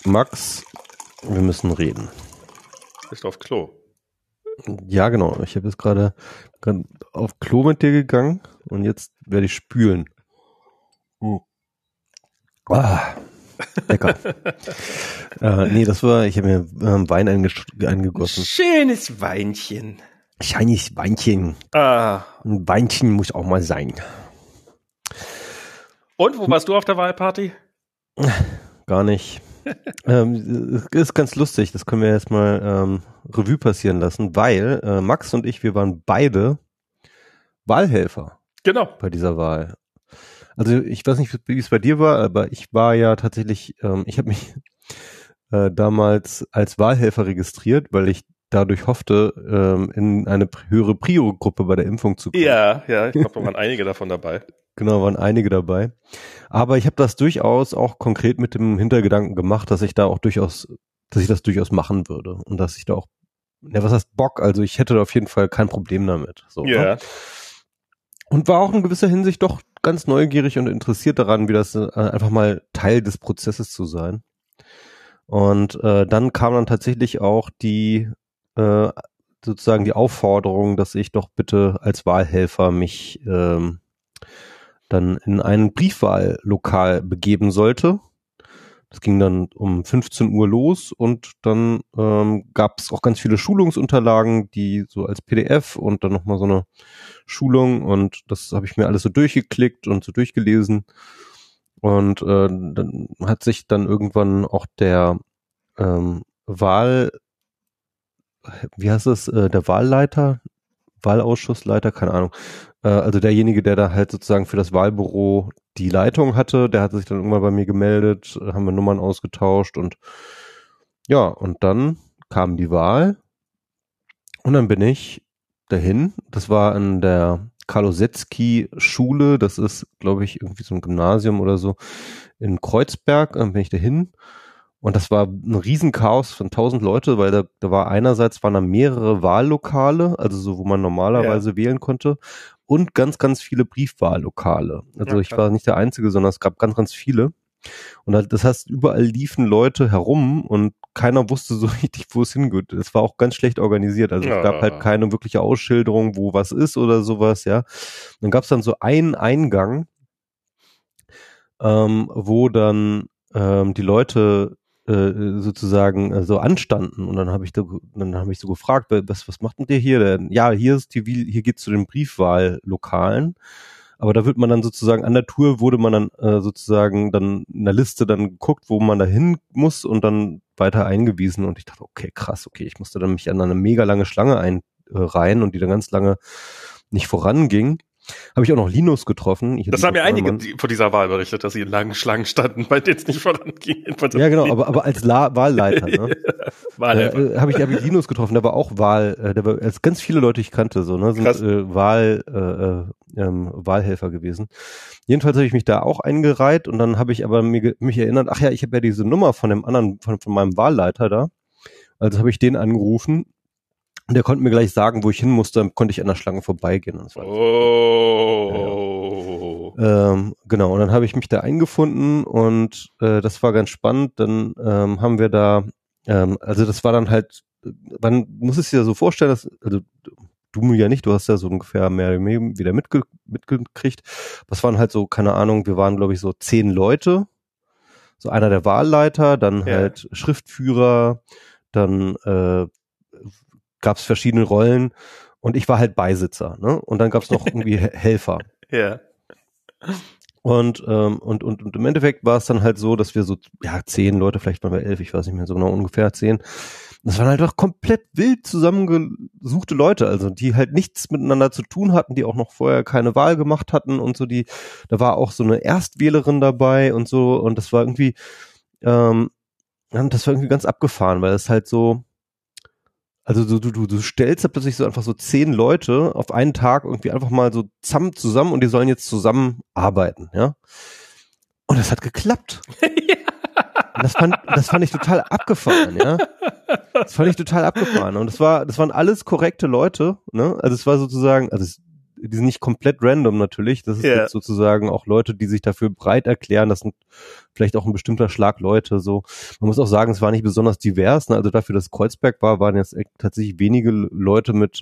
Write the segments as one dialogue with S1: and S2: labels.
S1: Max, wir müssen reden.
S2: Bist du auf Klo?
S1: Ja, genau. Ich habe jetzt gerade auf Klo mit dir gegangen und jetzt werde ich spülen. Lecker. Ich habe mir Wein eingegossen.
S2: Schönes Weinchen.
S1: Scheiniges Weinchen. Ein Weinchen muss auch mal sein.
S2: Und, wo warst du auf der Wahlparty?
S1: Gar nicht. Ist ganz lustig, das können wir jetzt mal Revue passieren lassen, weil Max und ich, wir waren beide Wahlhelfer.
S2: Genau.
S1: Bei dieser Wahl. Also ich weiß nicht, wie es bei dir war, aber ich war ja tatsächlich, ich habe mich damals als Wahlhelfer registriert, weil ich dadurch hoffte, in eine höhere Prio-Gruppe bei der Impfung zu kommen.
S2: Ja, ich glaube, da waren einige davon dabei.
S1: Genau, waren einige dabei. Aber ich habe das durchaus auch konkret mit dem Hintergedanken gemacht, dass ich das durchaus machen würde. Und dass ich da auch, was heißt Bock? Also ich hätte da auf jeden Fall kein Problem damit. So,
S2: ja.
S1: Ne? Und war auch in gewisser Hinsicht doch ganz neugierig und interessiert daran, wie das einfach mal Teil des Prozesses zu sein. Und dann kam dann tatsächlich auch sozusagen die Aufforderung, dass ich doch bitte als Wahlhelfer mich dann in ein Briefwahllokal begeben sollte. Das ging dann um 15 Uhr los und dann gab es auch ganz viele Schulungsunterlagen, die so als PDF und dann nochmal so eine Schulung und das habe ich mir alles so durchgeklickt und so durchgelesen und dann hat sich dann irgendwann auch der der Wahlausschussleiter, keine Ahnung, also derjenige, der da halt sozusagen für das Wahlbüro die Leitung hatte, der hat sich dann irgendwann bei mir gemeldet, haben wir Nummern ausgetauscht und ja, und dann kam die Wahl und dann bin ich dahin. Das war an der Karlosetzky-Schule, das ist, glaube ich, irgendwie so ein Gymnasium oder so in Kreuzberg, dann bin ich dahin. Und das war ein Riesenchaos von 1000 Leute, weil da waren da mehrere Wahllokale, also so, wo man normalerweise wählen konnte und ganz, ganz viele Briefwahllokale. Also ich war nicht der Einzige, sondern es gab ganz, ganz viele. Und das heißt, überall liefen Leute herum und keiner wusste so richtig, wo es hingeht. Es war auch ganz schlecht organisiert. Also es gab halt keine wirkliche Ausschilderung, wo was ist oder sowas, ja. Dann gab es dann so einen Eingang, wo dann die Leute sozusagen so anstanden und dann habe ich so gefragt, was macht denn der hier? Hier geht's zu den Briefwahllokalen, aber da wird man dann sozusagen an der Tour wurde man dann sozusagen dann in der Liste dann geguckt, wo man da hin muss und dann weiter eingewiesen und ich dachte, okay, krass, ich musste dann mich an eine mega lange Schlange einreihen und die dann ganz lange nicht voranging. Habe ich auch noch Linus getroffen.
S2: Das haben ja einige von dieser Wahl berichtet, dass sie in langen Schlangen standen, weil jetzt nicht vorangingen.
S1: Ja, genau, aber als Wahlleiter, ne? Habe ich Linus getroffen, der war auch als ganz viele Leute ich kannte, so, ne, sind Wahlhelfer gewesen. Jedenfalls habe ich mich da auch eingereiht und dann habe ich aber mich erinnert, ach ja, ich habe ja diese Nummer von dem anderen, von meinem Wahlleiter da. Also habe ich den angerufen. Und der konnte mir gleich sagen, wo ich hin musste, dann konnte ich an der Schlange vorbeigehen. Und das war genau, und dann habe ich mich da eingefunden und das war ganz spannend. Dann haben wir da, also das war dann halt, man muss es sich ja so vorstellen, also du ja nicht, du hast ja so ungefähr mehr wieder mitgekriegt. Das waren halt so, keine Ahnung, wir waren glaube ich so 10 Leute, so einer der Wahlleiter, dann halt Schriftführer, dann gab es verschiedene Rollen und ich war halt Beisitzer, ne? Und dann gab es noch irgendwie Helfer.
S2: Ja.
S1: Und im Endeffekt war es dann halt so, dass wir so 10 Leute, vielleicht waren wir 11, ich weiß nicht mehr so genau, ungefähr 10. Das waren halt doch komplett wild zusammengesuchte Leute, also die halt nichts miteinander zu tun hatten, die auch noch vorher keine Wahl gemacht hatten und so, da war auch so eine Erstwählerin dabei und so und das war irgendwie ganz abgefahren, weil es halt so, also du stellst da plötzlich so einfach so 10 Leute auf einen Tag irgendwie einfach mal so zusammen und die sollen jetzt zusammen arbeiten, ja. Und das hat geklappt. Das fand ich total abgefahren, ja. Das fand ich total abgefahren. Und das waren alles korrekte Leute, ne? Also es war sozusagen, die sind nicht komplett random natürlich. Das ist jetzt sozusagen auch Leute, die sich dafür bereit erklären. Das sind vielleicht auch ein bestimmter Schlag Leute. So, man muss auch sagen, es war nicht besonders divers. Ne? Also dafür, dass Kreuzberg war, waren jetzt tatsächlich wenige Leute mit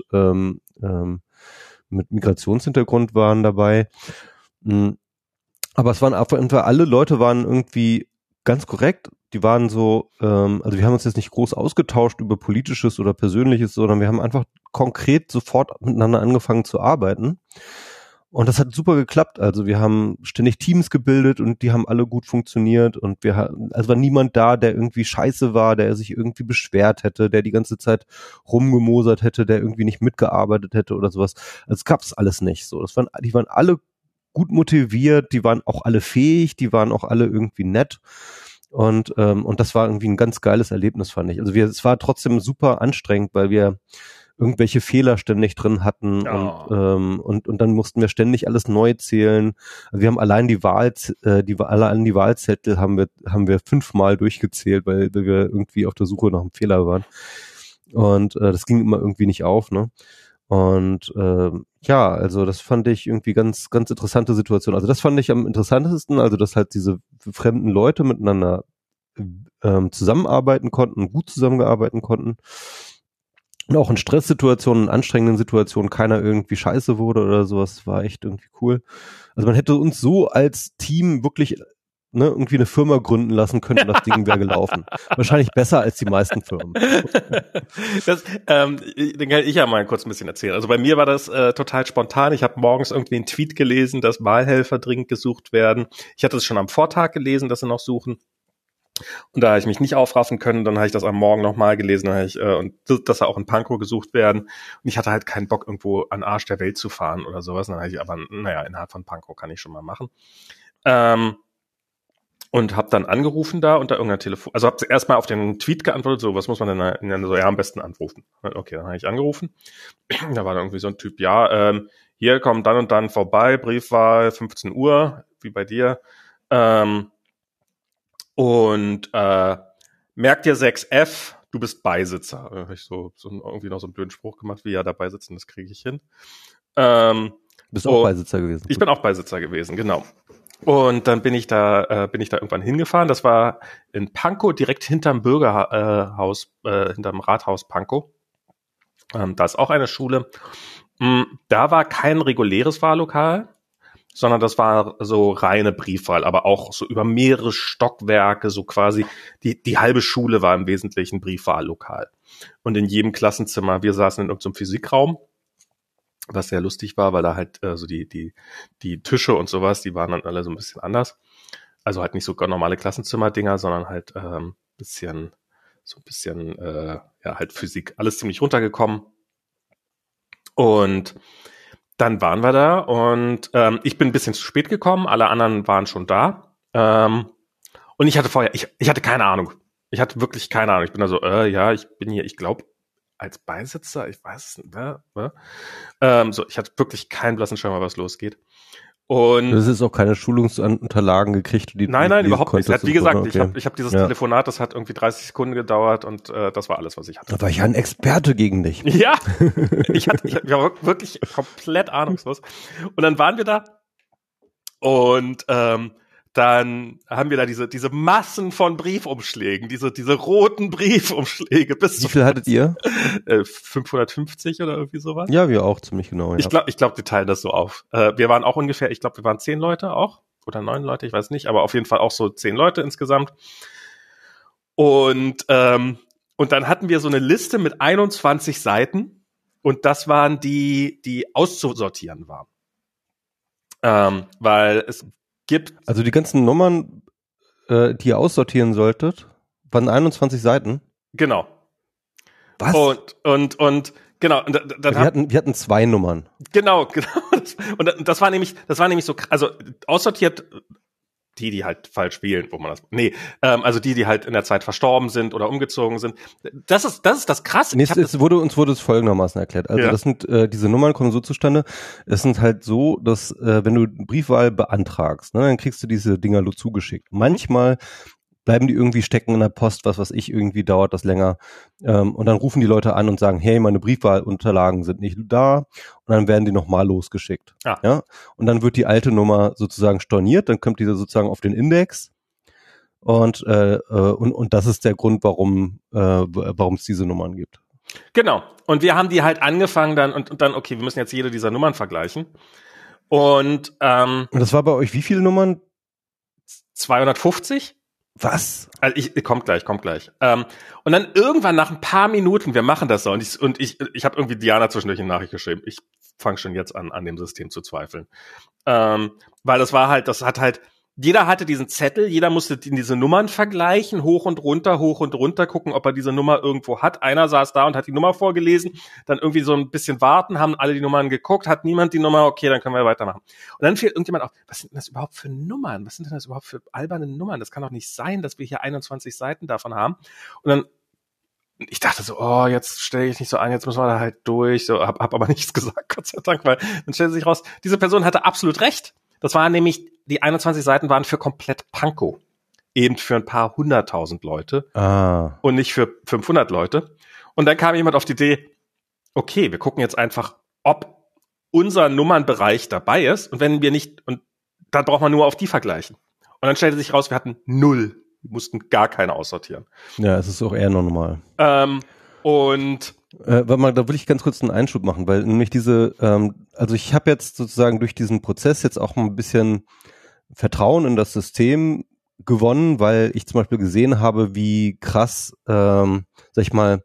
S1: Migrationshintergrund waren dabei. Aber es waren auf jeden Fall, alle Leute waren irgendwie ganz korrekt. Die waren so, also wir haben uns jetzt nicht groß ausgetauscht über Politisches oder Persönliches, sondern wir haben einfach konkret sofort miteinander angefangen zu arbeiten. Und das hat super geklappt. Also wir haben ständig Teams gebildet und die haben alle gut funktioniert und also war niemand da, der irgendwie scheiße war, der sich irgendwie beschwert hätte, der die ganze Zeit rumgemosert hätte, der irgendwie nicht mitgearbeitet hätte oder sowas. Also es gab's alles nicht so. Die waren alle gut motiviert, die waren auch alle fähig, die waren auch alle irgendwie nett. Und das war irgendwie ein ganz geiles Erlebnis, fand ich. Also es war trotzdem super anstrengend, weil wir irgendwelche Fehler ständig drin hatten und dann mussten wir ständig alles neu zählen. Also wir haben allein die Wahlzettel haben wir 5-mal durchgezählt, weil wir irgendwie auf der Suche nach einem Fehler waren. Und das ging immer irgendwie nicht auf, ne? Und also das fand ich irgendwie ganz, ganz interessante Situation. Also das fand ich am interessantesten, also dass halt diese fremden Leute miteinander zusammenarbeiten konnten, gut zusammengearbeiten konnten. Und auch in Stresssituationen, in anstrengenden Situationen keiner irgendwie scheiße wurde oder sowas, war echt irgendwie cool. Also man hätte uns so als Team wirklich irgendwie eine Firma gründen lassen können und das Ding wäre gelaufen. Wahrscheinlich besser als die meisten Firmen.
S2: Den kann ich ja mal kurz ein bisschen erzählen. Also bei mir war das total spontan. Ich habe morgens irgendwie einen Tweet gelesen, dass Wahlhelfer dringend gesucht werden. Ich hatte es schon am Vortag gelesen, dass sie noch suchen. Und da habe ich mich nicht aufraffen können, dann habe ich das am Morgen nochmal gelesen, und dass da auch in Pankow gesucht werden. Und ich hatte halt keinen Bock, irgendwo an Arsch der Welt zu fahren oder sowas. Dann habe ich aber, innerhalb von Pankow kann ich schon mal machen. Und habe dann angerufen da unter irgendeiner Telefon, also habe erstmal auf den Tweet geantwortet, so, was muss man denn dann so, ja, am besten anrufen. Okay, dann habe ich angerufen. Da war dann irgendwie so ein Typ, hier kommt dann und dann vorbei, Briefwahl, 15 Uhr, wie bei dir. Merk dir 6F, du bist Beisitzer. Da habe ich so irgendwie noch so einen blöden Spruch gemacht, wie dabei sitzen, das kriege ich hin.
S1: Bist auch Beisitzer gewesen?
S2: Ich bin auch Beisitzer gewesen, genau. Und dann bin ich da irgendwann hingefahren. Das war in Pankow, direkt hinterm Bürgerhaus, hinterm Rathaus Pankow. Da ist auch eine Schule. Da war kein reguläres Wahllokal, sondern das war so reine Briefwahl, aber auch so über mehrere Stockwerke, so quasi die halbe Schule war im Wesentlichen Briefwahllokal. Und in jedem Klassenzimmer, wir saßen in irgendeinem Physikraum, was sehr lustig war, weil da halt so die Tische und sowas, die waren dann alle so ein bisschen anders. Also halt nicht so normale Klassenzimmer-Dinger, sondern halt halt Physik. Alles ziemlich runtergekommen. Und dann waren wir da und ich bin ein bisschen zu spät gekommen, alle anderen waren schon da. Und ich hatte vorher, ich hatte keine Ahnung. Ich hatte wirklich keine Ahnung. Ich bin da so, ich bin hier, ich glaube, als Beisitzer, ich weiß es nicht, ich hatte wirklich keinen blassen Schimmer, was losgeht. Und
S1: das ist auch keine Schulungsunterlagen gekriegt, die
S2: Nein, überhaupt nicht. Wie gesagt,
S1: okay.
S2: ich hab dieses Telefonat, das hat irgendwie 30 Sekunden gedauert und das war alles, was ich hatte.
S1: Da war ich ja ein Experte gegen dich.
S2: Ja, ich war wirklich komplett ahnungslos. Und dann waren wir da und dann haben wir da diese Massen von Briefumschlägen, diese roten Briefumschläge.
S1: Wie viel hattet ihr?
S2: 550 oder irgendwie sowas.
S1: Ja, wir auch, ziemlich genau. Ja.
S2: Ich glaube, wir teilen das so auf. Wir waren auch ungefähr, ich glaube, wir waren 10 Leute auch. Oder 9 Leute, ich weiß nicht. Aber auf jeden Fall auch so 10 Leute insgesamt. Und dann hatten wir so eine Liste mit 21 Seiten. Und das waren die auszusortieren waren. Weil es gibt...
S1: Also die ganzen Nummern, die ihr aussortieren solltet, waren 21 Seiten?
S2: Genau.
S1: Was?
S2: Und genau. Und dann
S1: wir hatten 2 Nummern.
S2: Genau. Und das war nämlich so, also aussortiert die halt falsch wählen, also die halt in der Zeit verstorben sind oder umgezogen sind. Das ist das Krasse.
S1: Uns wurde es folgendermaßen erklärt. Also das sind, diese Nummern kommen so zustande, es sind halt so, dass wenn du Briefwahl beantragst, ne, dann kriegst du diese Dinger zugeschickt. Manchmal bleiben die irgendwie stecken in der Post, was weiß ich, irgendwie dauert das länger. Und dann rufen die Leute an und sagen, hey, meine Briefwahlunterlagen sind nicht da. Und dann werden die nochmal losgeschickt.
S2: Ah.
S1: Ja? Und dann wird die alte Nummer sozusagen storniert, dann kommt diese sozusagen auf den Index. Und das ist der Grund, warum es diese Nummern gibt.
S2: Genau. Und wir haben die halt angefangen dann und dann, okay, wir müssen jetzt jede dieser Nummern vergleichen. Und
S1: das war bei euch wie viele Nummern?
S2: 250?
S1: Was?
S2: Also kommt gleich. Und dann irgendwann nach ein paar Minuten, wir machen das so, und ich habe irgendwie Diana zwischendurch eine Nachricht geschrieben. Ich fange schon jetzt an dem System zu zweifeln. Weil das hat halt, jeder hatte diesen Zettel, jeder musste diese Nummern vergleichen, hoch und runter, gucken, ob er diese Nummer irgendwo hat. Einer saß da und hat die Nummer vorgelesen, dann irgendwie so ein bisschen warten, haben alle die Nummern geguckt, hat niemand die Nummer, okay, dann können wir weitermachen. Und dann fiel irgendjemand auf, was sind denn das überhaupt für Nummern? Was sind denn das überhaupt für alberne Nummern? Das kann doch nicht sein, dass wir hier 21 Seiten davon haben. Und dann ich dachte so, oh, jetzt stelle ich nicht so an, jetzt müssen wir da halt durch. So, hab aber nichts gesagt, Gott sei Dank, weil dann stellte sich raus, diese Person hatte absolut recht. Das waren nämlich, die 21 Seiten waren für komplett Pankow. Eben für ein paar 100.000 Leute. Und nicht für 500 Leute. Und dann kam jemand auf die Idee, okay, wir gucken jetzt einfach, ob unser Nummernbereich dabei ist. Und wenn wir nicht, und dann braucht man nur auf die vergleichen. Und dann stellte sich raus, wir hatten 0. Wir mussten gar keine aussortieren.
S1: Ja, es ist auch eher normal.
S2: Warte
S1: mal, da will ich ganz kurz einen Einschub machen, weil nämlich also ich habe jetzt sozusagen durch diesen Prozess jetzt auch mal ein bisschen Vertrauen in das System gewonnen, weil ich zum Beispiel gesehen habe, wie krass, sag ich mal,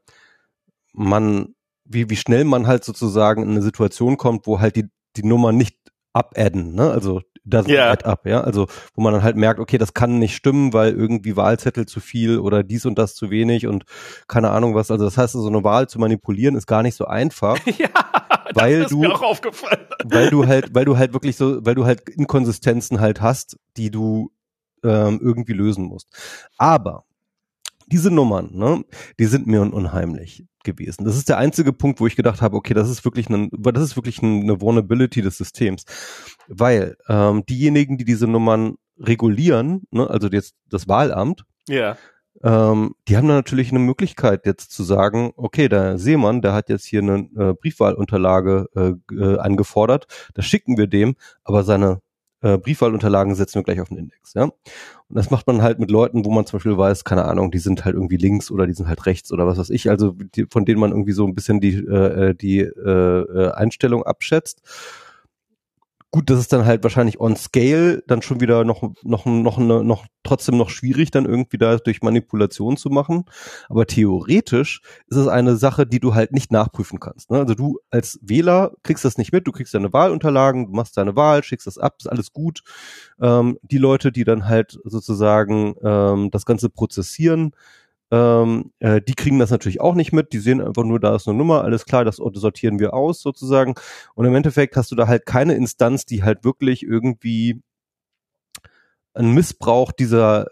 S1: wie schnell man halt sozusagen in eine Situation kommt, wo halt die Nummer nicht abadden, ne? Also add up, ja, also wo man dann halt merkt, okay, das kann nicht stimmen, weil irgendwie Wahlzettel zu viel oder dies und das zu wenig und keine Ahnung was. Also das heißt, so eine Wahl zu manipulieren ist gar nicht so einfach.
S2: Ja, das ist mir auch aufgefallen.
S1: Weil du halt Inkonsistenzen halt hast, die du irgendwie lösen musst. Aber diese Nummern, ne, die sind mir unheimlich gewesen. Das ist der einzige Punkt, wo ich gedacht habe, okay, das ist wirklich eine Vulnerability des Systems, weil diejenigen, die diese Nummern regulieren, ne, also jetzt das Wahlamt, die haben dann natürlich eine Möglichkeit jetzt zu sagen, okay, der Seemann, der hat jetzt hier eine Briefwahlunterlage angefordert, das schicken wir dem, aber seine Briefwahlunterlagen setzen wir gleich auf den Index, ja. Und das macht man halt mit Leuten, wo man zum Beispiel weiß, keine Ahnung, die sind halt irgendwie links oder die sind halt rechts oder was weiß ich, also von denen man irgendwie so ein bisschen die Einstellung abschätzt. Gut, das ist dann halt wahrscheinlich on scale dann schon wieder noch trotzdem noch schwierig, dann irgendwie da durch Manipulation zu machen. Aber theoretisch ist es eine Sache, die du halt nicht nachprüfen kannst. Ne? Also du als Wähler kriegst das nicht mit, du kriegst deine Wahlunterlagen, du machst deine Wahl, schickst das ab, ist alles gut. Die Leute, die dann halt sozusagen das Ganze prozessieren, die kriegen das natürlich auch nicht mit, die sehen einfach nur, da ist eine Nummer, alles klar, das sortieren wir aus sozusagen und im Endeffekt hast du da halt keine Instanz, die halt wirklich irgendwie einen Missbrauch dieser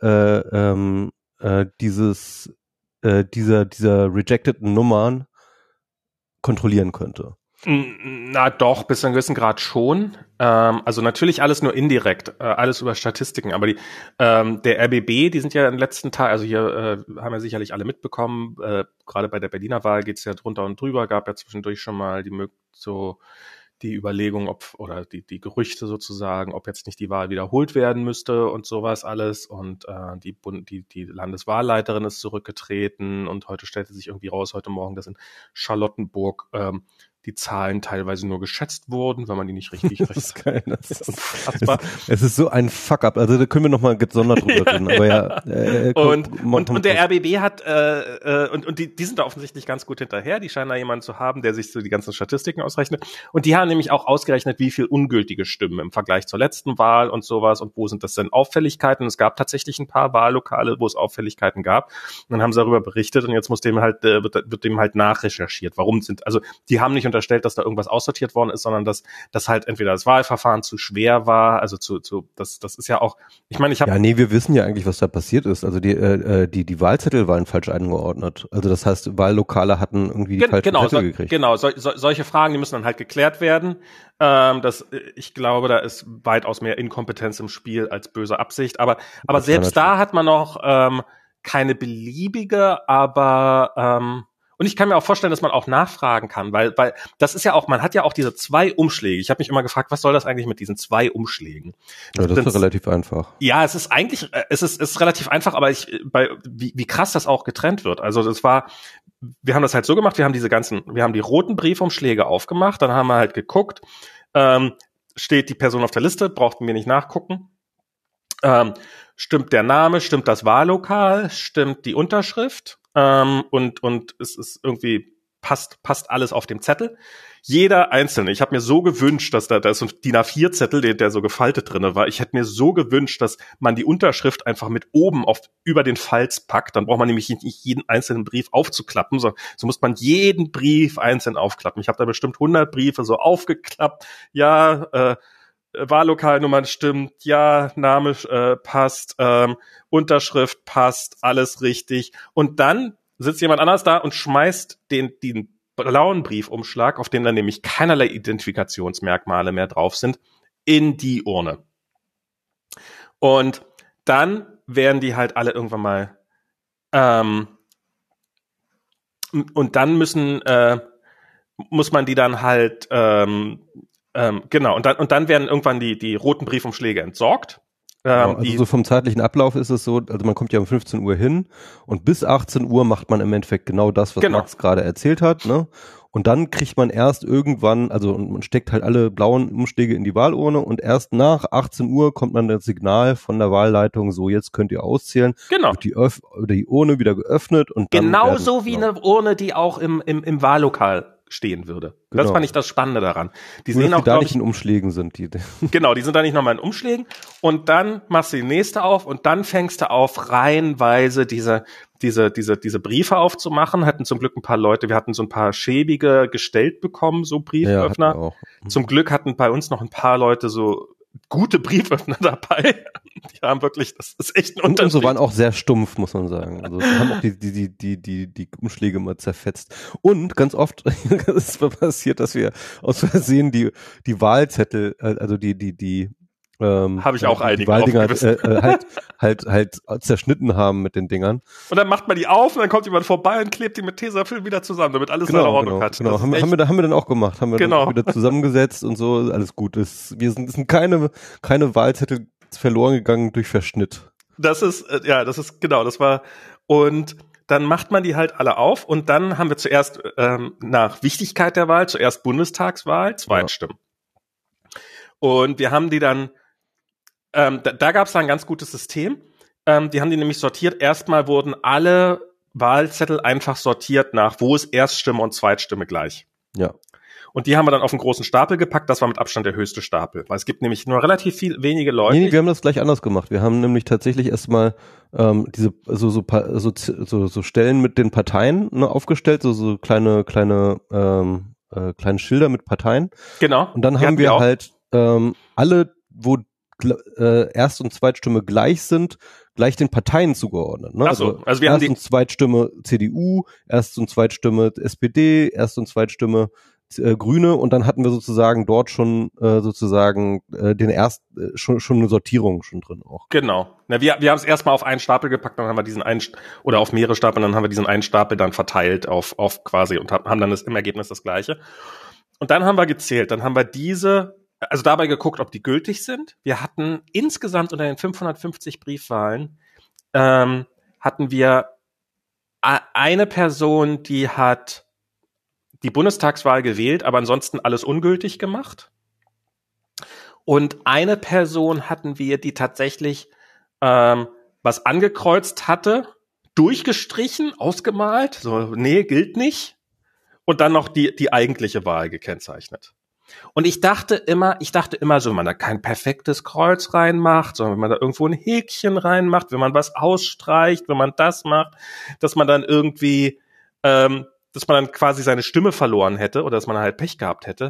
S1: rejecteden Nummern kontrollieren könnte.
S2: Na doch, bis zu einem gewissen Grad schon. Also natürlich alles nur indirekt, alles über Statistiken. Aber der RBB, die sind ja im letzten Tag, also hier haben ja sicherlich alle mitbekommen, gerade bei der Berliner Wahl geht's ja drunter und drüber, gab ja zwischendurch schon mal die Überlegung, oder die Gerüchte sozusagen, ob jetzt nicht die Wahl wiederholt werden müsste und sowas alles. Und die Landeswahlleiterin ist zurückgetreten und heute stellte sich irgendwie raus, heute Morgen, dass in Charlottenburg die Zahlen teilweise nur geschätzt wurden, weil man die nicht richtig
S1: das ist geil, das ist
S2: unfassbar.
S1: Es ist so ein Fuck-up, also da können wir nochmal gesondert drüber reden. Aber ja,
S2: und der RBB hat und die sind da offensichtlich ganz gut hinterher, die scheinen da jemanden zu haben, der sich so die ganzen Statistiken ausrechnet und die haben nämlich auch ausgerechnet, wie viel ungültige Stimmen im Vergleich zur letzten Wahl und sowas und wo sind das denn Auffälligkeiten. Es gab tatsächlich ein paar Wahllokale, wo es Auffälligkeiten gab und dann haben sie darüber berichtet und jetzt wird dem halt nachrecherchiert. Warum also die haben nicht unterstellt, dass da irgendwas aussortiert worden ist, sondern dass halt entweder das Wahlverfahren zu schwer war, also das ist ja auch, ich meine,
S1: Ja, nee, wir wissen ja eigentlich, was da passiert ist. Also die Wahlzettel waren falsch eingeordnet. Also das heißt, Wahllokale hatten irgendwie die falschen Zettel gekriegt.
S2: Genau, solche Fragen, die müssen dann halt geklärt werden. Ich glaube, da ist weitaus mehr Inkompetenz im Spiel als böse Absicht. Aber selbst da hat man noch keine beliebige, aber und ich kann mir auch vorstellen, dass man auch nachfragen kann, weil das ist ja auch, man hat ja auch diese 2 Umschläge. Ich habe mich immer gefragt, was soll das eigentlich mit diesen 2 Umschlägen?
S1: Ja, das ist relativ einfach.
S2: Ja, es ist eigentlich, es ist relativ einfach, aber wie krass das auch getrennt wird. Also wir haben das halt so gemacht, wir haben die roten Briefumschläge aufgemacht, dann haben wir halt geguckt, steht die Person auf der Liste, brauchten wir nicht nachgucken. Stimmt der Name, stimmt das Wahllokal, stimmt die Unterschrift, und es ist irgendwie passt alles auf dem Zettel. Jeder einzelne. Ich habe mir so gewünscht, dass da ist so ein DIN A4-Zettel, der so gefaltet drinne war. Ich hätte mir so gewünscht, dass man die Unterschrift einfach mit oben über den Falz packt. Dann braucht man nämlich nicht jeden einzelnen Brief aufzuklappen, so muss man jeden Brief einzeln aufklappen. Ich habe da bestimmt 100 Briefe so aufgeklappt. Ja, Wahllokalnummern stimmt, ja, Name passt, Unterschrift passt, alles richtig. Und dann sitzt jemand anders da und schmeißt den blauen Briefumschlag, auf dem dann nämlich keinerlei Identifikationsmerkmale mehr drauf sind, in die Urne. Und dann werden die halt alle irgendwann mal und dann muss man die dann halt genau, und dann werden irgendwann die roten Briefumschläge entsorgt.
S1: Also so vom zeitlichen Ablauf ist es so, also man kommt ja um 15 Uhr hin und bis 18 Uhr macht man im Endeffekt genau das, was Max gerade erzählt hat, ne? Und dann kriegt man erst irgendwann, also man steckt halt alle blauen Umschläge in die Wahlurne und erst nach 18 Uhr kommt dann das Signal von der Wahlleitung, so jetzt könnt ihr auszählen.
S2: Genau.
S1: Wird die Urne wieder geöffnet und dann
S2: genauso wie eine Urne, die auch im Wahllokal stehen würde. Genau. Das fand ich das Spannende daran. Die
S1: nur,
S2: sehen auch,
S1: da nicht in Umschlägen sind.
S2: Genau, die sind da nicht nochmal in Umschlägen. Und dann machst du die nächste auf und dann fängst du auf, reihenweise diese Briefe aufzumachen. Hatten zum Glück ein paar Leute, wir hatten so ein paar schäbige gestellt bekommen, so Brieföffner. Ja, zum Glück hatten bei uns noch ein paar Leute so gute Brieföffner dabei. Die haben wirklich, das ist echt ein Unterschied.
S1: Und so waren auch sehr stumpf, muss man sagen. Also die haben auch die Umschläge immer zerfetzt. Und ganz oft ist es passiert, dass wir aus Versehen die Wahlzettel, also
S2: habe ich auch einige
S1: Wahldinger halt zerschnitten haben mit den Dingern.
S2: Und dann macht man die auf und dann kommt jemand vorbei und klebt die mit Tesafilm wieder zusammen, damit alles seine Ordnung hat.
S1: Genau, haben wir dann auch gemacht. Haben wir dann wieder zusammengesetzt und so, alles gut. Es sind keine Wahlzettel verloren gegangen durch Verschnitt.
S2: Das ist genau, das war, und dann macht man die halt alle auf und dann haben wir zuerst nach Wichtigkeit der Wahl, zuerst Bundestagswahl, Zweitstimmen. Und wir haben die dann, da gab es dann ein ganz gutes System. Die haben die nämlich sortiert. Erstmal wurden alle Wahlzettel einfach sortiert nach, wo ist Erststimme und Zweitstimme gleich.
S1: Ja.
S2: Und die haben wir dann auf einen großen Stapel gepackt. Das war mit Abstand der höchste Stapel. Weil es gibt nämlich nur relativ wenige Leute.
S1: Nee, wir haben das gleich anders gemacht. Wir haben nämlich tatsächlich erstmal diese so Stellen mit den Parteien, ne, aufgestellt, so kleine Schilder mit Parteien.
S2: Genau.
S1: Und dann haben wir halt alle, wo Erst- und Zweitstimme gleich sind, gleich den Parteien zugeordnet. Ne?
S2: Ach so, also wir haben
S1: Erst- und Zweitstimme CDU, Erst- und Zweitstimme SPD, Erst- und Zweitstimme Grüne, und dann hatten wir sozusagen dort schon schon eine Sortierung schon drin auch.
S2: Genau. Na, wir haben es erstmal auf einen Stapel gepackt, dann haben wir diesen oder auf mehrere Stapel, dann haben wir diesen einen Stapel dann verteilt auf quasi und haben dann im Ergebnis das Gleiche. Und dann haben wir gezählt, dann haben wir also dabei geguckt, ob die gültig sind. Wir hatten insgesamt unter den 550 Briefwahlen hatten wir eine Person, die hat die Bundestagswahl gewählt, aber ansonsten alles ungültig gemacht. Und eine Person hatten wir, die tatsächlich was angekreuzt hatte, durchgestrichen, ausgemalt, so, nee, gilt nicht. Und dann noch die eigentliche Wahl gekennzeichnet. Und ich dachte immer so, wenn man da kein perfektes Kreuz reinmacht, sondern wenn man da irgendwo ein Häkchen reinmacht, wenn man was ausstreicht, wenn man das macht, dass man dann irgendwie dann quasi seine Stimme verloren hätte oder dass man halt Pech gehabt hätte.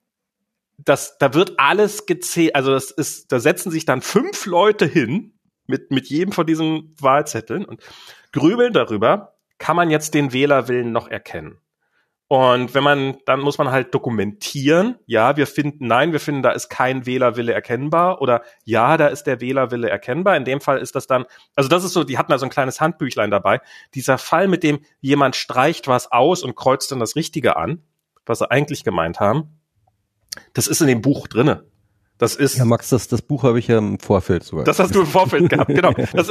S2: Da wird alles gezählt, also da setzen sich dann 5 Leute hin mit jedem von diesen Wahlzetteln und grübeln darüber, kann man jetzt den Wählerwillen noch erkennen? Und dann muss man halt dokumentieren, ja, wir finden, da ist kein Wählerwille erkennbar oder ja, da ist der Wählerwille erkennbar. In dem Fall ist das dann, also das ist so, die hatten da so ein kleines Handbüchlein dabei. Dieser Fall, mit dem jemand streicht was aus und kreuzt dann das Richtige an, was sie eigentlich gemeint haben, das ist in dem Buch drinne. Das ist.
S1: Ja, Max, das Buch habe ich ja im Vorfeld sogar.
S2: Das hast du im Vorfeld gehabt, genau. Das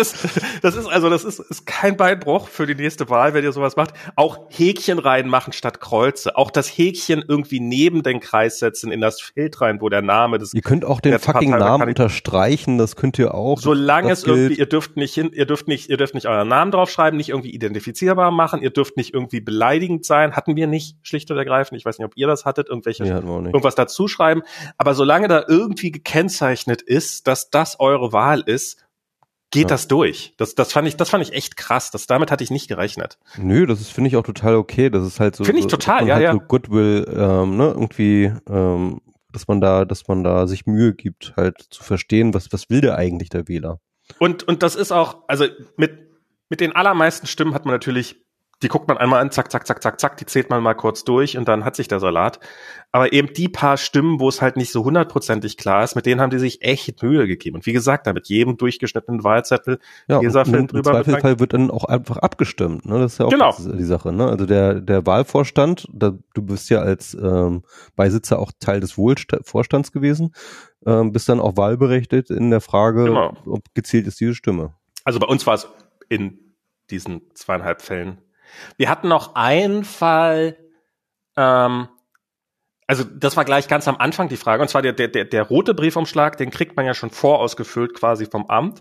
S2: ist kein Beinbruch für die nächste Wahl, wenn ihr sowas macht. Auch Häkchen reinmachen statt Kreuze. Auch das Häkchen irgendwie neben den Kreis setzen in das Feld rein, wo der Name des.
S1: Ihr könnt auch den fucking Namen unterstreichen, das könnt ihr auch.
S2: Solange es irgendwie, ihr dürft nicht euren Namen draufschreiben, nicht irgendwie identifizierbar machen, ihr dürft nicht irgendwie beleidigend sein. Hatten wir nicht, schlicht und ergreifend. Ich weiß nicht, ob ihr das hattet, irgendwas dazu schreiben. Aber solange da irgendwie gekennzeichnet ist, dass das eure Wahl ist, geht das durch. Das fand ich echt krass. Damit hatte ich nicht gerechnet.
S1: Nö, das finde ich auch total okay. Das ist halt so.
S2: Finde ich total, ja,
S1: halt
S2: ja.
S1: So Goodwill, irgendwie, dass man da sich Mühe gibt, halt zu verstehen, was will der eigentlich, der Wähler.
S2: Und das ist auch, also mit den allermeisten Stimmen hat man natürlich, die guckt man einmal an, zack, zack, zack, zack, zack, die zählt man mal kurz durch und dann hat sich der Salat. Aber eben die paar Stimmen, wo es halt nicht so 100%ig klar ist, mit denen haben die sich echt Mühe gegeben. Und wie gesagt, da mit jedem durchgeschnittenen Wahlzettel
S1: Tesafilm drüber. Im Zweifelsfall wird dann auch einfach abgestimmt. Ne? Das ist ja auch die Sache. Ne? Also der Wahlvorstand, du bist ja als Beisitzer auch Teil des Vorstands gewesen, bist dann auch wahlberechtigt in der Frage, ob gezählt ist diese Stimme.
S2: Also bei uns war es in diesen 2,5 Fällen. Wir hatten noch einen Fall, also das war gleich ganz am Anfang die Frage, und zwar der rote Briefumschlag, den kriegt man ja schon vorausgefüllt quasi vom Amt.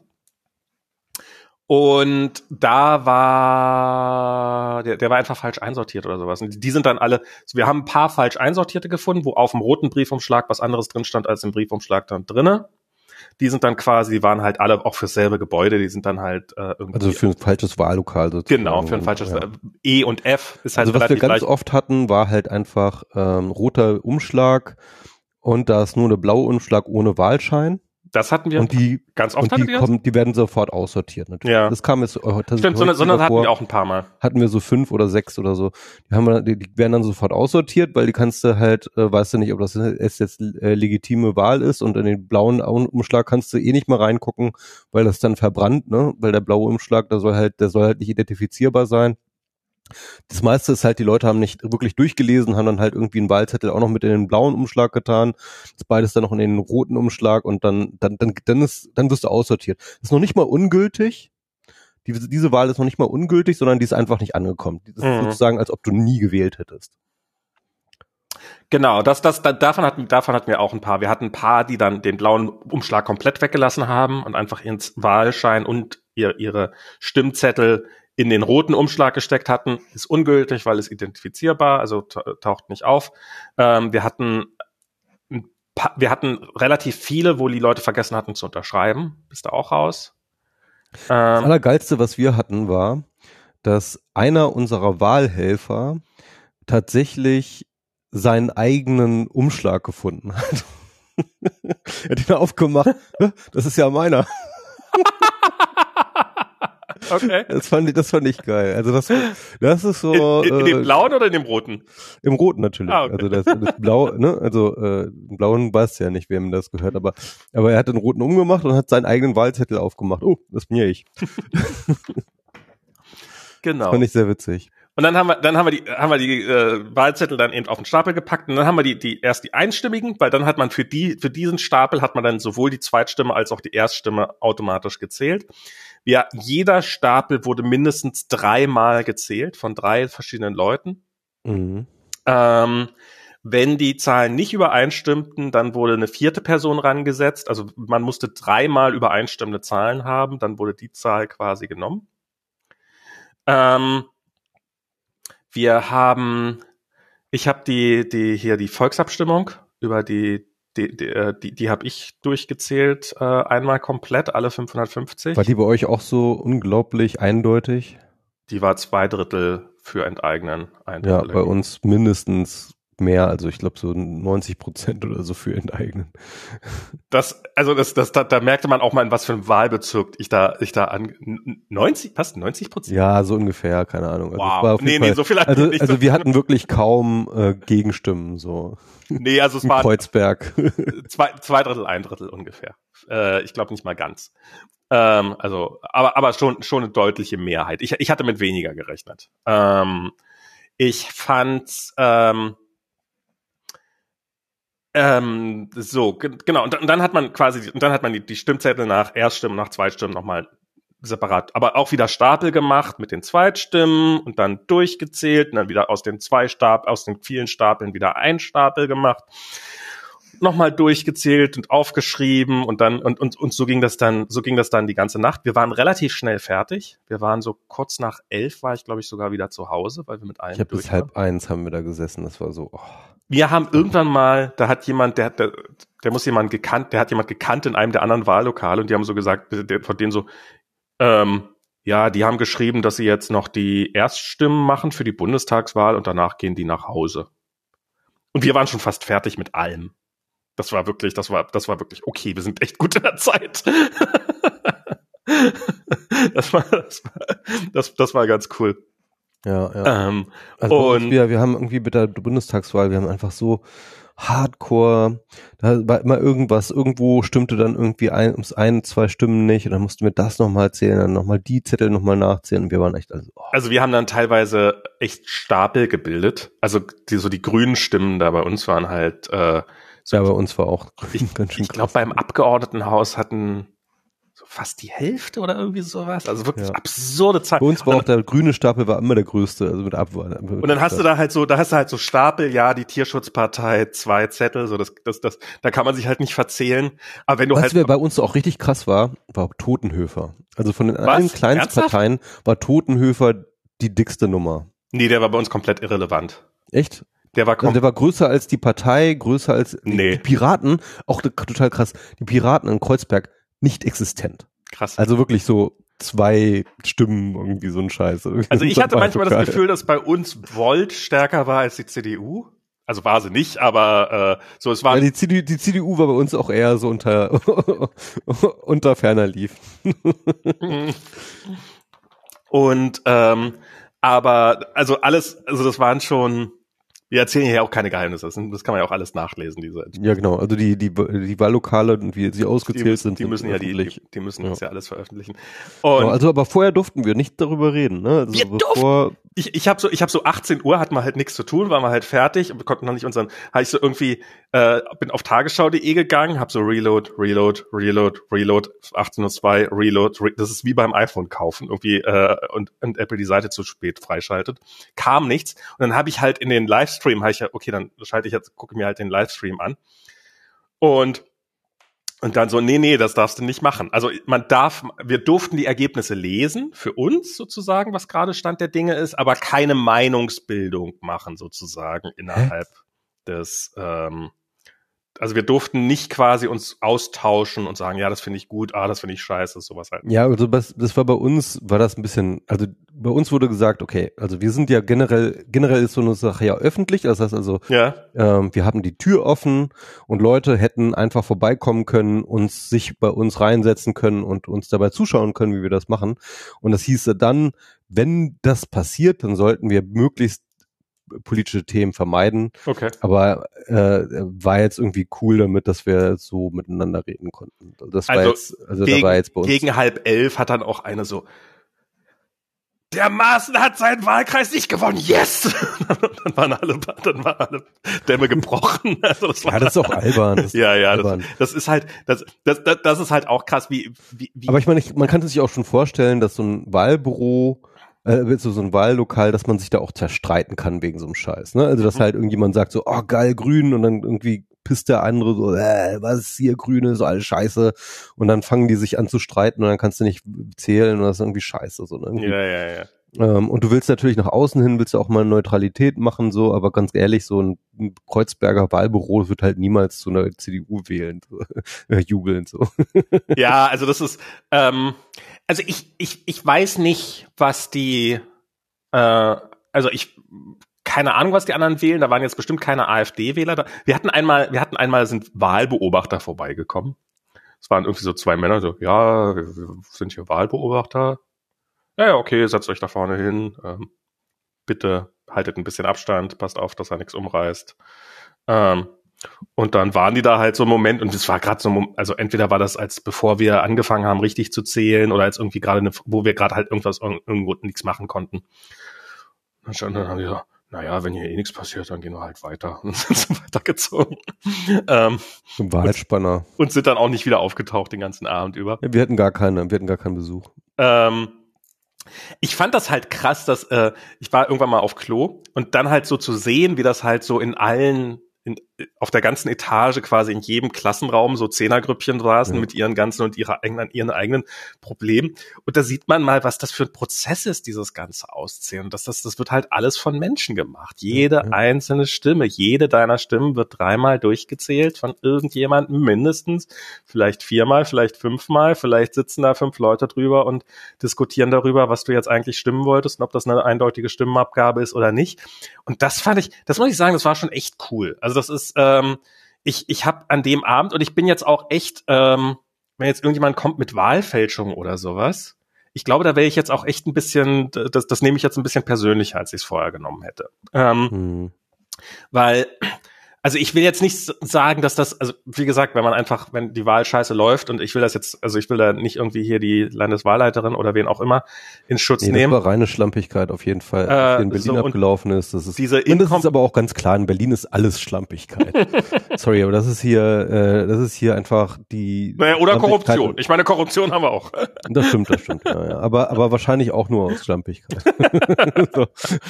S2: Und da war, der war einfach falsch einsortiert oder sowas. Und die sind dann alle, wir haben ein paar falsch einsortierte gefunden, wo auf dem roten Briefumschlag was anderes drin stand als im Briefumschlag dann drinne. Die sind dann quasi, die waren halt alle auch fürs selbe Gebäude, die sind dann halt irgendwie.
S1: Also für ein falsches Wahllokal sozusagen.
S2: Genau, für ein falsches, E und F ist halt
S1: also was wir ganz oft hatten, war halt einfach roter Umschlag und da ist nur eine blaue Umschlag ohne Wahlschein.
S2: Das hatten wir
S1: und die
S2: ganz oft.
S1: Die werden sofort aussortiert natürlich.
S2: Ja.
S1: Das kam jetzt
S2: stimmt, sondern hatten wir auch ein paar Mal.
S1: Hatten wir so 5 oder 6 oder so. Die werden dann sofort aussortiert, weil die kannst du halt, weißt du nicht, ob das jetzt legitime Wahl ist, und in den blauen Umschlag kannst du eh nicht mal reingucken, weil das dann verbrannt, ne? Weil der blaue Umschlag, der soll halt nicht identifizierbar sein. Das meiste ist halt, die Leute haben nicht wirklich durchgelesen, haben dann halt irgendwie einen Wahlzettel auch noch mit in den blauen Umschlag getan, das beides dann noch in den roten Umschlag, und dann wirst du aussortiert. Das ist noch nicht mal ungültig. Diese Wahl ist noch nicht mal ungültig, sondern die ist einfach nicht angekommen. Das ist sozusagen, als ob du nie gewählt hättest.
S2: Genau, davon hatten wir auch ein paar. Wir hatten ein paar, die dann den blauen Umschlag komplett weggelassen haben und einfach ins Wahlschein und ihre Stimmzettel in den roten Umschlag gesteckt hatten. Ist ungültig, weil es identifizierbar, also taucht nicht auf. Wir hatten relativ viele, wo die Leute vergessen hatten zu unterschreiben. Bist du auch raus?
S1: Das Allergeilste, was wir hatten, war, dass einer unserer Wahlhelfer tatsächlich seinen eigenen Umschlag gefunden hat. Er hat ihn aufgemacht. Das ist ja meiner.
S2: Okay.
S1: Das fand ich geil. Also das ist so.
S2: In dem blauen oder in dem roten?
S1: Im roten natürlich.
S2: Ah, okay.
S1: Also das Blau, ne? Also im blauen weiß ja nicht, wem das gehört, aber er hat den roten umgemacht und hat seinen eigenen Wahlzettel aufgemacht. Oh, das bin ja ich.
S2: Genau.
S1: Das fand ich sehr witzig.
S2: Und dann haben wir die Wahlzettel dann eben auf den Stapel gepackt, und dann haben wir erst die einstimmigen, weil dann hat man für diesen Stapel hat man dann sowohl die Zweitstimme als auch die Erststimme automatisch gezählt. Ja, jeder Stapel wurde mindestens 3-mal gezählt von 3 verschiedenen Leuten.
S1: Mhm.
S2: Wenn die Zahlen nicht übereinstimmten, dann wurde eine 4. Person rangesetzt. Also man musste 3-mal übereinstimmende Zahlen haben, dann wurde die Zahl quasi genommen. Ich habe die Volksabstimmung über die habe ich durchgezählt, einmal komplett, alle 550.
S1: War die bei euch auch so unglaublich eindeutig?
S2: Die war 2/3 für Enteignen.
S1: Ja, bei uns mindestens mehr, also ich glaube so 90% oder so für Enteignen.
S2: Da merkte man auch mal, in was für einem Wahlbezirk ich da an 90%?
S1: Ja, so ungefähr, keine Ahnung. Also
S2: wow.
S1: es war auf jeden Fall,
S2: so viel
S1: also,
S2: nicht.
S1: Also wir hatten wirklich kaum Gegenstimmen, so.
S2: Nee, also es war
S1: Kreuzberg.
S2: 2/3, 1/3 ungefähr. Ich glaube nicht mal ganz. Aber schon eine deutliche Mehrheit. Ich hatte mit weniger gerechnet. Ich fand genau, und dann hat man die Stimmzettel nach Erststimmen, nach Zweitstimmen nochmal separat, aber auch wieder Stapel gemacht mit den Zweitstimmen und dann durchgezählt und dann wieder aus den vielen Stapeln wieder ein Stapel gemacht, nochmal durchgezählt und aufgeschrieben und dann und so ging das dann die ganze Nacht. Wir waren relativ schnell fertig. Wir waren so kurz nach 11 war ich, glaube ich, sogar wieder zu Hause, weil wir mit allen
S1: durch bis 12:30 haben wir da gesessen. Das war so. Oh.
S2: Wir haben irgendwann mal, da hat jemand, der hat jemand gekannt in einem der anderen Wahllokale und die haben so gesagt, von denen so, ja, die haben geschrieben, dass sie jetzt noch die Erststimmen machen für die Bundestagswahl und danach gehen die nach Hause. Und wir waren schon fast fertig mit allem. Das war wirklich, okay, wir sind echt gut in der Zeit. Das war ganz cool.
S1: Ja. Also und wir haben irgendwie mit der Bundestagswahl, wir haben einfach so Hardcore, da war immer irgendwas, irgendwo stimmte dann irgendwie 2 Stimmen nicht und dann mussten wir das nochmal zählen, dann nochmal die Zettel nochmal nachzählen und wir waren echt
S2: Also wir haben dann teilweise echt Stapel gebildet, also die grünen Stimmen da bei uns waren halt
S1: ja, bei uns war auch
S2: ganz schön. Ich glaube, beim Abgeordnetenhaus hatten so fast die Hälfte oder irgendwie sowas. Also wirklich absurde Zahlen.
S1: Bei uns war auch der grüne Stapel war immer der größte, also mit Abwahl.
S2: Und dann hast du da halt so Stapel, ja, die Tierschutzpartei, 2 Zettel, so da kann man sich halt nicht verzählen. Aber wenn du
S1: was bei uns auch richtig krass war Totenhöfer. Also von den allen kleinsten Parteien war Totenhöfer die dickste Nummer.
S2: Nee, der war bei uns komplett irrelevant.
S1: Echt?
S2: Der war
S1: größer als die Partei, größer als die Piraten, auch total krass. Die Piraten in Kreuzberg nicht existent.
S2: Krass.
S1: Also wirklich so 2 Stimmen, irgendwie so ein Scheiß.
S2: Also ich hatte manchmal das Gefühl, dass bei uns Volt stärker war als die CDU. Also war sie nicht, aber es war.
S1: Ja, die CDU war bei uns auch eher so unter ferner lief.
S2: Und aber das waren schon. Wir erzählen hier ja auch keine Geheimnisse. Das kann man ja auch alles nachlesen, diese.
S1: Ja, genau. Also die Wahllokale und wie sie ausgezählt sind.
S2: Die müssen die müssen das ja alles veröffentlichen.
S1: Und also aber vorher durften wir nicht darüber reden, ne? Also
S2: ich habe so 18 Uhr, hatten wir halt nichts zu tun, waren wir halt fertig und wir konnten noch nicht habe ich so irgendwie, bin auf tagesschau.de gegangen, hab so Reload, 18:02, Reload, das ist wie beim iPhone kaufen, irgendwie, und Apple die Seite zu spät freischaltet. Kam nichts. Und dann habe ich halt in den Livestream, dann gucke mir halt den Livestream an. Und dann so, nee, das darfst du nicht machen. Also wir durften die Ergebnisse lesen, für uns sozusagen, was gerade Stand der Dinge ist, aber keine Meinungsbildung machen sozusagen innerhalb des, also wir durften nicht quasi uns austauschen und sagen, ja, das finde ich gut, das finde ich scheiße, sowas halt.
S1: Ja, also das war bei uns, war das ein bisschen, also bei uns wurde gesagt, okay, also wir sind ja generell ist so eine Sache ja öffentlich, das heißt also, wir haben die Tür offen und Leute hätten einfach vorbeikommen können, sich bei uns reinsetzen können und uns dabei zuschauen können, wie wir das machen. Und das hieße dann, wenn das passiert, dann sollten wir möglichst politische Themen vermeiden.
S2: Okay.
S1: Aber war jetzt irgendwie cool damit, dass wir so miteinander reden konnten. Das war da war jetzt bei uns.
S2: Gegen 10:30 hat dann auch eine so, der Maaßen hat seinen Wahlkreis nicht gewonnen, yes! Dann waren alle Dämme gebrochen. Also das
S1: ist auch albern.
S2: Das ist halt auch krass, wie.
S1: Aber ich meine, man kann sich auch schon vorstellen, dass so ein Wahlbüro, so ein Wahllokal, dass man sich da auch zerstreiten kann wegen so einem Scheiß, ne? Also, dass halt irgendjemand sagt so, oh, geil, grün, und dann irgendwie pisst der andere so, was ist hier, Grüne, so alles scheiße. Und dann fangen die sich an zu streiten und dann kannst du nicht zählen und das ist irgendwie scheiße, so, ne?
S2: Ja.
S1: Und du willst natürlich nach außen hin, willst du auch mal Neutralität machen, so, aber ganz ehrlich, so ein Kreuzberger Wahlbüro wird halt niemals zu einer CDU wählen, so, jubeln, so.
S2: Ja, also das ist, also ich weiß nicht, was die, also also keine Ahnung, was die anderen wählen, da waren jetzt bestimmt keine AfD-Wähler da. Wir hatten einmal sind Wahlbeobachter vorbeigekommen. Es waren irgendwie so 2 Männer, so, ja, wir sind hier Wahlbeobachter. Ja, okay, setzt euch da vorne hin. Bitte haltet ein bisschen Abstand, passt auf, dass er nichts umreißt. Und dann waren die da halt so einen Moment, und es war gerade so, also entweder war das, als bevor wir angefangen haben, richtig zu zählen, oder als irgendwie gerade, wo wir gerade halt irgendwo nichts machen konnten. Und dann haben die so, naja, wenn hier eh nichts passiert, dann gehen wir halt weiter. Und sind so weitergezogen.
S1: Zum Wahlspanner.
S2: Und sind dann auch nicht wieder aufgetaucht den ganzen Abend über.
S1: Ja, wir hatten gar keinen Besuch.
S2: Ich fand das halt krass, dass ich war irgendwann mal auf Klo und dann halt so zu sehen, wie das halt so auf der ganzen Etage quasi in jedem Klassenraum so Zehnergrüppchen saßen mit ihren ganzen und ihren eigenen Problemen. Und da sieht man mal, was das für ein Prozess ist, dieses ganze Auszählen. Und das wird halt alles von Menschen gemacht. Jede einzelne Stimme, jede deiner Stimmen wird 3-mal durchgezählt von irgendjemandem mindestens. Vielleicht 4-mal, vielleicht 5-mal. Vielleicht sitzen da 5 Leute drüber und diskutieren darüber, was du jetzt eigentlich stimmen wolltest und ob das eine eindeutige Stimmenabgabe ist oder nicht. Und das muss ich sagen, das war schon echt cool. Also das ist, ich habe an dem Abend, und ich bin jetzt auch echt, wenn jetzt irgendjemand kommt mit Wahlfälschung oder sowas, ich glaube, da wäre ich jetzt auch echt ein bisschen, das nehme ich jetzt ein bisschen persönlicher, als ich es vorher genommen hätte. Weil, also ich will jetzt nicht sagen, dass das, also wie gesagt, wenn die Wahl scheiße läuft, und ich will da nicht irgendwie hier die Landeswahlleiterin oder wen auch immer in Schutz nehmen.
S1: Das war reine Schlampigkeit auf jeden Fall, was in Berlin abgelaufen ist. Das ist aber auch ganz klar, in Berlin ist alles Schlampigkeit. Sorry, aber das ist hier einfach die...
S2: Naja, oder Korruption. Ich meine, Korruption haben wir auch.
S1: Das stimmt, ja. Aber wahrscheinlich auch nur aus Schlampigkeit. So.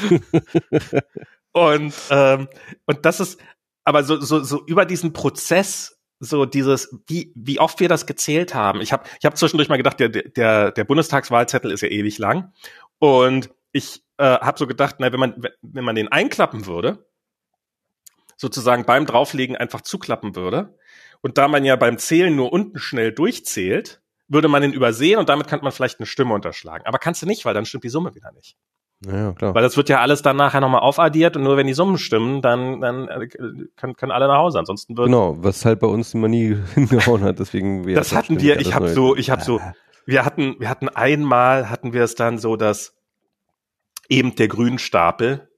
S2: Und das ist, aber so über diesen Prozess, so dieses, wie oft wir das gezählt haben. Ich hab zwischendurch mal gedacht, der Bundestagswahlzettel ist ja ewig lang. Und ich habe so gedacht, wenn man den einklappen würde, sozusagen beim Drauflegen einfach zuklappen würde, und da man ja beim Zählen nur unten schnell durchzählt, würde man den übersehen und damit könnte man vielleicht eine Stimme unterschlagen. Aber kannst du nicht, weil dann stimmt die Summe wieder nicht.
S1: Ja, klar.
S2: Weil das wird ja alles dann nachher nochmal aufaddiert, und nur wenn die Summen stimmen, dann können alle nach Hause. Ansonsten wird...
S1: Genau, was halt bei uns immer nie hingehauen hat, deswegen...
S2: Das hatten wir, wir hatten einmal, hatten wir es dann so, dass eben der Grünstapel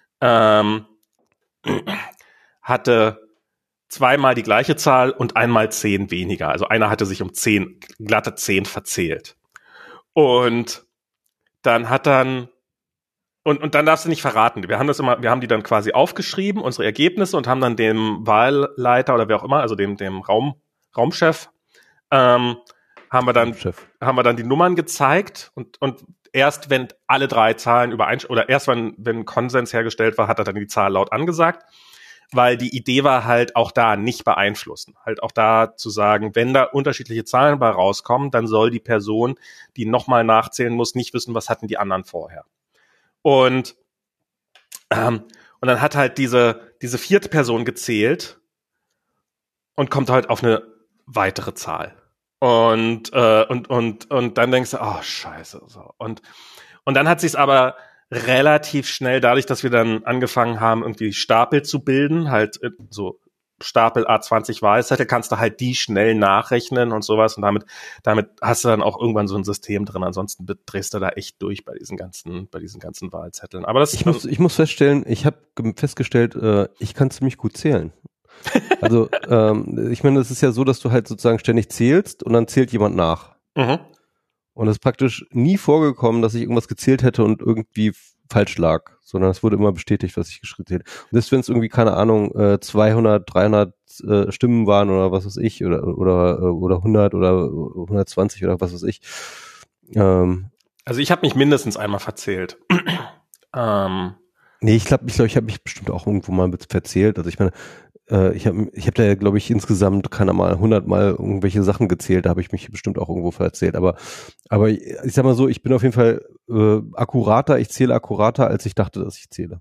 S2: hatte 2-mal die gleiche Zahl und einmal 10 weniger. Also einer hatte sich um glatte 10 verzählt. Und dann Und dann darfst du nicht verraten. Wir haben die dann quasi aufgeschrieben, unsere Ergebnisse, und haben dann dem Wahlleiter oder wer auch immer, also dem Raumchef, haben wir dann die Nummern gezeigt, und erst wenn alle 3 Zahlen oder erst wenn Konsens hergestellt war, hat er dann die Zahl laut angesagt, weil die Idee war halt auch da nicht beeinflussen. Halt auch da zu sagen, wenn da unterschiedliche Zahlen bei rauskommen, dann soll die Person, die nochmal nachzählen muss, nicht wissen, was hatten die anderen vorher. Und dann hat halt diese 4. Person gezählt und kommt halt auf eine weitere Zahl. Und dann denkst du, oh, scheiße. So. Und dann hat sich's aber relativ schnell, dadurch, dass wir dann angefangen haben, irgendwie Stapel zu bilden, halt so Stapel A20 Wahlzettel, kannst du halt die schnell nachrechnen und sowas, und damit hast du dann auch irgendwann so ein System drin. Ansonsten drehst du da echt durch bei diesen ganzen Wahlzetteln. Aber ich
S1: muss feststellen, ich habe festgestellt, ich kann ziemlich gut zählen. Also ich meine, es ist ja so, dass du halt sozusagen ständig zählst und dann zählt jemand nach.
S2: Mhm.
S1: Und es ist praktisch nie vorgekommen, dass ich irgendwas gezählt hätte und irgendwie falsch lag, sondern es wurde immer bestätigt, was ich gezählt hätte. Und selbst wenn es irgendwie, keine Ahnung, 200, 300 Stimmen waren oder was weiß ich, oder 100 oder 120 oder was weiß ich.
S2: Also ich habe mich mindestens einmal verzählt.
S1: Nee, ich glaube, ich habe mich bestimmt auch irgendwo mal verzählt. Also ich meine, ich hab da, glaube ich, insgesamt, keine Mal 100 Mal irgendwelche Sachen gezählt, da habe ich mich bestimmt auch irgendwo verzählt. Aber ich sag mal so, ich bin auf jeden Fall ich zähle akkurater, als ich dachte, dass ich zähle.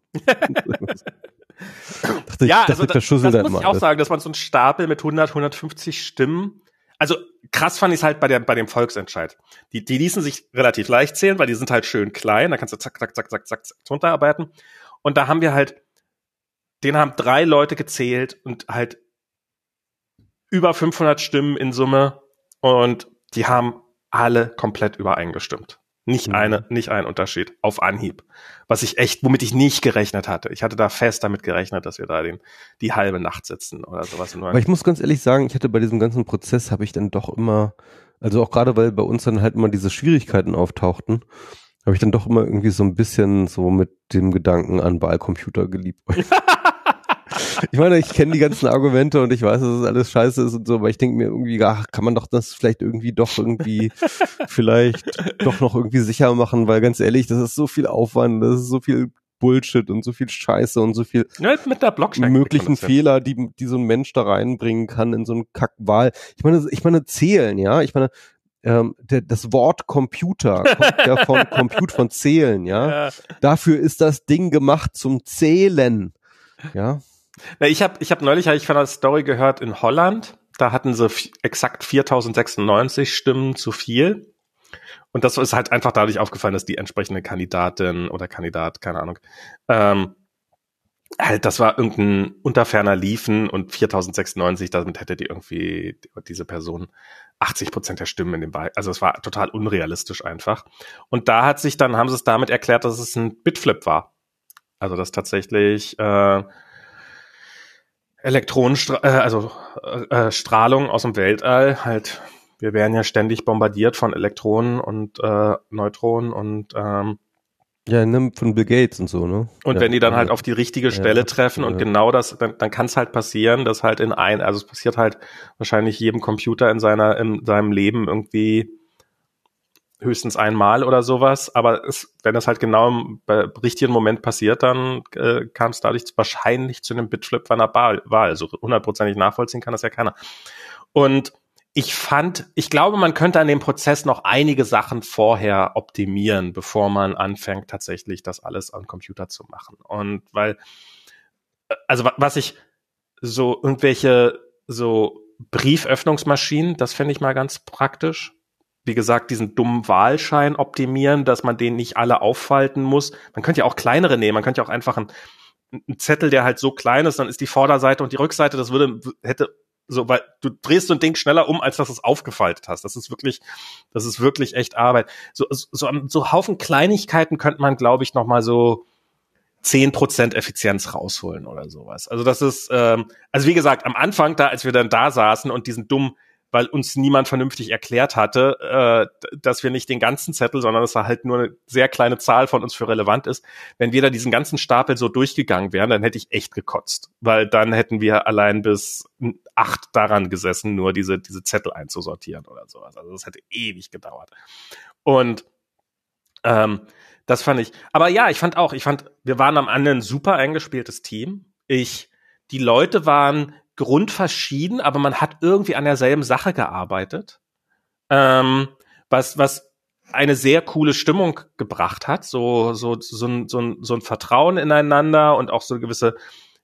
S2: Das muss ich auch sagen, dass man so einen Stapel mit 100, 150 Stimmen, also krass fand ich es halt bei dem Volksentscheid. Die ließen sich relativ leicht zählen, weil die sind halt schön klein, da kannst du zack, zack, zack, zack, zack runterarbeiten. Und da haben wir halt, den haben 3 Leute gezählt und halt über 500 Stimmen in Summe und die haben alle komplett übereingestimmt. Nicht ein Unterschied auf Anhieb. Womit ich nicht gerechnet hatte. Ich hatte da fest damit gerechnet, dass wir da die halbe Nacht sitzen oder sowas.
S1: Aber ich muss ganz ehrlich sagen, ich hatte bei diesem ganzen Prozess, habe ich dann doch immer, also auch gerade weil bei uns dann halt immer diese Schwierigkeiten auftauchten, habe ich dann doch immer irgendwie so ein bisschen so mit dem Gedanken an Wahlcomputer geliebt. Ich meine, ich kenne die ganzen Argumente und ich weiß, dass es alles scheiße ist und so, aber ich denke mir irgendwie, ach, kann man doch das vielleicht irgendwie vielleicht doch noch irgendwie sicher machen, weil ganz ehrlich, das ist so viel Aufwand, das ist so viel Bullshit und so viel Scheiße und so viel
S2: mit der Blockchain
S1: möglichen Fehler, die so ein Mensch da reinbringen kann in so einen Kackwahl. Ich meine zählen, ja, ich meine, das Wort Computer kommt ja von Zählen, ja. Dafür ist das Ding gemacht zum Zählen, ja.
S2: Na, ich hab neulich von einer Story gehört in Holland, da hatten sie exakt 4096 Stimmen zu viel. Und das ist halt einfach dadurch aufgefallen, dass die entsprechende Kandidatin oder Kandidat, keine Ahnung, halt, das war irgendein unter ferner Liefen und 4096, damit hätte diese Person 80% der Stimmen in dem Wahl. Also es war total unrealistisch einfach. Und da haben sie es damit erklärt, dass es ein Bitflip war. Also dass tatsächlich Strahlung aus dem Weltall, halt, wir werden ja ständig bombardiert von Elektronen und Neutronen und
S1: von Bill Gates und so, ne?
S2: Und wenn die dann halt auf die richtige Stelle treffen und genau das, dann kann es halt passieren, dass halt also es passiert halt wahrscheinlich jedem Computer in seinem Leben irgendwie höchstens einmal oder sowas, aber wenn das halt genau im richtigen Moment passiert, dann kam es dadurch wahrscheinlich zu einem Bitflip bei einer Wahl. So 100%ig nachvollziehen kann das ja keiner. Und ich glaube, man könnte an dem Prozess noch einige Sachen vorher optimieren, bevor man anfängt, tatsächlich das alles am Computer zu machen. Und also was ich irgendwelche Brieföffnungsmaschinen, das fände ich mal ganz praktisch. Wie gesagt, diesen dummen Wahlschein optimieren, dass man den nicht alle auffalten muss. Man könnte ja auch kleinere nehmen. Man könnte ja auch einfach einen Zettel, der halt so klein ist, dann ist die Vorderseite und die Rückseite, weil du drehst so ein Ding schneller um, als dass du es aufgefaltet hast. Das ist wirklich echt Arbeit. So Haufen Kleinigkeiten könnte man, glaube ich, noch mal so 10% Effizienz rausholen oder sowas. Also das ist, also wie gesagt, am Anfang als wir dann da saßen und diesen dummen, weil uns niemand vernünftig erklärt hatte, dass wir nicht den ganzen Zettel, sondern dass da halt nur eine sehr kleine Zahl von uns für relevant ist. Wenn wir da diesen ganzen Stapel so durchgegangen wären, dann hätte ich echt gekotzt. Weil dann hätten wir allein bis 8 daran gesessen, nur diese Zettel einzusortieren oder sowas. Also das hätte ewig gedauert. Und das fand ich. Aber ja, ich fand, wir waren am Ende ein super eingespieltes Team. Die Leute waren grundverschieden, aber man hat irgendwie an derselben Sache gearbeitet, was eine sehr coole Stimmung gebracht hat, so ein Vertrauen ineinander und auch so eine gewisse,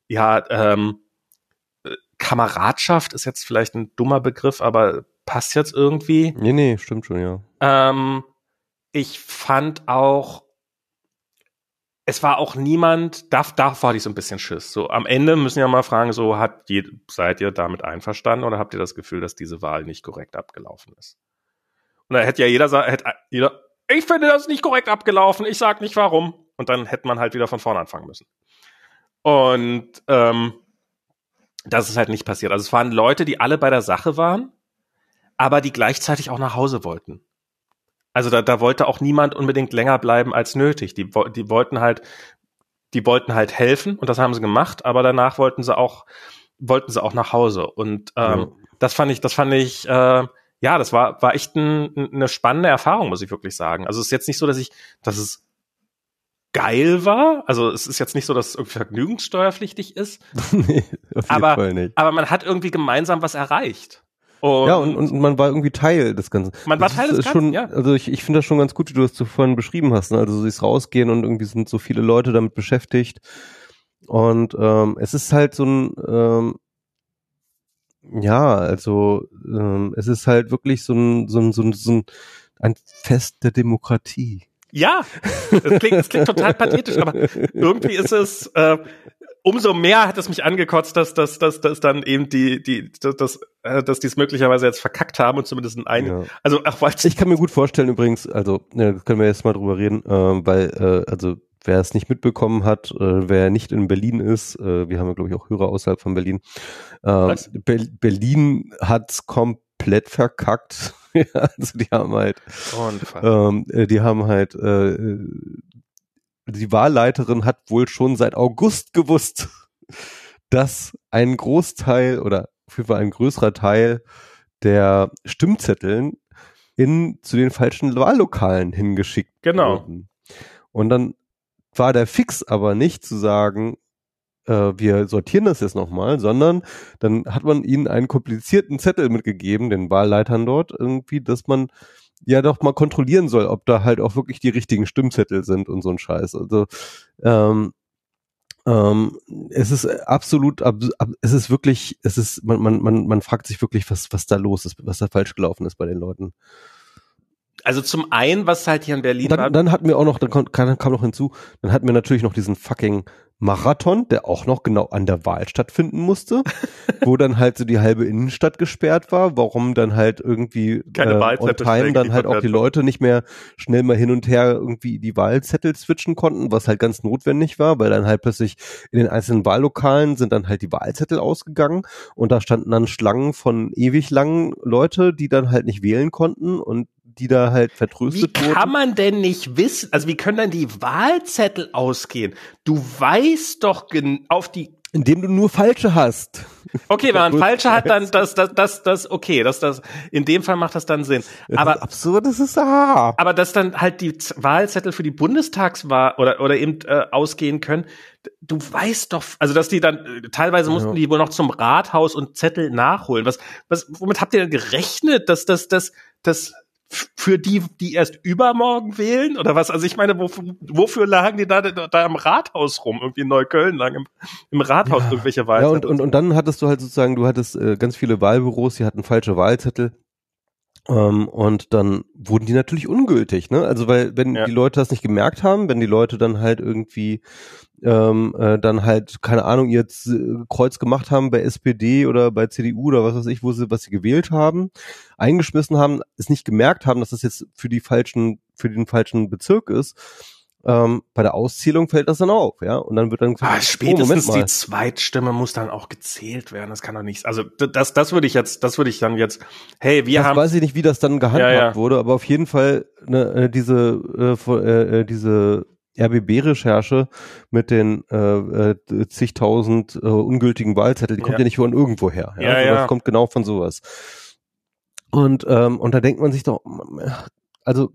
S2: Kameradschaft ist jetzt vielleicht ein dummer Begriff, aber passt jetzt irgendwie.
S1: Nee, stimmt schon, ja.
S2: Ich fand auch, es war auch niemand, davor hatte ich so ein bisschen Schiss. So, am Ende müssen wir mal fragen, seid ihr damit einverstanden oder habt ihr das Gefühl, dass diese Wahl nicht korrekt abgelaufen ist? Und da hätte ja jeder, ich finde das nicht korrekt abgelaufen, ich sag nicht warum. Und dann hätte man halt wieder von vorne anfangen müssen. Und das ist halt nicht passiert. Also es waren Leute, die alle bei der Sache waren, aber die gleichzeitig auch nach Hause wollten. Also da wollte auch niemand unbedingt länger bleiben als nötig. Die wollten halt helfen und das haben sie gemacht, aber danach wollten sie auch nach Hause. Und das fand ich, das war echt eine spannende Erfahrung, muss ich wirklich sagen. Also es ist jetzt nicht so, dass es geil war. Also es ist jetzt nicht so, dass es irgendwie vergnügungssteuerpflichtig ist.
S1: Nee, auf jeden Fall nicht.
S2: Aber man hat irgendwie gemeinsam was erreicht.
S1: Und man war irgendwie Teil des Ganzen.
S2: Man war Teil des Ganzen, ja.
S1: Also ich finde das schon ganz gut, wie du das vorhin beschrieben hast. Ne? Also so ist rausgehen und irgendwie sind so viele Leute damit beschäftigt. Und es ist halt so ein, Ja, also es ist halt wirklich so ein Fest der Demokratie.
S2: Ja, es klingt total pathetisch, aber irgendwie ist es, umso mehr hat es mich angekotzt, dass dann eben dass die es möglicherweise jetzt verkackt haben und zumindest also auch weil
S1: ich kann mir gut vorstellen übrigens, also können wir jetzt mal drüber reden, weil also wer es nicht mitbekommen hat, wer nicht in Berlin ist, wir haben ja glaube ich auch Hörer außerhalb von Berlin, Berlin hat's komplett verkackt. Ja, also die haben halt die Wahlleiterin hat wohl schon seit August gewusst, dass ein Großteil oder auf jeden Fall ein größerer Teil der Stimmzetteln zu den falschen Wahllokalen hingeschickt wurden. Und dann war der Fix aber nicht zu sagen, wir sortieren das jetzt nochmal, sondern dann hat man ihnen einen komplizierten Zettel mitgegeben, den Wahlleitern dort irgendwie, dass man ja doch mal kontrollieren soll, ob da halt auch wirklich die richtigen Stimmzettel sind und so ein Scheiß. Also es ist absolut, es ist wirklich, man fragt sich wirklich, was da los ist, was da falsch gelaufen ist bei den Leuten.
S2: Also zum einen, was halt hier in Berlin war.
S1: Dann hatten wir auch noch, kam noch hinzu, dann hatten wir natürlich noch diesen fucking Marathon, der auch noch genau an der Wahl stattfinden musste, wo dann halt so die halbe Innenstadt gesperrt war, warum dann halt irgendwie on time dann halt auch die Leute nicht mehr schnell mal hin und her irgendwie die Wahlzettel switchen konnten, was halt ganz notwendig war, weil dann halt plötzlich in den einzelnen Wahllokalen sind dann halt die Wahlzettel ausgegangen und da standen dann Schlangen von ewig langen Leute, die dann halt nicht wählen konnten und die da halt vertröstet wurden.
S2: Wie kann man denn nicht wissen, also wie können dann die Wahlzettel ausgehen? Du weißt doch
S1: indem du nur falsche hast.
S2: Okay, wenn man falsche hat, dann okay, in dem Fall macht das dann Sinn. Aber
S1: das ist absurd, das ist aber
S2: dass dann halt die Wahlzettel für die Bundestagswahl oder eben ausgehen können. Du weißt doch, also dass die dann teilweise mussten die wohl noch zum Rathaus und Zettel nachholen. Womit habt ihr denn gerechnet, dass für die erst übermorgen wählen oder was? Also ich meine, wofür lagen die da im Rathaus rum? Irgendwie in Neukölln lagen im Rathaus irgendwelche Wahlzettel.
S1: Ja, und dann hattest du halt sozusagen, ganz viele Wahlbüros, die hatten falsche Wahlzettel. Und dann wurden die natürlich ungültig, ne? Also weil wenn die Leute das nicht gemerkt haben, wenn die Leute dann halt irgendwie dann halt, keine Ahnung, ihr Kreuz gemacht haben bei SPD oder bei CDU oder was weiß ich, was sie gewählt haben, eingeschmissen haben, es nicht gemerkt haben, dass das jetzt für den falschen Bezirk ist, bei der Auszählung fällt das dann auf, ja, und dann wird dann gesagt,
S2: spätestens die Zweitstimme muss dann auch gezählt werden, das kann doch nicht, also das würde ich dann jetzt, hey,
S1: weiß ich nicht, wie das dann gehandhabt wurde, aber auf jeden Fall diese RBB-Recherche mit den zigtausend ungültigen Wahlzetteln, die kommt ja nicht von irgendwo her. Das kommt genau von sowas. Und da denkt man sich doch, also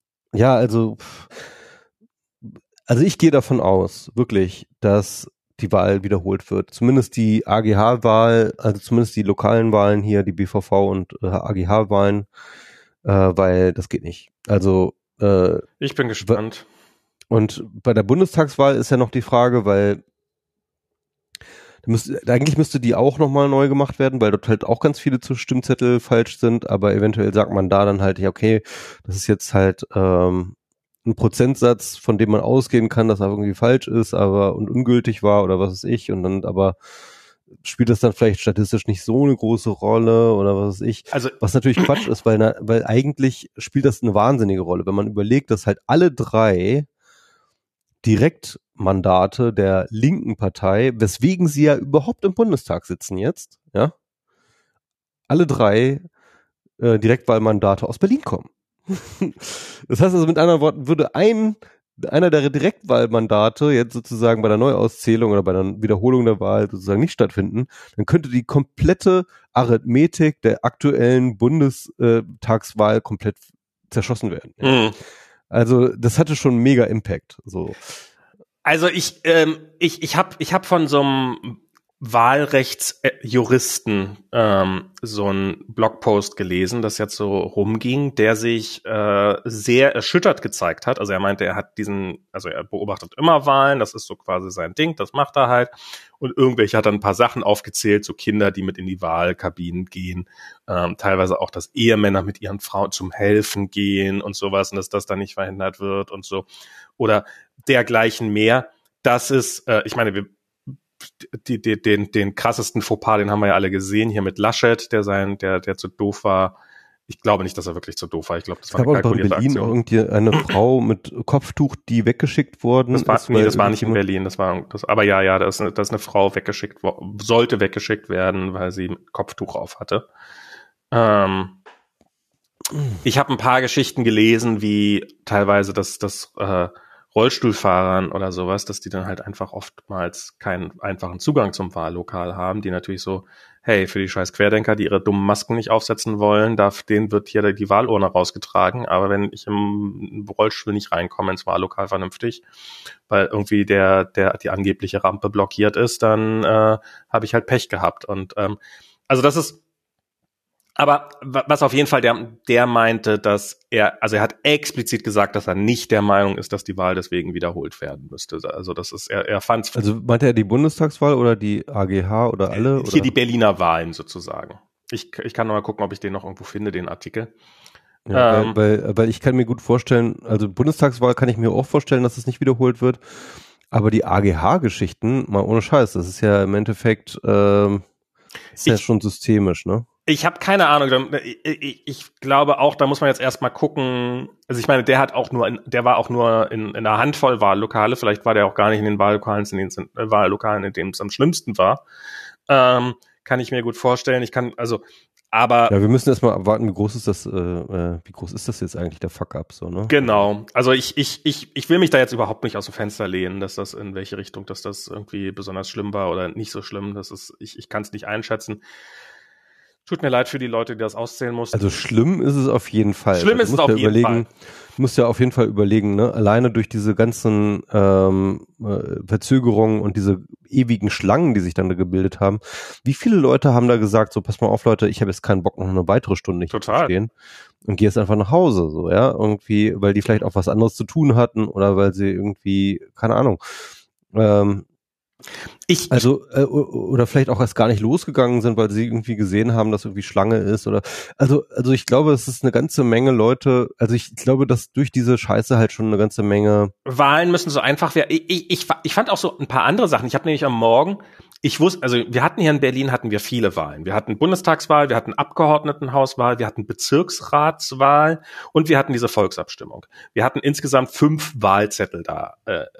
S1: ich gehe davon aus, wirklich, dass die Wahl wiederholt wird. Zumindest die AGH-Wahl, also zumindest die lokalen Wahlen hier, die BVV und AGH-Wahlen, weil das geht nicht. Also
S2: ich bin gespannt.
S1: Und bei der Bundestagswahl ist ja noch die Frage, weil eigentlich müsste die auch nochmal neu gemacht werden, weil dort halt auch ganz viele Stimmzettel falsch sind, aber eventuell sagt man da dann halt, ja okay, das ist jetzt halt ein Prozentsatz, von dem man ausgehen kann, dass er irgendwie falsch ist, und ungültig war oder was weiß ich, und dann aber spielt das dann vielleicht statistisch nicht so eine große Rolle oder was weiß ich.
S2: Also,
S1: was natürlich Quatsch ist, weil eigentlich spielt das eine wahnsinnige Rolle, wenn man überlegt, dass halt alle 3 Direktmandate der linken Partei, weswegen sie ja überhaupt im Bundestag sitzen jetzt, ja, alle 3 Direktwahlmandate aus Berlin kommen. Das heißt also mit anderen Worten, würde einer der Direktwahlmandate jetzt sozusagen bei der Neuauszählung oder bei der Wiederholung der Wahl sozusagen nicht stattfinden, dann könnte die komplette Arithmetik der aktuellen Bundestagswahl komplett zerschossen werden.
S2: Mhm.
S1: Also das hatte schon mega Impact. So.
S2: Also ich habe von so einem Wahlrechtsjuristen so einen Blogpost gelesen, das jetzt so rumging, der sich sehr erschüttert gezeigt hat. Also er meinte, er beobachtet immer Wahlen, das ist so quasi sein Ding, das macht er halt. Und irgendwelche hat dann ein paar Sachen aufgezählt, so Kinder, die mit in die Wahlkabinen gehen, teilweise auch, dass Ehemänner mit ihren Frauen zum Helfen gehen und sowas und dass das dann nicht verhindert wird und so. Oder dergleichen mehr. Das ist, ich meine, den krassesten Fauxpas, den haben wir ja alle gesehen, hier mit Laschet, der zu doof war. Ich glaube nicht, dass er wirklich zu doof war. Ich glaube, das war eine kalkulierte Aktion.
S1: Es gab auch in Berlin irgendwie eine Frau mit Kopftuch, die weggeschickt worden ist.
S2: Das war nicht in Berlin. Aber ja, da ist eine Frau sollte weggeschickt werden, weil sie Kopftuch auf hatte. Ich habe ein paar Geschichten gelesen, wie teilweise das Rollstuhlfahrern oder sowas, dass die dann halt einfach oftmals keinen einfachen Zugang zum Wahllokal haben, die natürlich so, hey, für die scheiß Querdenker, die ihre dummen Masken nicht aufsetzen wollen, denen wird hier die Wahlurne rausgetragen, aber wenn ich im Rollstuhl nicht reinkomme ins Wahllokal vernünftig, weil irgendwie die angebliche Rampe blockiert ist, dann habe ich halt Pech gehabt und also das ist. Aber was auf jeden Fall der meinte, dass er hat explizit gesagt, dass er nicht der Meinung ist, dass die Wahl deswegen wiederholt werden müsste. Also das ist, er fand.
S1: Also meinte er die Bundestagswahl oder die AGH oder alle?
S2: Hier die Berliner Wahlen sozusagen. Ich kann noch mal gucken, ob ich den noch irgendwo finde, den Artikel.
S1: Ja, weil ich kann mir gut vorstellen, also Bundestagswahl kann ich mir auch vorstellen, dass es nicht wiederholt wird. Aber die AGH-Geschichten, mal ohne Scheiß, das ist ja im Endeffekt ja schon systemisch, ne?
S2: Ich habe keine Ahnung. Ich glaube auch, da muss man jetzt erstmal gucken. Also ich meine, der war auch nur in einer Handvoll Wahllokale. Vielleicht war der auch gar nicht in den Wahllokalen, in denen es am schlimmsten war. Kann ich mir gut vorstellen. Aber
S1: ja, wir müssen erstmal abwarten, wie groß ist das jetzt eigentlich, der Fuck-up, so, ne?
S2: Genau. Also ich will mich da jetzt überhaupt nicht aus dem Fenster lehnen, dass das in welche Richtung, dass das irgendwie besonders schlimm war oder nicht so schlimm. Ich kann es nicht einschätzen. Tut mir leid für die Leute, die das auszählen mussten.
S1: Also schlimm ist es auf jeden Fall.
S2: Schlimm ist es auf jeden Fall.
S1: Du musst ja auf jeden Fall überlegen, ne? Alleine durch diese ganzen Verzögerungen und diese ewigen Schlangen, die sich dann da gebildet haben. Wie viele Leute haben da gesagt, so pass mal auf, Leute, ich habe jetzt keinen Bock, noch eine weitere Stunde hier zu stehen und gehe jetzt einfach nach Hause, so, ja, irgendwie, weil die vielleicht auch was anderes zu tun hatten oder weil sie irgendwie, keine Ahnung, oder vielleicht auch erst gar nicht losgegangen sind, weil sie irgendwie gesehen haben, dass irgendwie Schlange ist oder also ich glaube, es ist eine ganze Menge Leute, also ich glaube, dass durch diese Scheiße halt schon eine ganze Menge
S2: Wahlen müssen so einfach werden. Ich fand auch so ein paar andere Sachen. Ich habe nämlich am Morgen, wir hatten hier in Berlin viele Wahlen. Wir hatten Bundestagswahl, wir hatten Abgeordnetenhauswahl, wir hatten Bezirksratswahl und wir hatten diese Volksabstimmung. Wir hatten insgesamt 5 Wahlzettel da,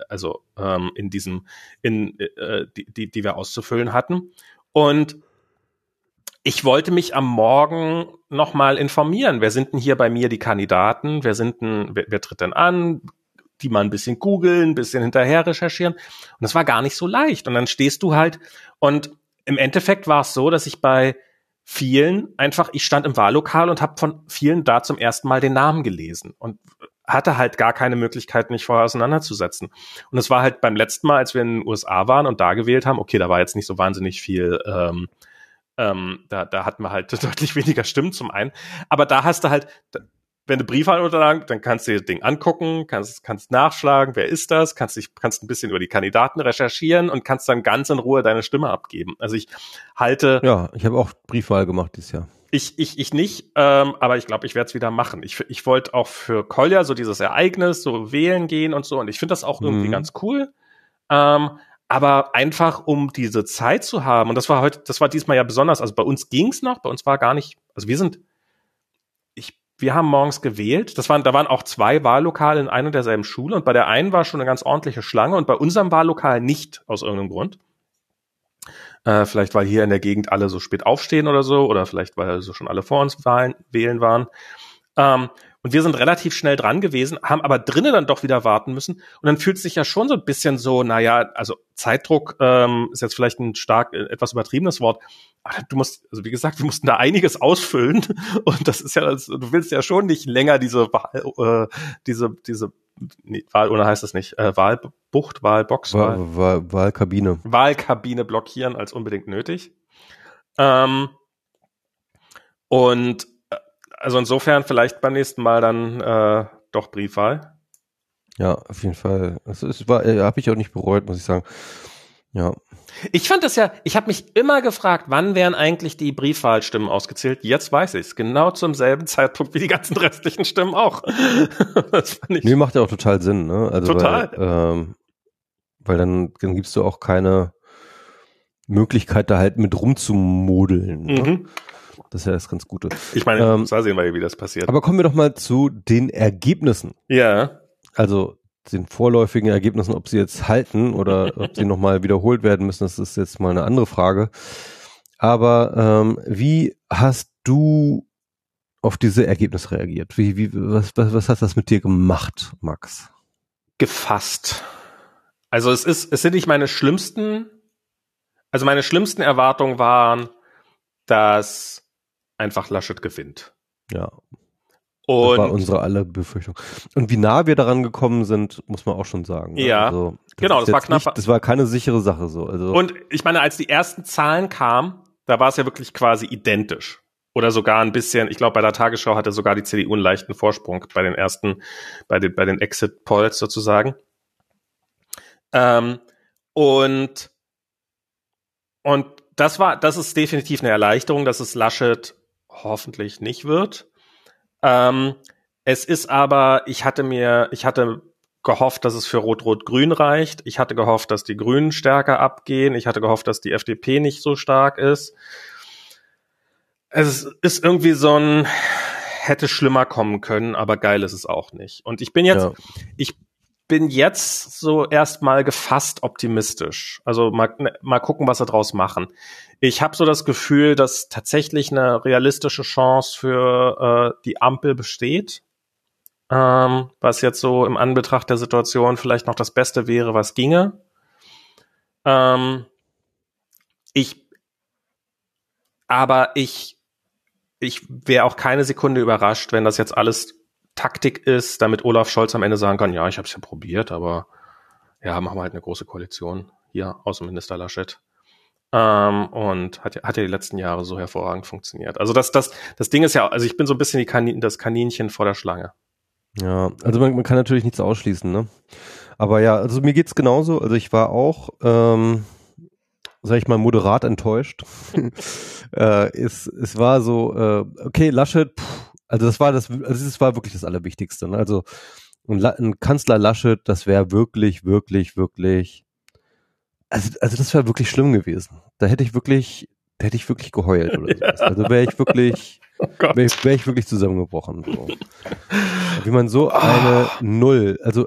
S2: die wir auszufüllen hatten. Und ich wollte mich am Morgen nochmal informieren. Wer sind denn hier bei mir die Kandidaten? Wer tritt denn an? Die mal ein bisschen googeln, ein bisschen hinterher recherchieren. Und das war gar nicht so leicht. Und dann stehst du halt, und im Endeffekt war es so, dass ich bei vielen ich stand im Wahllokal und habe von vielen da zum ersten Mal den Namen gelesen und hatte halt gar keine Möglichkeit, mich vorher auseinanderzusetzen. Und es war halt beim letzten Mal, als wir in den USA waren und da gewählt haben, okay, da war jetzt nicht so wahnsinnig viel, da hatten wir halt deutlich weniger Stimmen zum einen. Aber da hast du halt, wenn du Briefwahlunterlagen, dann kannst du dir das Ding angucken, kannst nachschlagen, wer ist das, kannst ein bisschen über die Kandidaten recherchieren und kannst dann ganz in Ruhe deine Stimme abgeben. Also ich
S1: habe auch Briefwahl gemacht dieses Jahr.
S2: Ich nicht, aber ich glaube, ich werde es wieder machen. Ich wollte auch für Kolja so dieses Ereignis, so wählen gehen und so, und ich finde das auch irgendwie ganz cool. Aber einfach, um diese Zeit zu haben, und das war diesmal ja besonders, also bei uns ging's noch, bei uns war gar nicht, also wir haben morgens gewählt. Da waren auch 2 Wahllokale in einer und derselben Schule und bei der einen war schon eine ganz ordentliche Schlange und bei unserem Wahllokal nicht, aus irgendeinem Grund. Vielleicht, weil hier in der Gegend alle so spät aufstehen oder so, oder vielleicht, weil so schon alle vor uns wählen waren. Und wir sind relativ schnell dran gewesen, haben aber drinnen dann doch wieder warten müssen. Und dann fühlt es sich ja schon so ein bisschen so, also Zeitdruck ist jetzt vielleicht ein etwas übertriebenes Wort. Aber wie gesagt, wir mussten da einiges ausfüllen. Und das ist ja, du willst ja schon nicht länger diese oder heißt das nicht, Wahlbucht, Wahlbox,
S1: Wahlkabine.
S2: Wahlkabine blockieren als unbedingt nötig. Und also insofern vielleicht beim nächsten Mal dann doch Briefwahl.
S1: Ja, auf jeden Fall. Also habe ich auch nicht bereut, muss ich sagen. Ja.
S2: Ich fand das ich habe mich immer gefragt, wann werden eigentlich die Briefwahlstimmen ausgezählt? Jetzt weiß ich es. Genau zum selben Zeitpunkt wie die ganzen restlichen Stimmen auch.
S1: Das fand ich. Nee, macht ja auch total Sinn, ne? Also
S2: total.
S1: Weil dann gibst du auch keine Möglichkeit, da halt mit rumzumodeln. Ne? Das ist ja das ganz Gute.
S2: Ich meine, da sehen wir ja, wie das passiert.
S1: Aber kommen wir doch mal zu den Ergebnissen.
S2: Ja.
S1: Also den vorläufigen Ergebnissen, ob sie jetzt halten oder ob sie nochmal wiederholt werden müssen, das ist jetzt mal eine andere Frage. Aber wie hast du auf diese Ergebnisse reagiert? Was hat das mit dir gemacht, Max?
S2: Gefasst. Also es sind nicht meine schlimmsten Erwartungen waren, dass einfach Laschet gewinnt.
S1: Ja. Und das war unsere alle Befürchtung. Und wie nah wir daran gekommen sind, muss man auch schon sagen.
S2: Ja,
S1: also,
S2: genau, das war knapp.
S1: Das war keine sichere Sache so. Also.
S2: Und ich meine, als die ersten Zahlen kamen, da war es ja wirklich quasi identisch. Oder sogar ein bisschen, ich glaube, bei der Tagesschau hatte sogar die CDU einen leichten Vorsprung bei den ersten, bei den Exit-Polls sozusagen. Und das ist definitiv eine Erleichterung, dass es Laschet hoffentlich nicht wird. Es ist aber, ich hatte gehofft, dass es für Rot-Rot-Grün reicht. Ich hatte gehofft, dass die Grünen stärker abgehen. Ich hatte gehofft, dass die FDP nicht so stark ist. Es ist irgendwie so ein, hätte schlimmer kommen können, aber geil ist es auch nicht. Und ich bin jetzt so erstmal gefasst optimistisch. Also mal gucken, was sie draus machen. Ich habe so das Gefühl, dass tatsächlich eine realistische Chance für die Ampel besteht, was jetzt so im Anbetracht der Situation vielleicht noch das Beste wäre, was ginge. Ich wäre auch keine Sekunde überrascht, wenn das jetzt alles Taktik ist, damit Olaf Scholz am Ende sagen kann, ja, ich habe es ja probiert, aber ja, machen wir halt eine große Koalition. Hier, Außenminister Laschet. Und hat ja die letzten Jahre so hervorragend funktioniert. Also das Ding ist ja, also ich bin so ein bisschen das Kaninchen vor der Schlange.
S1: Ja, also man kann natürlich nichts ausschließen, ne? Aber ja, also mir geht's genauso. Also ich war auch, sag ich mal, moderat enttäuscht. Es war so, okay, Laschet, also das war wirklich das Allerwichtigste. Ne? Also ein Kanzler Laschet, das wäre wirklich, wirklich, wirklich, also das wäre wirklich schlimm gewesen. Da hätte ich wirklich geheult oder sowas. Also wäre ich wirklich zusammengebrochen. So. Wie man so eine Null, also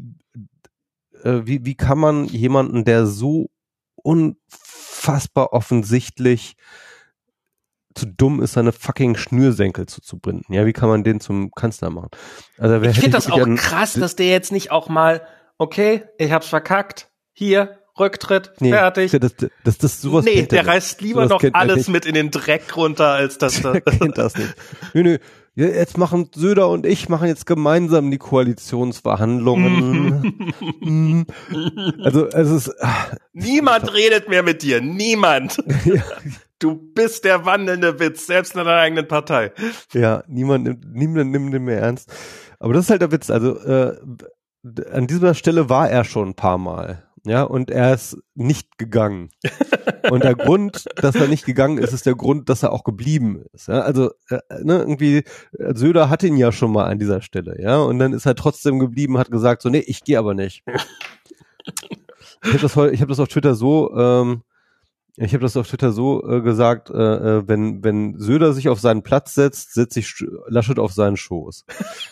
S1: wie kann man jemanden, der so unfassbar offensichtlich zu dumm ist, seine fucking Schnürsenkel zuzubinden. Ja, wie kann man den zum Kanzler machen? Also
S2: ich finde das auch krass, dass der jetzt nicht auch mal, okay, ich hab's verkackt, hier, Rücktritt, fertig.
S1: Sowas
S2: der reißt lieber noch alles mit in den Dreck runter, als dass
S1: der kennt das nicht. Nö. Jetzt machen Söder und ich jetzt gemeinsam die Koalitionsverhandlungen. Also es ist
S2: niemand redet mehr mit dir, niemand. Ja. Du bist der wandelnde Witz, selbst in deiner eigenen Partei.
S1: Ja, niemand nimmt den mehr ernst. Aber das ist halt der Witz. Also an dieser Stelle war er schon ein paar Mal. Ja, und er ist nicht gegangen. Und der Grund, dass er nicht gegangen ist, ist der Grund, dass er auch geblieben ist. Ja, also irgendwie, Söder hat ihn ja schon mal an dieser Stelle, ja, und dann ist er trotzdem geblieben, hat gesagt, so, nee, ich gehe aber nicht. Ich habe das auf Twitter so gesagt, wenn Söder sich auf seinen Platz setzt, setzt sich Laschet auf seinen Schoß.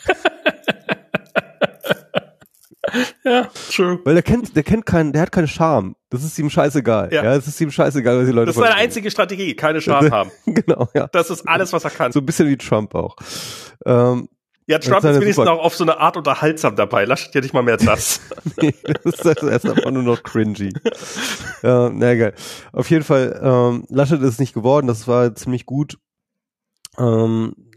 S2: Ja, true.
S1: Weil der hat keine Charme. Das ist ihm scheißegal. Ja, es ist ihm scheißegal, was die Leute.
S2: Das ist seine einzige Strategie, keine Charme haben.
S1: Genau, ja.
S2: Das ist alles, was er kann.
S1: So ein bisschen wie Trump auch.
S2: Ja, Trump ist wenigstens auch auf so eine Art unterhaltsam dabei. Laschet ja nicht mal mehr das.
S1: Nee, das ist einfach nur noch cringy. Na egal. Auf jeden Fall, Laschet ist nicht geworden. Das war ziemlich gut.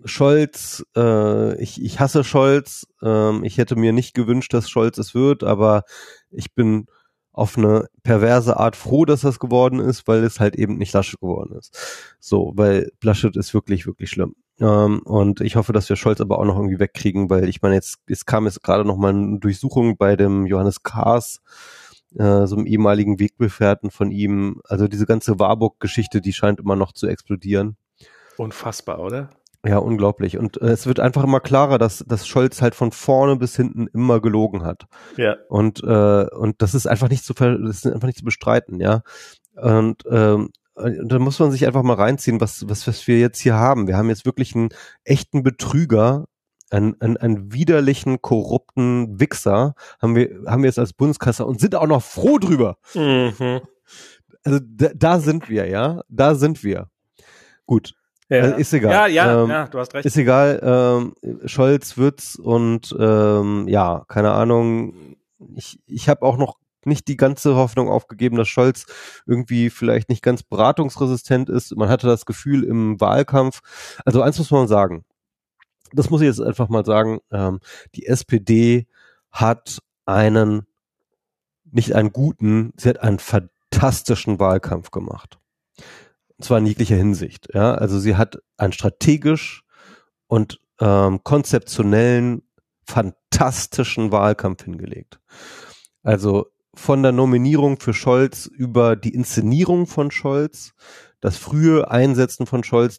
S1: Scholz, ich hasse Scholz. Ich hätte mir nicht gewünscht, dass Scholz es wird, aber ich bin auf eine perverse Art froh, dass das geworden ist, weil es halt eben nicht Laschet geworden ist. So, weil Laschet ist wirklich, wirklich schlimm. Und ich hoffe, dass wir Scholz aber auch noch irgendwie wegkriegen, weil ich meine, es kam jetzt gerade noch mal eine Durchsuchung bei dem Johannes Kahrs, so einem ehemaligen Weggefährten von ihm. Also diese ganze Warburg-Geschichte, die scheint immer noch zu explodieren.
S2: Unfassbar, oder?
S1: Ja, unglaublich. Und es wird einfach immer klarer, dass Scholz halt von vorne bis hinten immer gelogen hat.
S2: Ja.
S1: Und das ist einfach nicht das ist einfach nicht zu bestreiten, ja. Und da muss man sich einfach mal reinziehen, was wir jetzt hier haben. Wir haben jetzt wirklich einen echten Betrüger, einen widerlichen, korrupten Wichser haben wir jetzt als Bundeskanzler und sind auch noch froh drüber.
S2: Mhm.
S1: Also da sind wir, ja. Da sind wir. Gut.
S2: Ja.
S1: Ist egal.
S2: Ja, du hast recht.
S1: Ist egal, Scholz wird's und ja, keine Ahnung. Ich habe auch noch nicht die ganze Hoffnung aufgegeben, dass Scholz irgendwie vielleicht nicht ganz beratungsresistent ist. Man hatte das Gefühl im Wahlkampf. Also eins muss man sagen. Das muss ich jetzt einfach mal sagen. Die SPD hat nicht einen guten, sie hat einen fantastischen Wahlkampf gemacht. Und zwar in jeglicher Hinsicht. Ja, also sie hat einen strategisch und konzeptionellen, fantastischen Wahlkampf hingelegt. Also von der Nominierung für Scholz über die Inszenierung von Scholz, das frühe Einsetzen von Scholz,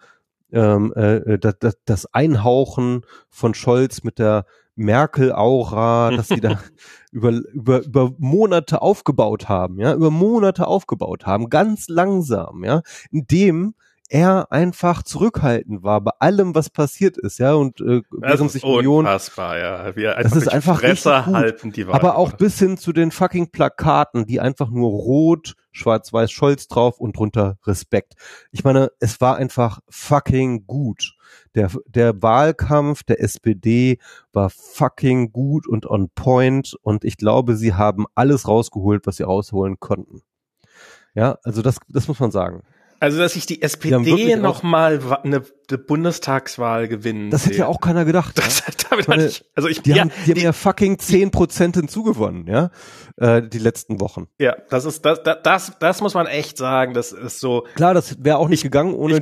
S1: das Einhauchen von Scholz mit der Merkel-Aura, dass sie da über Monate aufgebaut haben, ganz langsam, ja, indem er einfach zurückhaltend war bei allem, was passiert ist, ja, und während sich Union,
S2: unfassbar, ja, wie er
S1: das ist einfach richtig gut,
S2: halten die Wahl
S1: aber auch bis hin zu den fucking Plakaten, die einfach nur rot, schwarz-weiß Scholz drauf und drunter Respekt. Ich meine, es war einfach fucking gut. Der Wahlkampf der SPD war fucking gut und on point und ich glaube, sie haben alles rausgeholt, was sie rausholen konnten. Ja, also das muss man sagen.
S2: Also, dass sich die SPD nochmal eine Bundestagswahl gewinnen.
S1: Das hätte ja auch keiner gedacht. Die haben ja fucking 10% hinzugewonnen, ja, die letzten Wochen.
S2: Ja, das muss man echt sagen, das ist so.
S1: Klar, das wäre auch nicht gegangen ohne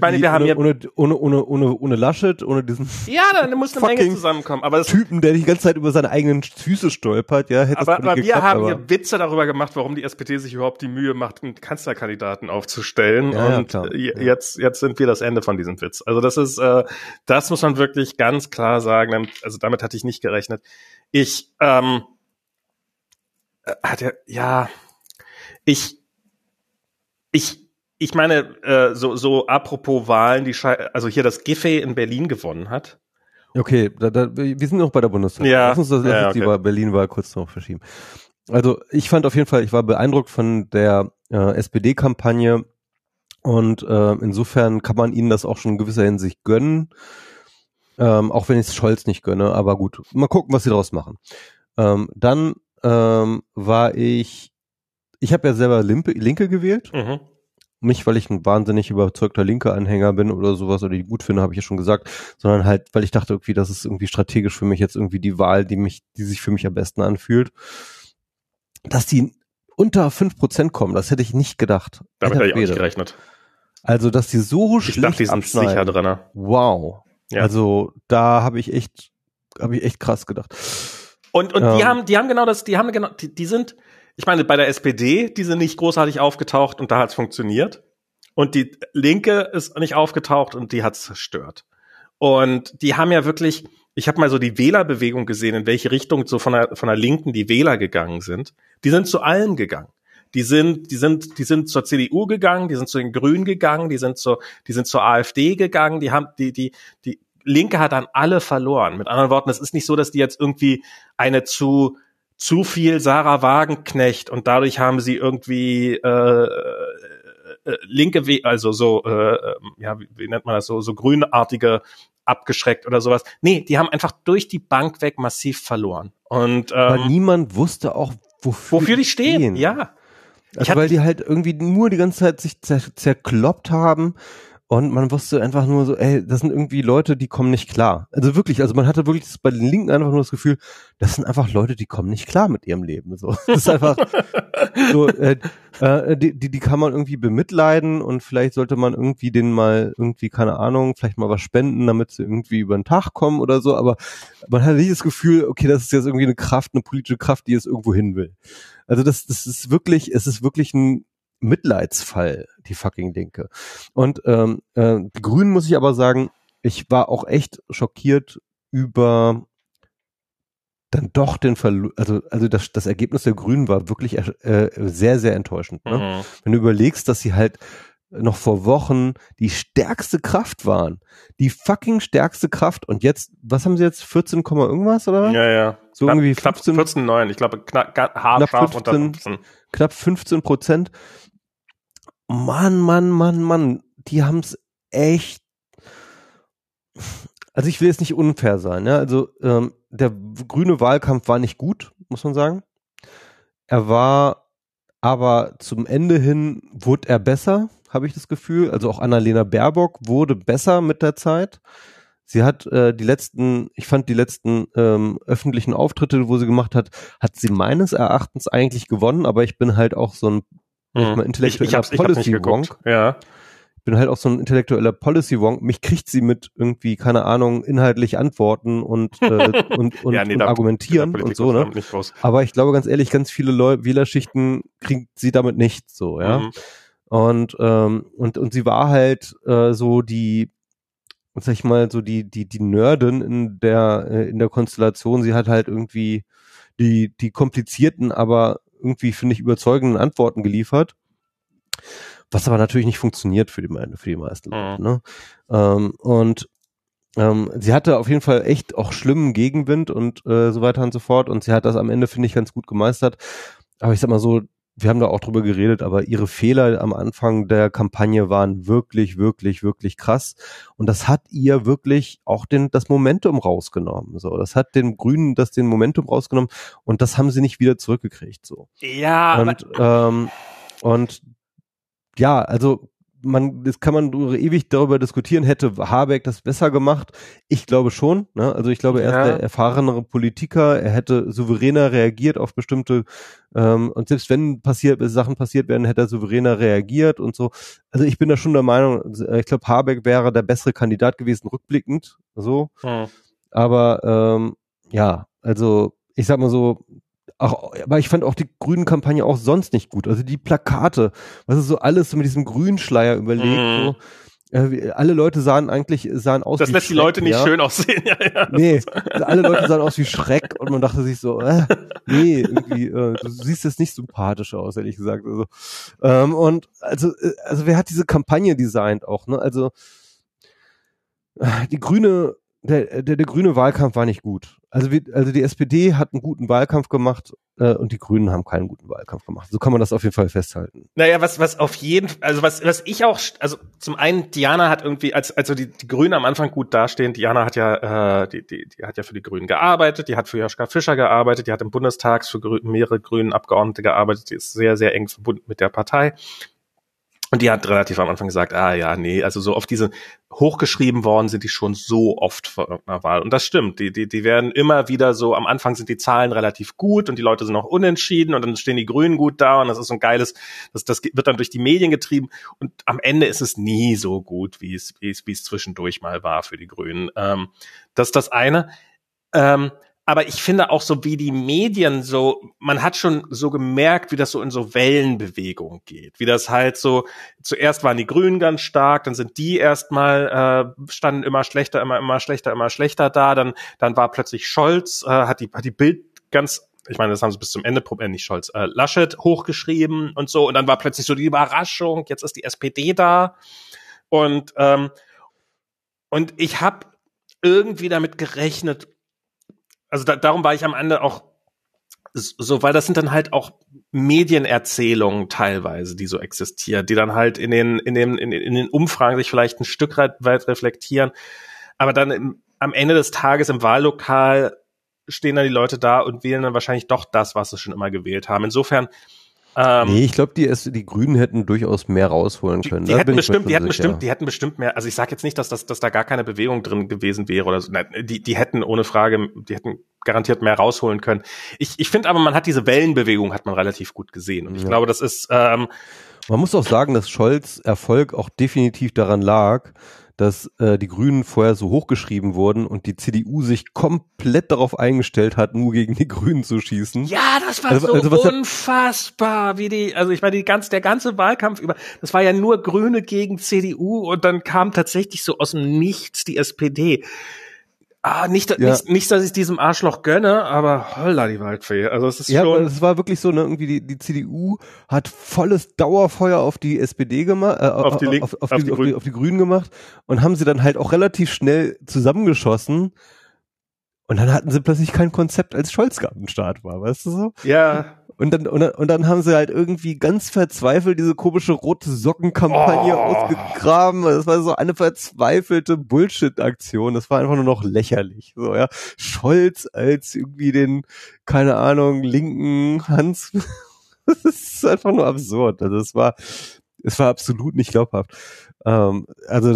S1: Laschet, ohne diesen.
S2: Ja, dann muss eine Menge zusammenkommen, aber das
S1: Typen, der die ganze Zeit über seine eigenen Füße stolpert, ja, hätte
S2: aber wir haben hier Witze darüber gemacht, warum die SPD sich überhaupt die Mühe macht, einen Kanzlerkandidaten aufzustellen, ja, und jetzt sind wir das Ende von diesem Witz. Also das ist, das muss man wirklich ganz klar sagen. Also damit hatte ich nicht gerechnet. Ich meine, so apropos Wahlen, also hier das Giffey in Berlin gewonnen hat.
S1: Okay, wir sind noch bei der Bundestagswahl.
S2: Ja.
S1: Lass uns die Berlin-Wahl kurz noch verschieben. Also ich fand auf jeden Fall, ich war beeindruckt von der SPD-Kampagne. Und insofern kann man ihnen das auch schon in gewisser Hinsicht gönnen, auch wenn ich es Scholz nicht gönne, aber gut, mal gucken, was sie daraus machen. Dann war ich habe ja selber Linke gewählt, nicht weil ich ein wahnsinnig überzeugter Linke-Anhänger bin oder sowas oder die gut finde, habe ich ja schon gesagt, sondern halt, weil ich dachte irgendwie, das ist irgendwie strategisch für mich jetzt irgendwie die Wahl, die sich für mich am besten anfühlt. Dass die unter 5% kommen, das hätte ich nicht gedacht.
S2: Damit hätte ich auch nicht gerechnet.
S1: Also, dass die so schlecht abschneiden. Ich dachte, die sind
S2: sicher drin.
S1: Wow. Ja. Also, da habe ich echt krass gedacht.
S2: Und die haben genau das, die sind, ich meine, bei der SPD, die sind nicht großartig aufgetaucht und da hat's funktioniert. Und die Linke ist nicht aufgetaucht und die hat's zerstört. Und die haben ja wirklich, ich habe mal so die Wählerbewegung gesehen, in welche Richtung so von der Linken die Wähler gegangen sind. Die sind zu allen gegangen. Die sind zur CDU gegangen, die sind zu den Grünen gegangen, die sind zur AfD gegangen, die Linke hat dann alle verloren. Mit anderen Worten, es ist nicht so, dass die jetzt irgendwie eine zu viel Sarah Wagenknecht und dadurch haben sie irgendwie linke, also so, wie nennt man das, so grünartige abgeschreckt oder sowas. Nee, die haben einfach durch die Bank weg massiv verloren. Und
S1: aber niemand wusste auch, wofür
S2: die stehen. Ja.
S1: Also weil die halt irgendwie nur die ganze Zeit sich zerkloppt haben Und man wusste einfach nur so, ey, das sind irgendwie Leute, die kommen nicht klar. Also wirklich, also man hatte wirklich bei den Linken einfach nur das Gefühl, das sind einfach Leute, die kommen nicht klar mit ihrem Leben. So, das ist einfach so, die kann man irgendwie bemitleiden und vielleicht sollte man irgendwie denen mal irgendwie, keine Ahnung, vielleicht mal was spenden, damit sie irgendwie über den Tag kommen oder so. Aber man hat nicht das Gefühl, okay, das ist jetzt irgendwie eine Kraft, eine politische Kraft, die es irgendwo hin will. Also das ist wirklich, es ist wirklich ein Mitleidsfall, die fucking Linke. Und die Grünen, muss ich aber sagen, ich war auch echt schockiert über dann doch den Verlust, also das Ergebnis der Grünen war wirklich sehr, sehr enttäuschend. Ne?
S2: Mhm.
S1: Wenn du überlegst, dass sie halt noch vor Wochen die stärkste Kraft waren. Die fucking stärkste Kraft. Und jetzt, was haben sie jetzt? 14, irgendwas, oder?
S2: Ja.
S1: So
S2: knapp,
S1: irgendwie
S2: 14,9. Ich glaube, haarscharf unter 15.
S1: Knapp 15%. Mann. Die haben's echt. Also ich will jetzt nicht unfair sein. Ja? Also der grüne Wahlkampf war nicht gut, muss man sagen. Er war aber zum Ende hin wurde er besser, habe ich das Gefühl. Also auch Annalena Baerbock wurde besser mit der Zeit. Sie hat die letzten öffentlichen Auftritte, wo sie gemacht hat sie meines Erachtens eigentlich gewonnen, aber ich bin halt auch so ein intellektueller Policy-Wonk.
S2: Ja.
S1: Ich bin halt auch so ein intellektueller Policy-Wonk. Mich kriegt sie mit irgendwie, keine Ahnung, inhaltlich antworten und argumentieren und so, ne? Aber ich glaube ganz ehrlich, ganz viele Wählerschichten kriegt sie damit nicht so, ja.
S2: Mhm.
S1: Und sie war halt so die, sag ich mal, so die Nerdin in der Konstellation. Sie hat halt irgendwie die komplizierten, aber irgendwie, finde ich, überzeugenden Antworten geliefert. Was aber natürlich nicht funktioniert für die meisten Leute. Ne? Sie hatte auf jeden Fall echt auch schlimmen Gegenwind und so weiter und so fort. Und sie hat das am Ende, finde ich, ganz gut gemeistert. Aber ich sag mal so, wir haben da auch drüber geredet, aber ihre Fehler am Anfang der Kampagne waren wirklich, wirklich, wirklich krass. Und das hat ihr wirklich auch das Momentum rausgenommen. So, das hat den Grünen den Momentum rausgenommen und das haben sie nicht wieder zurückgekriegt. So.
S2: Ja.
S1: Und ja, also das kann man ewig darüber diskutieren, hätte Habeck das besser gemacht? Ich glaube schon, ne? Also ich glaube, er ist der erfahrenere Politiker, er hätte souveräner reagiert auf bestimmte und selbst wenn Sachen passiert werden, hätte er souveräner reagiert und so. Also ich bin da schon der Meinung, ich glaube, Habeck wäre der bessere Kandidat gewesen, rückblickend, so. Aber ja, also ich sag mal so, aber ich fand auch die Grünen-Kampagne auch sonst nicht gut. Also die Plakate, was ist so alles so mit diesem Grünschleier überlegt. So. Alle Leute sahen aus
S2: das
S1: wie Schreck.
S2: Das lässt die Leute nicht schön aussehen. Ja.
S1: Nee, alle Leute sahen aus wie Schreck und man dachte sich so, nee, irgendwie, du siehst jetzt nicht sympathisch aus, ehrlich gesagt. Und wer hat diese Kampagne designt auch, ne? Also die Grüne, der grüne Wahlkampf war nicht gut. Also die SPD hat einen guten Wahlkampf gemacht und die Grünen haben keinen guten Wahlkampf gemacht. So kann man das auf jeden Fall festhalten.
S2: Naja, was auf jeden Fall, also was ich auch, also zum einen, Diana hat irgendwie, also die Grünen am Anfang gut dastehen, Diana hat ja, die hat ja für die Grünen gearbeitet, die hat für Joschka Fischer gearbeitet, die hat im Bundestag für mehrere Grünen Abgeordnete gearbeitet, die ist sehr, sehr eng verbunden mit der Partei. Und die hat relativ am Anfang gesagt, also so oft hochgeschrieben worden sind die schon so oft vor irgendeiner Wahl. Und das stimmt, die werden immer wieder so, am Anfang sind die Zahlen relativ gut und die Leute sind auch unentschieden und dann stehen die Grünen gut da und das ist so ein geiles, das wird dann durch die Medien getrieben und am Ende ist es nie so gut, wie es zwischendurch mal war für die Grünen. Das ist das eine. Aber ich finde auch so, wie die Medien so, man hat schon so gemerkt, wie das so in so Wellenbewegung geht. Wie das halt so, zuerst waren die Grünen ganz stark, dann sind die erstmal, standen immer schlechter da, dann war plötzlich Scholz, hat die Bild ganz, ich meine, das haben sie bis zum Ende, nicht Scholz, Laschet hochgeschrieben und so, und dann war plötzlich so die Überraschung, jetzt ist die SPD da. Und ich habe irgendwie damit gerechnet, also darum war ich am Ende auch so, weil das sind dann halt auch Medienerzählungen teilweise, die so existieren, die dann halt in den Umfragen sich vielleicht ein Stück weit reflektieren, aber dann am Ende des Tages im Wahllokal stehen dann die Leute da und wählen dann wahrscheinlich doch das, was sie schon immer gewählt haben. Insofern
S1: Nee, ich glaube, die Grünen hätten durchaus mehr rausholen können.
S2: Die hätten bestimmt mehr, also ich sage jetzt nicht, dass da gar keine Bewegung drin gewesen wäre oder so. Nein, die hätten ohne Frage, die hätten garantiert mehr rausholen können. Ich finde aber, man hat diese Wellenbewegung hat man relativ gut gesehen. Und ich glaube, das ist
S1: man muss auch sagen, dass Scholz' Erfolg auch definitiv daran lag, dass die Grünen vorher so hochgeschrieben wurden und die CDU sich komplett darauf eingestellt hat, nur gegen die Grünen zu schießen.
S2: Ja, das war so unfassbar, also ich meine, der ganze Wahlkampf über, das war ja nur Grüne gegen CDU und dann kam tatsächlich so aus dem Nichts die SPD. Nicht, dass ich diesem Arschloch gönne, aber holla die Waldfee. Also es ist schon. Ja,
S1: es war wirklich so, ne, irgendwie die CDU hat volles Dauerfeuer auf die SPD gemacht, auf die Grünen gemacht und haben sie dann halt auch relativ schnell zusammengeschossen. Und dann hatten sie plötzlich kein Konzept, als Scholz am Start war, weißt du so?
S2: Ja.
S1: Und dann haben sie halt irgendwie ganz verzweifelt diese komische rote Sockenkampagne ausgegraben. Das war so eine verzweifelte Bullshit-Aktion. Das war einfach nur noch lächerlich. So, ja. Scholz als irgendwie den, keine Ahnung, linken Hans. Das ist einfach nur absurd. Also es war absolut nicht glaubhaft. Also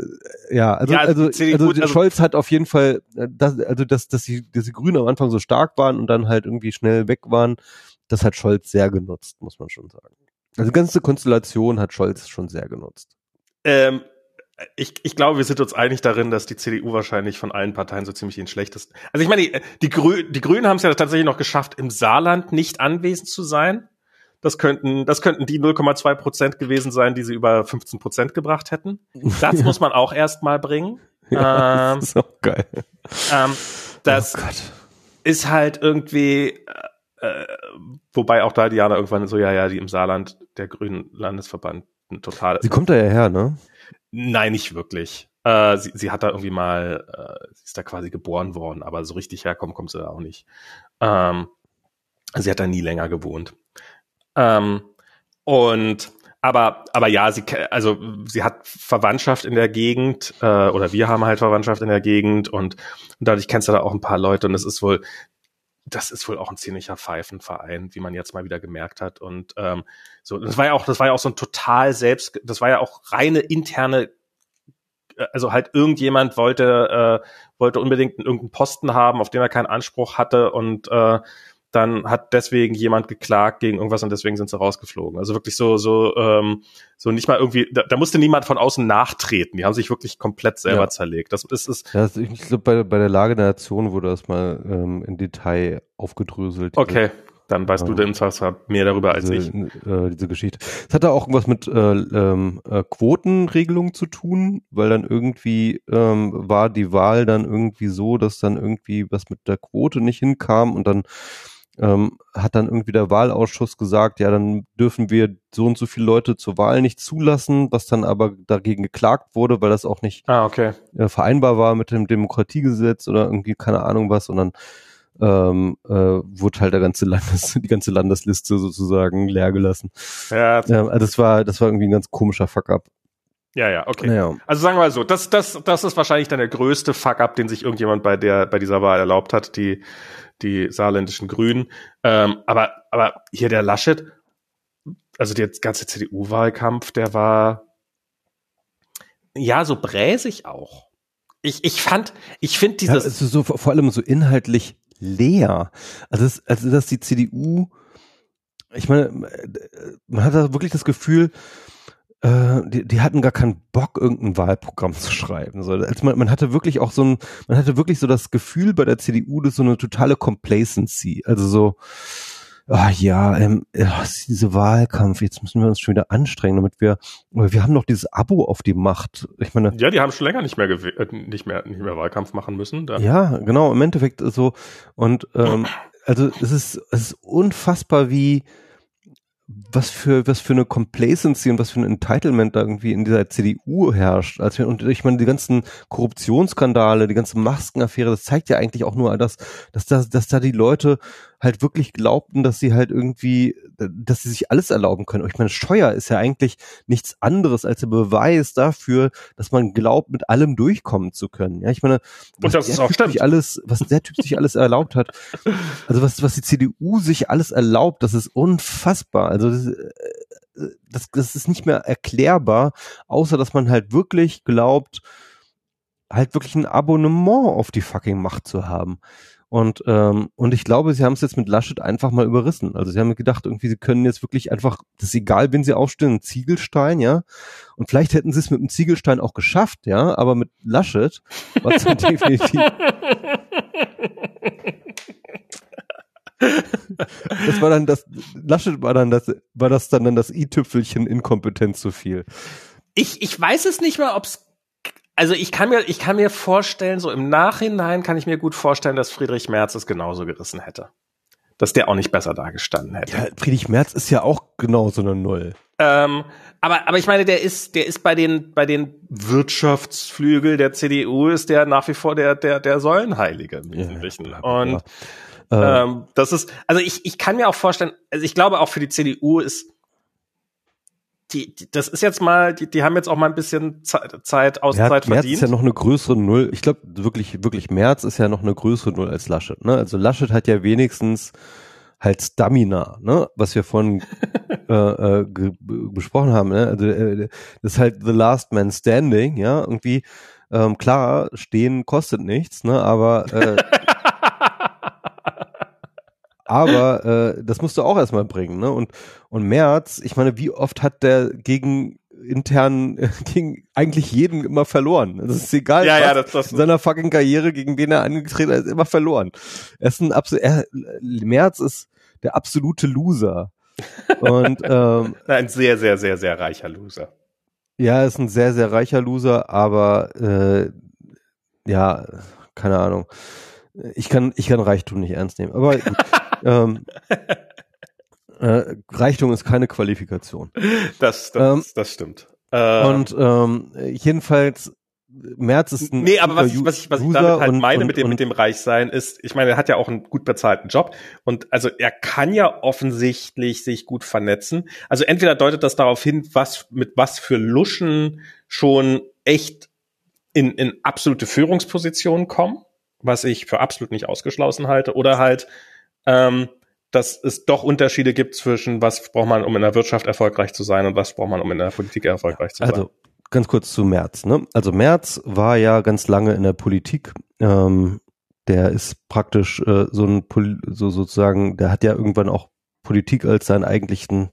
S1: Scholz hat auf jeden Fall, dass die Grünen am Anfang so stark waren und dann halt irgendwie schnell weg waren, das hat Scholz sehr genutzt, muss man schon sagen. Also die ganze Konstellation hat Scholz schon sehr genutzt.
S2: Ich glaube, wir sind uns einig darin, dass die CDU wahrscheinlich von allen Parteien so ziemlich den schlechtesten. Also ich meine, die Grünen haben es ja tatsächlich noch geschafft, im Saarland nicht anwesend zu sein. Das könnten die 0,2% gewesen sein, die sie über 15% gebracht hätten. Das muss man auch erst mal bringen.
S1: Ja, das ist auch geil.
S2: Das ist halt irgendwie, wobei auch da Diana irgendwann so, die im Saarland, der Grünen Landesverband, total.
S1: Sie kommt da ja her, ne?
S2: Nein, nicht wirklich. Sie hat da irgendwie mal, sie ist da quasi geboren worden, aber so richtig herkommen kommt sie da auch nicht. Sie hat da nie länger gewohnt. Aber ja, sie hat Verwandtschaft in der Gegend, oder wir haben halt Verwandtschaft in der Gegend und dadurch kennst du da auch ein paar Leute und das ist wohl auch ein ziemlicher Pfeifenverein, wie man jetzt mal wieder gemerkt hat und so, das war ja auch so ein total das war ja auch reine interne, also halt irgendjemand wollte unbedingt irgendeinen Posten haben, auf den er keinen Anspruch hatte und dann hat deswegen jemand geklagt gegen irgendwas und deswegen sind sie rausgeflogen. Also wirklich so nicht mal irgendwie, da musste niemand von außen nachtreten. Die haben sich wirklich komplett selber zerlegt. Das ist
S1: ja, ich glaube, bei der Lage der Nation wurde das mal im Detail aufgedröselt.
S2: Okay, dann weißt du denn zwar mehr darüber als ich.
S1: Diese Geschichte. Es hatte auch irgendwas mit Quotenregelung zu tun, weil dann irgendwie war die Wahl dann irgendwie so, dass dann irgendwie was mit der Quote nicht hinkam und dann hat dann irgendwie der Wahlausschuss gesagt, ja, dann dürfen wir so und so viele Leute zur Wahl nicht zulassen, was dann aber dagegen geklagt wurde, weil das auch nicht vereinbar war mit dem Demokratiegesetz oder irgendwie keine Ahnung was und dann wurde halt die ganze Landesliste sozusagen leer gelassen. Ja. Also das war irgendwie ein ganz komischer Fuck-up.
S2: Ja, okay. Naja. Also sagen wir mal so, das ist wahrscheinlich dann der größte Fuck-up, den sich irgendjemand bei dieser Wahl erlaubt hat, die saarländischen Grünen. Aber hier der Laschet, also der ganze CDU-Wahlkampf, der war ja so bräsig auch. Ich finde dieses
S1: also so vor allem so inhaltlich leer. Also dass die CDU, ich meine, man hat da wirklich das Gefühl, die hatten gar keinen Bock, irgendein Wahlprogramm zu schreiben. So, also man hatte wirklich auch so das Gefühl bei der CDU, das ist so eine totale Complacency. Also so, diese Wahlkampf, jetzt müssen wir uns schon wieder anstrengen, damit wir haben noch dieses Abo auf die Macht. Ich meine,
S2: ja, die haben schon länger nicht mehr Wahlkampf machen müssen. Da.
S1: Ja, genau, im Endeffekt so. Und also es ist unfassbar, was für eine Complacency und was für ein Entitlement da irgendwie in dieser CDU herrscht. Und ich meine, die ganzen Korruptionsskandale, die ganze Maskenaffäre, das zeigt ja eigentlich auch nur, dass da die Leute halt wirklich glaubten, dass sie halt irgendwie, dass sie sich alles erlauben können. Ich meine, Steuer ist ja eigentlich nichts anderes als der Beweis dafür, dass man glaubt, mit allem durchkommen zu können. Ja, ich meine,
S2: und das ist auch stimmt.
S1: Was der Typ sich alles erlaubt hat, also was die CDU sich alles erlaubt, das ist unfassbar. Also das ist nicht mehr erklärbar, außer dass man halt wirklich glaubt, halt wirklich ein Abonnement auf die fucking Macht zu haben. Und ich glaube, sie haben es jetzt mit Laschet einfach mal überrissen. Also sie haben gedacht, irgendwie, sie können jetzt wirklich einfach, das ist egal, wen sie aufstellen, einen Ziegelstein, ja. Und vielleicht hätten sie es mit einem Ziegelstein auch geschafft, ja, aber mit Laschet war es halt definitiv. Laschet war das dann das i-Tüpfelchen Inkompetenz zu viel.
S2: Ich weiß es nicht mal, ob's, also ich kann mir vorstellen, so im Nachhinein kann ich mir gut vorstellen, dass Friedrich Merz es genauso gerissen hätte. Dass der auch nicht besser dagestanden hätte.
S1: Ja, Friedrich Merz ist ja auch genauso eine Null.
S2: Aber ich meine, der ist bei den Wirtschaftsflügel der CDU ist der nach wie vor der Säulenheilige im Wesentlichen. Ja, und das ist, also ich kann mir auch vorstellen, also ich glaube auch für die CDU ist das ist jetzt mal, die haben jetzt auch mal ein bisschen Auszeit verdient.
S1: Merz ist ja noch eine größere Null. Ich glaube wirklich Merz ist ja noch eine größere Null als Laschet. Ne? Also Laschet hat ja wenigstens halt Stamina, ne? Was wir vorhin besprochen haben. Ne? Also das ist halt the last man standing, ja, irgendwie. Klar, stehen kostet nichts, ne? Aber das musst du auch erstmal bringen, ne? Und Merz, ich meine, wie oft hat der gegen eigentlich jeden immer verloren? Das ist egal,
S2: das
S1: in seiner fucking Karriere, gegen wen er angetreten ist, immer verloren. Merz ist der absolute Loser. Und
S2: ein sehr, sehr, sehr, sehr reicher Loser.
S1: Ja, ist ein sehr, sehr reicher Loser, aber ja, keine Ahnung. Ich kann Reichtum nicht ernst nehmen. Aber gut. Reichtum ist keine Qualifikation.
S2: Das stimmt.
S1: Jedenfalls Merz ist ein
S2: aber was ich damit halt meine mit dem Reichsein ist, ich meine, er hat ja auch einen gut bezahlten Job und also er kann ja offensichtlich sich gut vernetzen. Also entweder deutet das darauf hin, mit was für Luschen schon echt in absolute Führungspositionen kommen, was ich für absolut nicht ausgeschlossen halte, oder halt dass es doch Unterschiede gibt zwischen was braucht man, um in der Wirtschaft erfolgreich zu sein und was braucht man, um in der Politik erfolgreich zu sein.
S1: Also ganz kurz zu Merz, ne? Also Merz war ja ganz lange in der Politik. Der ist praktisch sozusagen, der hat ja irgendwann auch Politik als seinen eigentlichen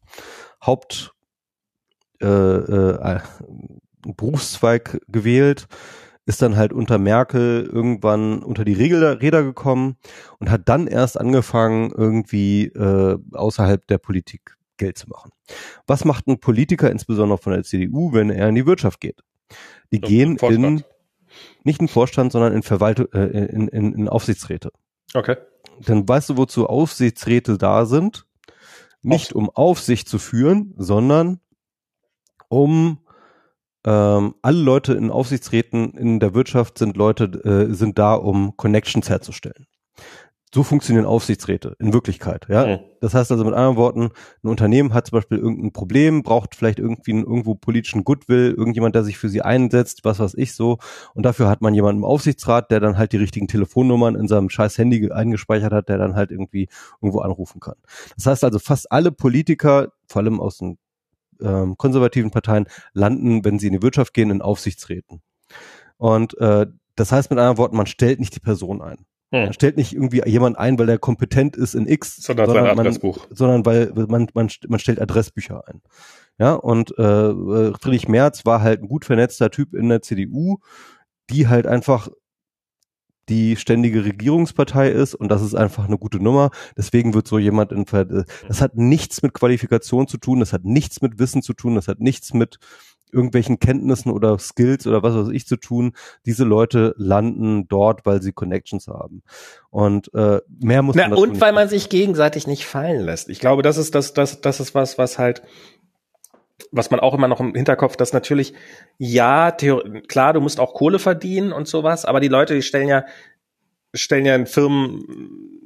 S1: Berufszweig gewählt, ist dann halt unter Merkel irgendwann unter die Räder gekommen und hat dann erst angefangen, irgendwie außerhalb der Politik Geld zu machen. Was macht ein Politiker, insbesondere von der CDU, wenn er in die Wirtschaft geht? Die gehen nicht in Vorstand, sondern in Verwaltung, in Aufsichtsräte.
S2: Okay.
S1: Dann weißt du, wozu Aufsichtsräte da sind? Nicht um Aufsicht zu führen, sondern um alle Leute in Aufsichtsräten in der Wirtschaft sind da, um Connections herzustellen. So funktionieren Aufsichtsräte in Wirklichkeit, ja. Mhm. Das heißt also mit anderen Worten, ein Unternehmen hat zum Beispiel irgendein Problem, braucht vielleicht irgendwie irgendwo politischen Goodwill, irgendjemand, der sich für sie einsetzt, was weiß ich so. Und dafür hat man jemanden im Aufsichtsrat, der dann halt die richtigen Telefonnummern in seinem scheiß Handy eingespeichert hat, der dann halt irgendwie irgendwo anrufen kann. Das heißt also fast alle Politiker, vor allem aus den konservativen Parteien, landen, wenn sie in die Wirtschaft gehen, in Aufsichtsräten. Und das heißt mit anderen Worten, man stellt nicht die Person ein. Man stellt nicht irgendwie jemand ein, weil der kompetent ist in X, sondern weil man stellt Adressbücher ein. Ja, und Friedrich Merz war halt ein gut vernetzter Typ in der CDU, die halt einfach die ständige Regierungspartei ist und das ist einfach eine gute Nummer. Deswegen wird so jemand das hat nichts mit Qualifikation zu tun, das hat nichts mit Wissen zu tun, das hat nichts mit irgendwelchen Kenntnissen oder Skills oder was weiß ich zu tun. Diese Leute landen dort, weil sie Connections haben. Und mehr muss man
S2: und weil man sich gegenseitig nicht fallen lässt. Ich glaube, das ist was halt, was man auch immer noch im Hinterkopf, dass natürlich, ja, klar, du musst auch Kohle verdienen und sowas, aber die Leute, die stellen ja in Firmen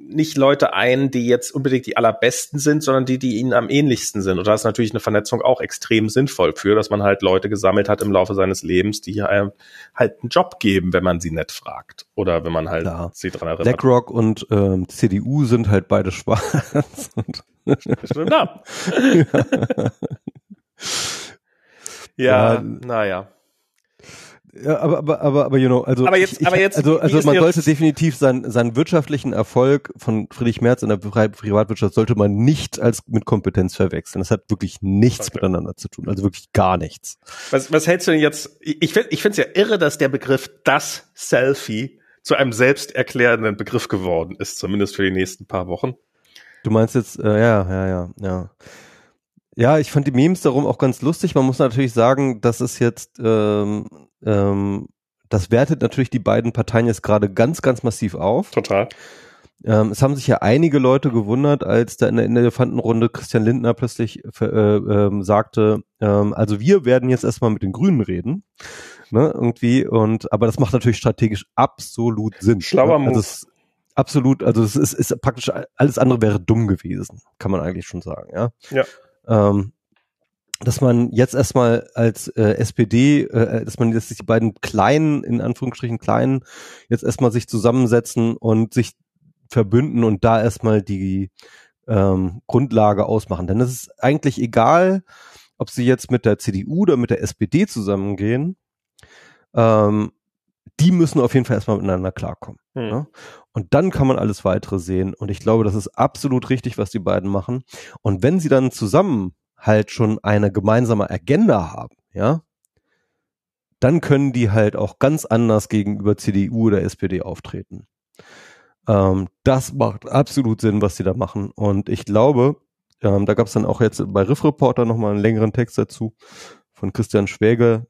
S2: nicht Leute ein, die jetzt unbedingt die allerbesten sind, sondern die ihnen am ähnlichsten sind. Und da ist natürlich eine Vernetzung auch extrem sinnvoll für, dass man halt Leute gesammelt hat im Laufe seines Lebens, die halt einen Job geben, wenn man sie nett fragt. Oder wenn man halt sie dran erinnert.
S1: BlackRock und CDU sind halt beide schwarz.
S2: Stimmt ab. Ja, naja.
S1: Ja, aber you know, also man sollte definitiv seinen wirtschaftlichen Erfolg von Friedrich Merz in der Privatwirtschaft sollte man nicht mit Kompetenz verwechseln. Das hat wirklich nichts miteinander zu tun, also wirklich gar nichts.
S2: Was hältst du denn jetzt? Ich finde es ja irre, dass der Begriff das Selfie zu einem selbsterklärenden Begriff geworden ist, zumindest für die nächsten paar Wochen.
S1: Du meinst jetzt, ja. Ja, ich fand die Memes darum auch ganz lustig. Man muss natürlich sagen, das ist jetzt, das wertet natürlich die beiden Parteien jetzt gerade ganz, ganz massiv auf.
S2: Total.
S1: Es haben sich ja einige Leute gewundert, als da in der Elefantenrunde Christian Lindner plötzlich sagte, also wir werden jetzt erstmal mit den Grünen reden, ne, irgendwie, aber das macht natürlich strategisch absolut Sinn.
S2: Schlauer Move.
S1: Also absolut, also es ist praktisch, alles andere wäre dumm gewesen, kann man eigentlich schon sagen, ja.
S2: Ja.
S1: Dass man jetzt erstmal als SPD, dass sich die beiden kleinen, in Anführungsstrichen kleinen, jetzt erstmal sich zusammensetzen und sich verbünden und da erstmal die Grundlage ausmachen. Denn es ist eigentlich egal, ob sie jetzt mit der CDU oder mit der SPD zusammengehen, die müssen auf jeden Fall erstmal miteinander klarkommen. Ne? Und dann kann man alles Weitere sehen. Und ich glaube, das ist absolut richtig, was die beiden machen. Und wenn sie dann zusammen halt schon eine gemeinsame Agenda haben, ja, dann können die halt auch ganz anders gegenüber CDU oder SPD auftreten. Das macht absolut Sinn, was die da machen. Und ich glaube, da gab es dann auch jetzt bei Riff Reporter nochmal einen längeren Text dazu von Christian Schwäge,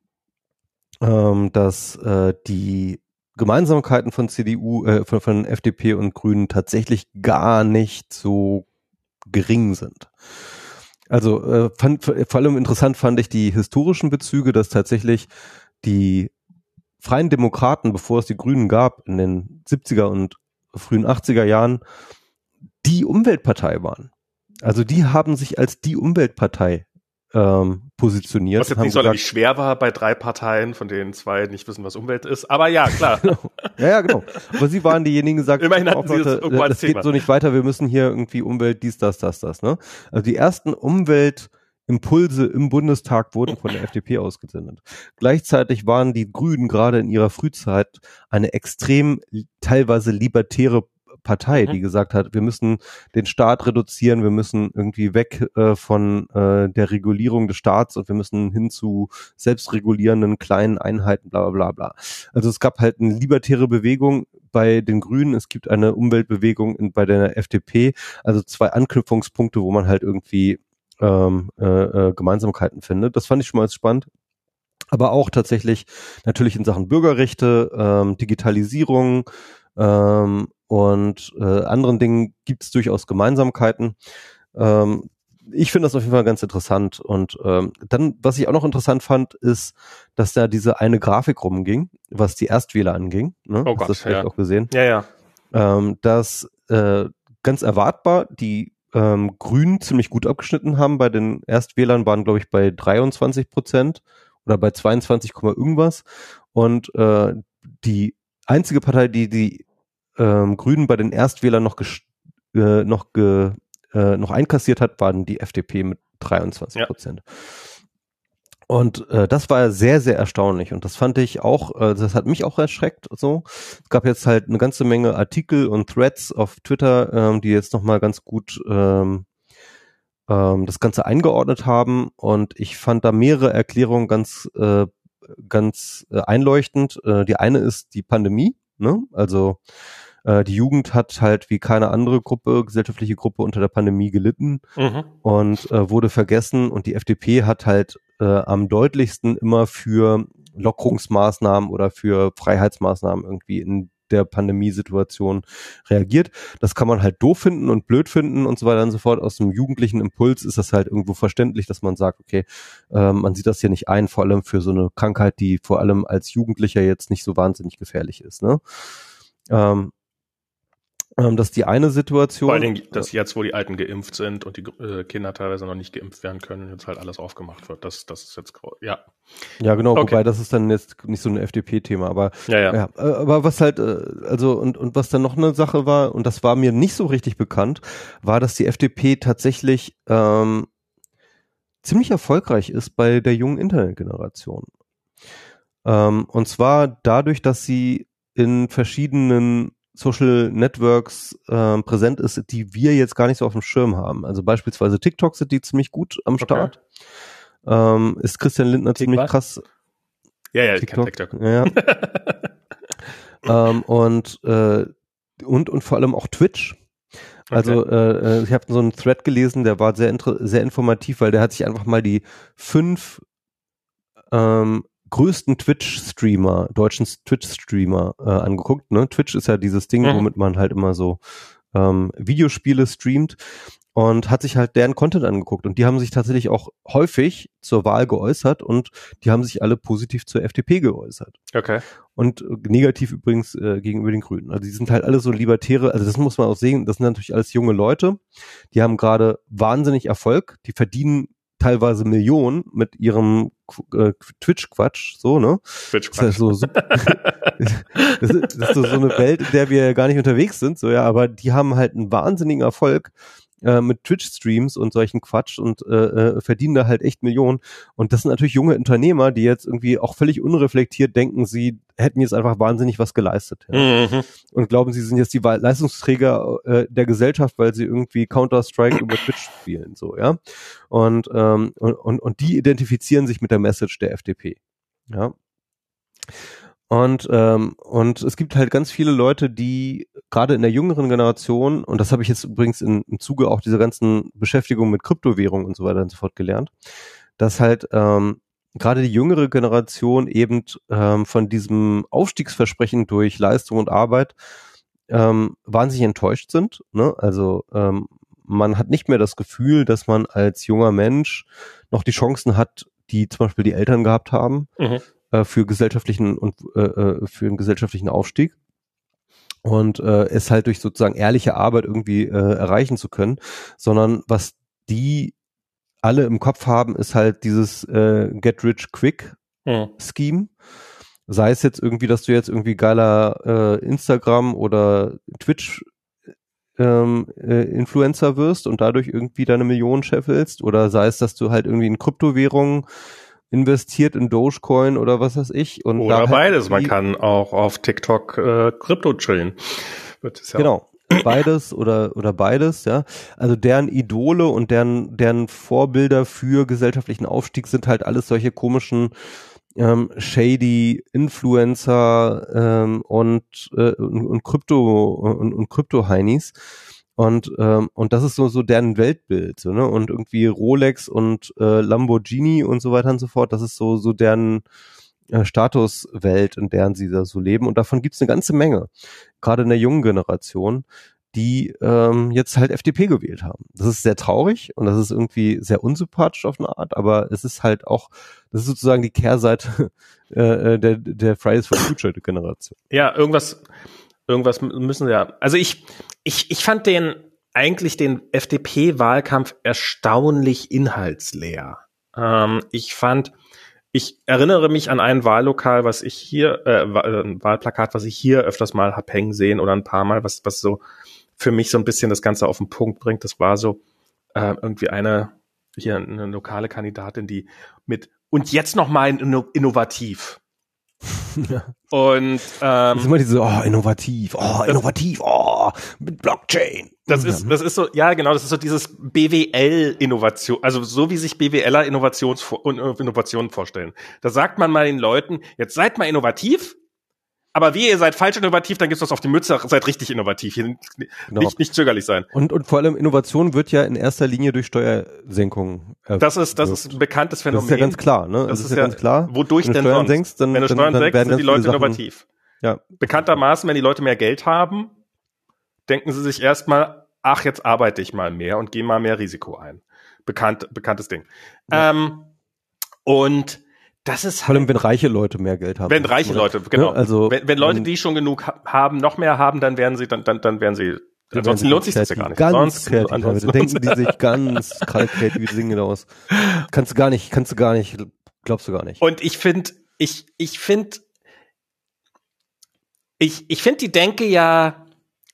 S1: dass die Gemeinsamkeiten von CDU, von FDP und Grünen tatsächlich gar nicht so gering sind. Also vor allem interessant fand ich die historischen Bezüge, dass tatsächlich die Freien Demokraten, bevor es die Grünen gab, in den 70er und frühen 80er Jahren, die Umweltpartei waren. Also die haben sich als die Umweltpartei positioniert.
S2: Was jetzt nicht sonderlich schwer war bei 3 Parteien, von denen 2 nicht wissen, was Umwelt ist. Aber ja, klar.
S1: Ja, genau. Aber sie waren diejenigen, die gesagt
S2: immerhin hatten sie
S1: Leute, das geht so nicht weiter, wir müssen hier irgendwie Umwelt, dies, das, ne? Also die ersten Umweltimpulse im Bundestag wurden von der FDP ausgesendet. Gleichzeitig waren die Grünen gerade in ihrer Frühzeit eine extrem teilweise libertäre Partei, die gesagt hat, wir müssen den Staat reduzieren, wir müssen irgendwie weg von der Regulierung des Staats und wir müssen hin zu selbstregulierenden kleinen Einheiten, bla bla bla bla. Also es gab halt eine libertäre Bewegung bei den Grünen, es gibt eine Umweltbewegung bei der FDP, also 2 Anknüpfungspunkte, wo man halt irgendwie Gemeinsamkeiten findet. Das fand ich schon mal spannend. Aber auch tatsächlich natürlich in Sachen Bürgerrechte, Digitalisierung, und anderen Dingen gibt es durchaus Gemeinsamkeiten. Ich finde das auf jeden Fall ganz interessant. Und dann, was ich auch noch interessant fand, ist, dass da diese eine Grafik rumging, was die Erstwähler anging. Ne?
S2: Oh Gott,
S1: hast du das vielleicht auch gesehen?
S2: Ja.
S1: Dass ganz erwartbar die Grünen ziemlich gut abgeschnitten haben. Bei den Erstwählern waren, glaube ich, bei 23% oder bei 22, irgendwas. Und die einzige Partei, die Grünen bei den Erstwählern noch einkassiert hat, waren die FDP mit 23%. Ja. Und das war sehr, sehr erstaunlich. Und das fand ich auch, das hat mich auch erschreckt. So, es gab jetzt halt eine ganze Menge Artikel und Threads auf Twitter, die jetzt nochmal ganz gut das Ganze eingeordnet haben. Und ich fand da mehrere Erklärungen ganz einleuchtend. Die eine ist die Pandemie. Ne? Also die Jugend hat halt wie keine andere gesellschaftliche Gruppe unter der Pandemie gelitten und wurde vergessen. Und die FDP hat halt am deutlichsten immer für Lockerungsmaßnahmen oder für Freiheitsmaßnahmen irgendwie in der Pandemiesituation reagiert. Das kann man halt doof finden und blöd finden und so weiter und so fort. Aus dem jugendlichen Impuls ist das halt irgendwo verständlich, dass man sagt, okay, man sieht das hier nicht ein, vor allem für so eine Krankheit, die vor allem als Jugendlicher jetzt nicht so wahnsinnig gefährlich ist. Ne? Das ist die eine Situation.
S2: Vor allen Dingen, dass jetzt, wo die Alten geimpft sind und die Kinder teilweise noch nicht geimpft werden können, jetzt halt alles aufgemacht wird. Das ist jetzt, ja.
S1: Ja, genau, okay. Wobei das ist dann jetzt nicht so ein FDP-Thema, aber ja. Aber was halt, also und was dann noch eine Sache war, und das war mir nicht so richtig bekannt, war, dass die FDP tatsächlich ziemlich erfolgreich ist bei der jungen Internetgeneration. Und zwar dadurch, dass sie in verschiedenen Social Networks präsent ist, die wir jetzt gar nicht so auf dem Schirm haben. Also beispielsweise TikTok sind die ziemlich gut am Start. Ist Christian Lindner ziemlich krass.
S2: Ja, TikTok. Ich kenn TikTok.
S1: Ja. Und vor allem auch Twitch. Also ich habe so einen Thread gelesen, der war sehr informativ, weil der hat sich einfach mal die 5 größten deutschen Twitch-Streamer angeguckt. Ne? Twitch ist ja dieses Ding, womit man halt immer so Videospiele streamt, und hat sich halt deren Content angeguckt. Und die haben sich tatsächlich auch häufig zur Wahl geäußert, und die haben sich alle positiv zur FDP geäußert.
S2: Okay.
S1: Und negativ übrigens gegenüber den Grünen. Also die sind halt alle so Libertäre, also das muss man auch sehen, das sind natürlich alles junge Leute, die haben gerade wahnsinnig Erfolg, die verdienen teilweise Millionen mit ihrem Twitch-Quatsch, so, ne?
S2: Twitch-Quatsch.
S1: Das ist so eine Welt, in der wir gar nicht unterwegs sind, so, ja, aber die haben halt einen wahnsinnigen Erfolg mit Twitch-Streams und solchen Quatsch und verdienen da halt echt Millionen. Und das sind natürlich junge Unternehmer, die jetzt irgendwie auch völlig unreflektiert denken, sie hätten jetzt einfach wahnsinnig was geleistet. Ja. Und glauben, sie sind jetzt die Leistungsträger der Gesellschaft, weil sie irgendwie Counter-Strike über Twitch spielen, so, ja. Und die identifizieren sich mit der Message der FDP. Ja. Und es gibt halt ganz viele Leute, die gerade in der jüngeren Generation, und das habe ich jetzt übrigens im Zuge auch dieser ganzen Beschäftigung mit Kryptowährungen und so weiter und so fort gelernt, dass halt gerade die jüngere Generation eben von diesem Aufstiegsversprechen durch Leistung und Arbeit wahnsinnig enttäuscht sind. Ne? Also man hat nicht mehr das Gefühl, dass man als junger Mensch noch die Chancen hat, die zum Beispiel die Eltern gehabt haben. Für gesellschaftlichen für einen gesellschaftlichen Aufstieg und es halt durch sozusagen ehrliche Arbeit irgendwie erreichen zu können, sondern was die alle im Kopf haben, ist halt dieses Get Rich Quick Scheme. Sei es jetzt irgendwie, dass du jetzt irgendwie geiler Instagram oder Twitch Influencer wirst und dadurch irgendwie deine Millionen scheffelst, oder sei es, dass du halt irgendwie in Kryptowährungen investiert, in Dogecoin oder was weiß ich. Und
S2: oder beides. Man kann auch auf TikTok Krypto chillen.
S1: Genau. Beides oder beides, ja. Also deren Idole und deren Vorbilder für gesellschaftlichen Aufstieg sind halt alles solche komischen shady Influencer und Krypto-Heinis. Und das ist so deren Weltbild, so, ne? Und irgendwie Rolex und Lamborghini und so weiter und so fort, das ist so deren Statuswelt, in deren sie da so leben. Und davon gibt's eine ganze Menge, gerade in der jungen Generation, die jetzt halt FDP gewählt haben. Das ist sehr traurig und das ist irgendwie sehr unsympathisch auf eine Art, aber es ist halt auch, das ist sozusagen die Kehrseite der Fridays for Future Generation.
S2: Ja, irgendwas müssen ja, also ich fand den FDP-Wahlkampf erstaunlich inhaltsleer. Ich erinnere mich an ein Wahllokal, was ich hier, ein Wahlplakat, was ich hier öfters mal hab hängen sehen oder ein paar Mal, was so für mich so ein bisschen das Ganze auf den Punkt bringt. Das war so irgendwie eine lokale Kandidatin, die und jetzt noch mal innovativ.
S1: Ja.
S2: Und
S1: das ist immer diese, innovativ, mit Blockchain.
S2: Das ist so, ja genau, das ist so dieses BWL-Innovation, also so wie sich BWLer Innovationen vorstellen. Da sagt man mal den Leuten, jetzt seid mal innovativ, aber ihr seid falsch innovativ, dann gibt's was auf die Mütze, seid richtig innovativ, hier nicht zögerlich sein.
S1: Und vor allem Innovation wird ja in erster Linie durch Steuersenkungen
S2: Das ist ein bekanntes Phänomen.
S1: Das ist ja ganz klar, ne?
S2: Das ist ja ganz klar. Wodurch
S1: denn
S2: Steuern
S1: sonst?
S2: Wenn du Steuern senkst, sind die Leute innovativ.
S1: Ja.
S2: Bekanntermaßen, wenn die Leute mehr Geld haben, denken sie sich erstmal, ach, jetzt arbeite ich mal mehr und gehe mal mehr Risiko ein. Bekanntes Ding. Ja. Und das ist
S1: vor allem, wenn reiche Leute mehr Geld haben.
S2: Wenn reiche Leute, genau.
S1: Ja, also
S2: wenn Leute, die schon genug haben, noch mehr haben, dann werden sie, ansonsten lohnt sich das ja gar nicht.
S1: Ganz kreativ. Denken die sich ganz kreative Dinge aus. Kannst du gar nicht, glaubst du gar nicht.
S2: Und ich finde die Denke ja,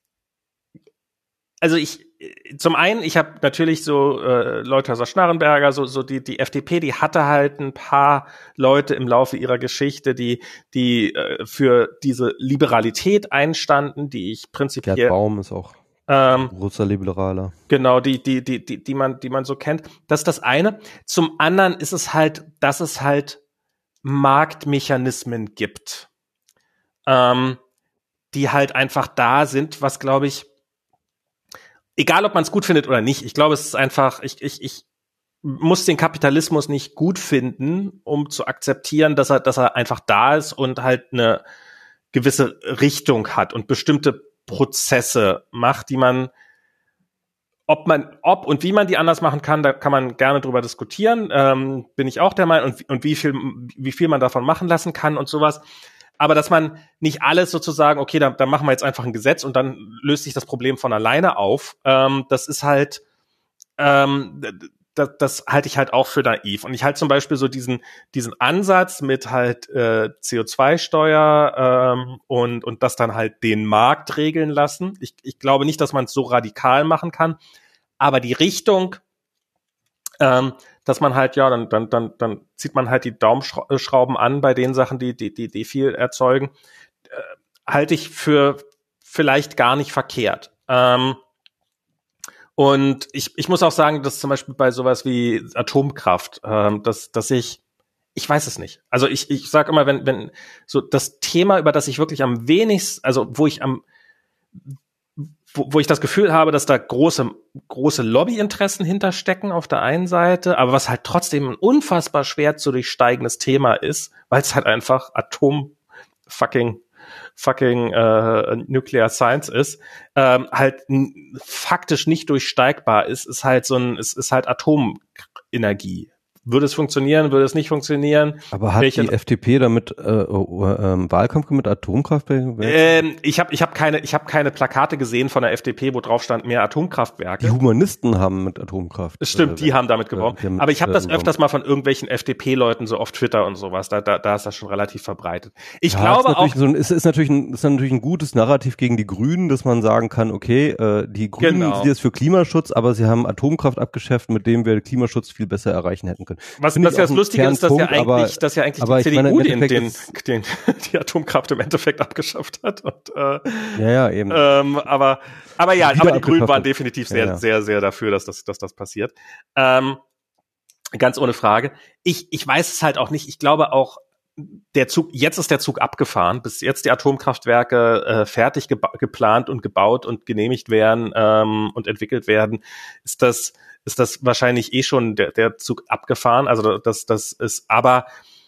S2: also zum einen, ich habe natürlich so Leuthäuser Schnarrenberger, so die FDP, die hatte halt ein paar Leute im Laufe ihrer Geschichte, die für diese Liberalität einstanden, die ich prinzipiell.
S1: Gerd Baum ist auch großer Liberaler.
S2: Genau, die man so kennt. Das ist das eine. Zum anderen ist es halt, dass es halt Marktmechanismen gibt, die halt einfach da sind, was, glaube ich, egal ob man es gut findet oder nicht, ich glaube, es ist einfach, ich muss den Kapitalismus nicht gut finden, um zu akzeptieren, dass er einfach da ist und halt eine gewisse Richtung hat und bestimmte Prozesse macht, die man, ob und wie man die anders machen kann, da kann man gerne drüber diskutieren, bin ich auch der Meinung, und wie viel man davon machen lassen kann und sowas. Aber dass man nicht alles sozusagen, okay, dann machen wir jetzt einfach ein Gesetz und dann löst sich das Problem von alleine auf, das ist halt, das halte ich halt auch für naiv. Und ich halte zum Beispiel so diesen Ansatz mit halt CO2-Steuer und das dann halt den Markt regeln lassen. Ich glaube nicht, dass man es so radikal machen kann, aber die Richtung, dass man halt, ja, dann zieht man halt die Daumenschrauben an bei den Sachen, die viel erzeugen, halte ich für vielleicht gar nicht verkehrt. Und ich muss auch sagen, dass zum Beispiel bei sowas wie Atomkraft, dass ich weiß es nicht. Also ich sage immer, wenn so das Thema, über das ich wirklich am wenigsten, also wo ich das Gefühl habe, dass da große Lobbyinteressen hinterstecken auf der einen Seite, aber was halt trotzdem ein unfassbar schwer zu durchsteigendes Thema ist, weil es halt einfach fucking Nuclear Science ist, halt faktisch nicht durchsteigbar ist halt ist halt Atomenergie. Würde es funktionieren, würde es nicht funktionieren?
S1: Aber hat die FDP damit Wahlkampf mit Atomkraftwerken?
S2: Ich hab keine Plakate gesehen von der FDP, wo drauf stand, mehr Atomkraftwerke.
S1: Die Humanisten haben mit Atomkraft.
S2: Stimmt, die haben damit geworben. Aber ich habe das öfters mal von irgendwelchen FDP-Leuten so auf Twitter und sowas. Da ist das schon relativ verbreitet. Ich glaube auch.
S1: Es ist natürlich ein gutes Narrativ gegen die Grünen, dass man sagen kann, okay, die Grünen sind jetzt für Klimaschutz, aber sie haben Atomkraft abgeschafft, mit dem wir Lustig viel besser erreichen hätten können.
S2: Was das ja das Lustige ist, dass ja eigentlich die CDU die Atomkraft im Endeffekt abgeschafft hat. Und,
S1: eben.
S2: Aber die Grünen waren definitiv sehr dafür, dass das passiert. Ganz ohne Frage. Ich weiß es halt auch nicht. Ich glaube auch, jetzt ist der Zug abgefahren, bis jetzt die Atomkraftwerke fertig geplant und gebaut und genehmigt werden und entwickelt werden, ist das wahrscheinlich schon der Zug abgefahren. Also das ist, aber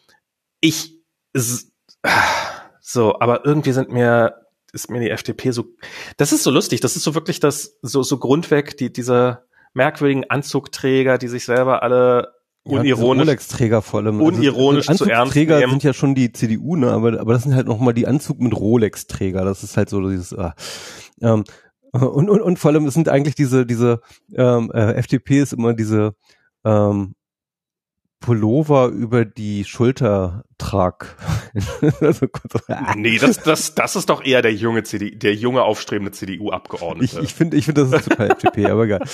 S2: aber irgendwie ist mir die FDP so, das ist so lustig, das ist so wirklich das so grundweg, diese merkwürdigen Anzugträger, die sich selber alle unironisch
S1: Rolex-Träger vor allem.
S2: Unironisch zu ernst nehmen.
S1: Anzugträger sind ja schon die CDU, ne? Aber das sind halt nochmal die Anzug mit Rolex-Träger. Das ist halt so dieses und vor allem, es sind eigentlich diese FDP ist immer diese Pullover über die Schulter trag.
S2: Nee, das ist doch eher der junge aufstrebende CDU-Abgeordnete.
S1: Ich finde, das ist total FDP, aber egal.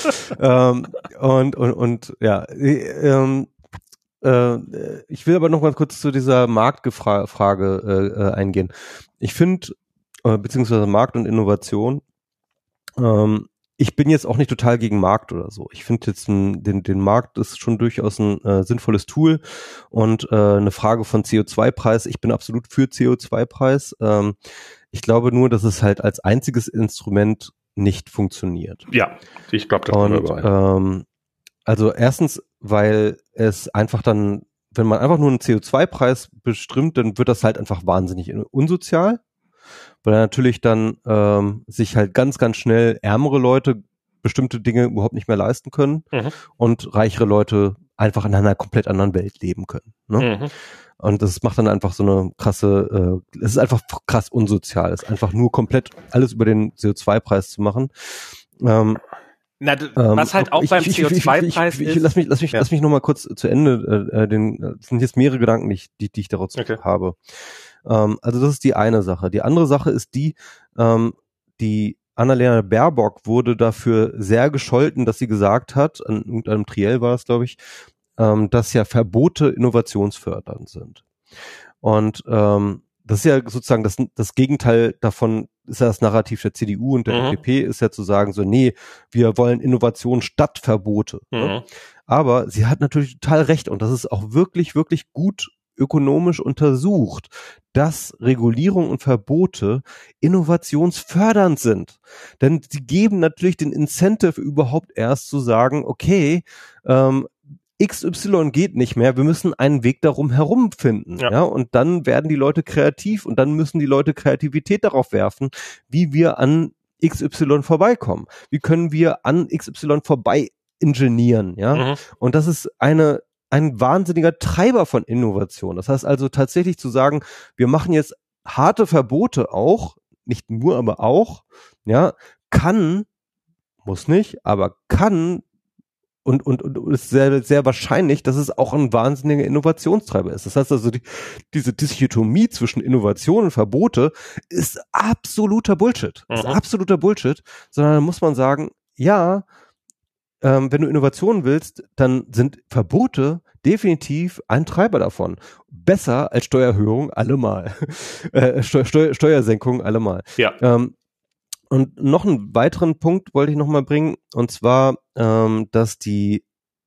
S1: Ich will aber noch mal kurz zu dieser Marktfrage eingehen. Ich finde, beziehungsweise Markt und Innovation, ich bin jetzt auch nicht total gegen Markt oder so. Ich finde jetzt den Markt ist schon durchaus ein sinnvolles Tool und eine Frage von CO2-Preis. Ich bin absolut für CO2-Preis. Ich glaube nur, dass es halt als einziges Instrument nicht funktioniert.
S2: Ja, ich glaube, das und
S1: also erstens, weil es einfach dann, wenn man einfach nur einen CO2-Preis bestimmt, dann wird das halt einfach wahnsinnig unsozial. Weil natürlich dann sich halt ganz, ganz schnell ärmere Leute bestimmte Dinge überhaupt nicht mehr leisten können und reichere Leute einfach in einer komplett anderen Welt leben können. Ne? Und das macht dann einfach so eine krasse, es ist einfach krass unsozial. Es ist einfach nur komplett alles über den CO2-Preis zu machen.
S2: Was halt auch beim CO2-Preis ist.
S1: Lass mich noch mal kurz zu Ende, das sind jetzt mehrere Gedanken, die ich daraus habe. Also das ist die eine Sache. Die andere Sache ist die Annalena Baerbock wurde dafür sehr gescholten, dass sie gesagt hat, an irgendeinem Triell war es, glaube ich, dass ja Verbote innovationsfördernd sind. Und das ist ja sozusagen das Gegenteil davon, ist ja das Narrativ der CDU und der FDP, ist ja zu sagen so, nee, wir wollen Innovation statt Verbote. Ne? Aber sie hat natürlich total recht und das ist auch wirklich, wirklich gut ökonomisch untersucht, dass Regulierung und Verbote innovationsfördernd sind. Denn sie geben natürlich den Incentive überhaupt erst zu sagen, okay, XY geht nicht mehr, wir müssen einen Weg darum herum finden. Ja, und dann werden die Leute kreativ und dann müssen die Leute Kreativität darauf werfen, wie wir an XY vorbeikommen. Wie können wir an XY vorbei ingenieren, ja? Und das ist ein wahnsinniger Treiber von Innovation. Das heißt also tatsächlich zu sagen, wir machen jetzt harte Verbote auch, nicht nur, aber auch, ja, kann, muss nicht, aber kann und ist sehr, sehr wahrscheinlich, dass es auch ein wahnsinniger Innovationstreiber ist. Das heißt also, diese Dichotomie zwischen Innovation und Verbote ist absoluter Bullshit. Ist absoluter Bullshit, sondern da muss man sagen, ja, wenn du Innovationen willst, dann sind Verbote definitiv ein Treiber davon. Besser als Steuererhöhung allemal. Steuersenkung allemal.
S2: Ja.
S1: Und noch einen weiteren Punkt wollte ich noch mal bringen, und zwar, dass die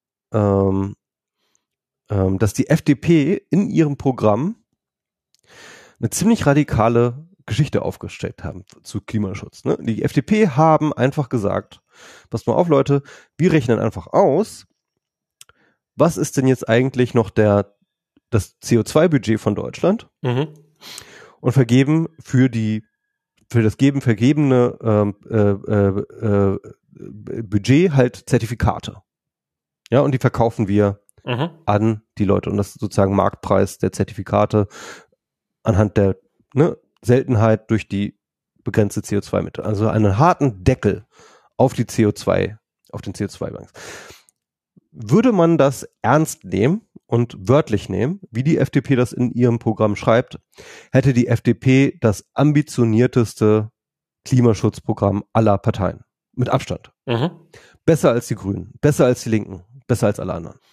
S1: FDP in ihrem Programm eine ziemlich radikale Geschichte aufgestellt haben zu Klimaschutz. Ne? Die FDP haben einfach gesagt, passt mal auf, Leute, wir rechnen einfach aus, was ist denn jetzt eigentlich noch das CO2-Budget von Deutschland und vergeben für das vergebene Budget halt Zertifikate. Ja, und die verkaufen wir an die Leute. Und das ist sozusagen Marktpreis der Zertifikate anhand der Seltenheit durch die begrenzte CO2-Mitte. Also einen harten Deckel auf den CO2-Banks. Würde man das ernst nehmen und wörtlich nehmen, wie die FDP das in ihrem Programm schreibt, hätte die FDP das ambitionierteste Klimaschutzprogramm aller Parteien. Mit Abstand. Besser als die Grünen, besser als die Linken, besser als alle anderen.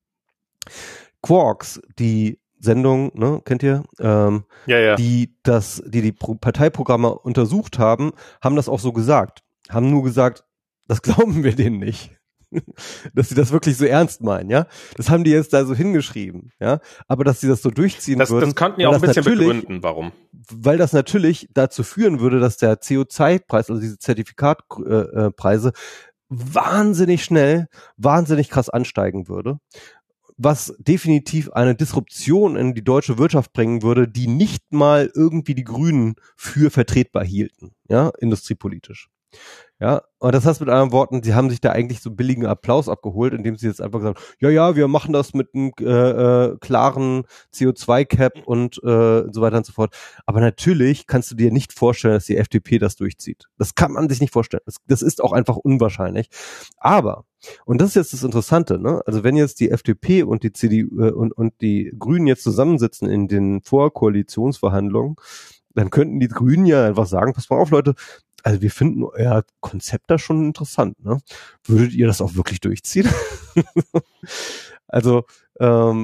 S1: Quarks, die Sendung, ne, kennt ihr? Die Parteiprogramme untersucht haben, haben das auch so gesagt. Haben nur gesagt, das glauben wir denen nicht. Dass sie das wirklich so ernst meinen, ja. Das haben die jetzt da so hingeschrieben, ja. Aber dass sie das so durchziehen würden.
S2: Das könnten die auch ein bisschen begründen, warum.
S1: Weil das natürlich dazu führen würde, dass der CO2-Preis, also diese Zertifikatpreise, wahnsinnig schnell, wahnsinnig krass ansteigen würde. Was definitiv eine Disruption in die deutsche Wirtschaft bringen würde, die nicht mal irgendwie die Grünen für vertretbar hielten, ja, industriepolitisch. Ja, und das heißt mit anderen Worten, sie haben sich da eigentlich so billigen Applaus abgeholt, indem sie jetzt einfach gesagt haben, ja, wir machen das mit einem klaren CO2-Cap und so weiter und so fort. Aber natürlich kannst du dir nicht vorstellen, dass die FDP das durchzieht. Das kann man sich nicht vorstellen. Das ist auch einfach unwahrscheinlich. Aber, und das ist jetzt das Interessante, ne? Also wenn jetzt die FDP und die CDU und die Grünen jetzt zusammensitzen in den Vorkoalitionsverhandlungen, dann könnten die Grünen ja einfach sagen, pass mal auf, Leute, also wir finden euer Konzept da schon interessant, ne? Würdet ihr das auch wirklich durchziehen? Also, das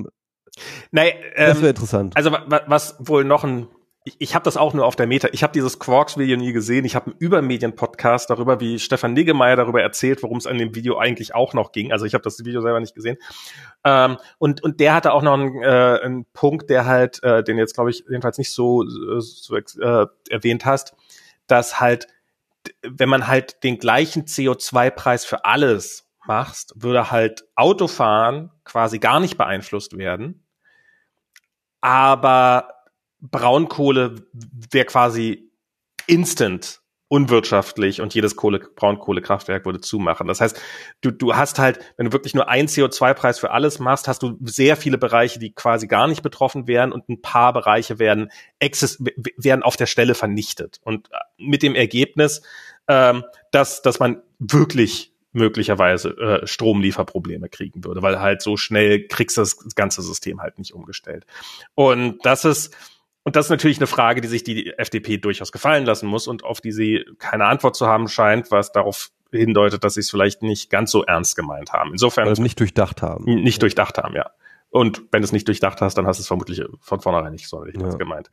S1: wäre interessant.
S2: Also was wohl noch ich habe das auch nur auf der Meta. Ich habe dieses Quarks-Video nie gesehen. Ich habe einen Übermedien-Podcast darüber, wie Stefan Niggemeier darüber erzählt, worum es an dem Video eigentlich auch noch ging. Also ich habe das Video selber nicht gesehen. Und der hatte auch noch einen Punkt, der halt, den jetzt glaube ich jedenfalls nicht so erwähnt hast, dass halt, wenn man halt den gleichen CO2-Preis für alles machst, würde halt Autofahren quasi gar nicht beeinflusst werden. Aber Braunkohle wäre quasi instant unwirtschaftlich und jedes Braunkohlekraftwerk würde zumachen. Das heißt, du hast halt, wenn du wirklich nur einen CO2-Preis für alles machst, hast du sehr viele Bereiche, die quasi gar nicht betroffen wären und ein paar Bereiche werden auf der Stelle vernichtet. Und mit dem Ergebnis, dass man wirklich möglicherweise Stromlieferprobleme kriegen würde, weil halt so schnell kriegst du das ganze System halt nicht umgestellt. Und das ist natürlich eine Frage, die sich die FDP durchaus gefallen lassen muss und auf die sie keine Antwort zu haben scheint, was darauf hindeutet, dass sie es vielleicht nicht ganz so ernst gemeint haben. Insofern
S1: also nicht durchdacht haben.
S2: Nicht durchdacht haben, ja. Und wenn du es nicht durchdacht hast, dann hast du es vermutlich von vornherein nicht sonderlich ernst gemeint.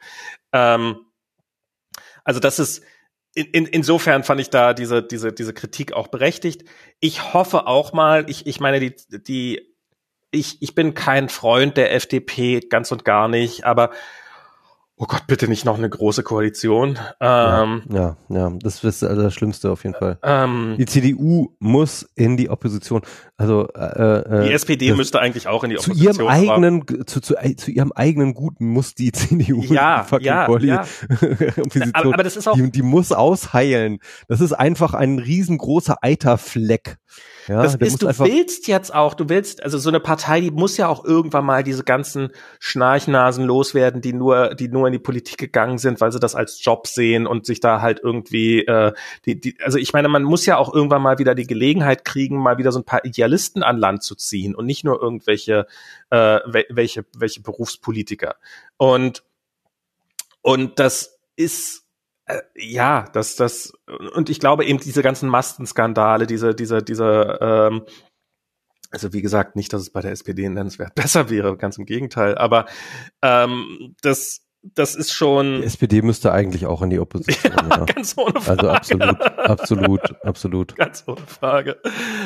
S2: Also das ist insofern fand ich da diese Kritik auch berechtigt. Ich hoffe auch mal, ich meine, ich bin kein Freund der FDP, ganz und gar nicht, aber oh Gott, bitte nicht noch eine große Koalition.
S1: Ja, das ist also das Schlimmste auf jeden Fall. Die CDU muss in die Opposition. Also
S2: die SPD müsste eigentlich auch in die Opposition.
S1: Zu ihrem eigenen Guten muss die CDU
S2: Opposition. Aber das ist auch
S1: die muss ausheilen. Das ist einfach ein riesengroßer Eiterfleck. Ja,
S2: du willst, also so eine Partei, die muss ja auch irgendwann mal diese ganzen Schnarchnasen loswerden, die nur in die Politik gegangen sind, weil sie das als Job sehen und sich da halt irgendwie, also ich meine, man muss ja auch irgendwann mal wieder die Gelegenheit kriegen, mal wieder so ein paar Idealisten an Land zu ziehen und nicht nur irgendwelche, welche Berufspolitiker. Und das ist, und ich glaube eben diese ganzen Mastenskandale, also wie gesagt, nicht, dass es bei der SPD nennenswert besser wäre, ganz im Gegenteil, aber das ist schon...
S1: Die SPD müsste eigentlich auch in die Opposition.
S2: Ja. Ganz ohne Frage.
S1: Also absolut.
S2: Ganz ohne Frage.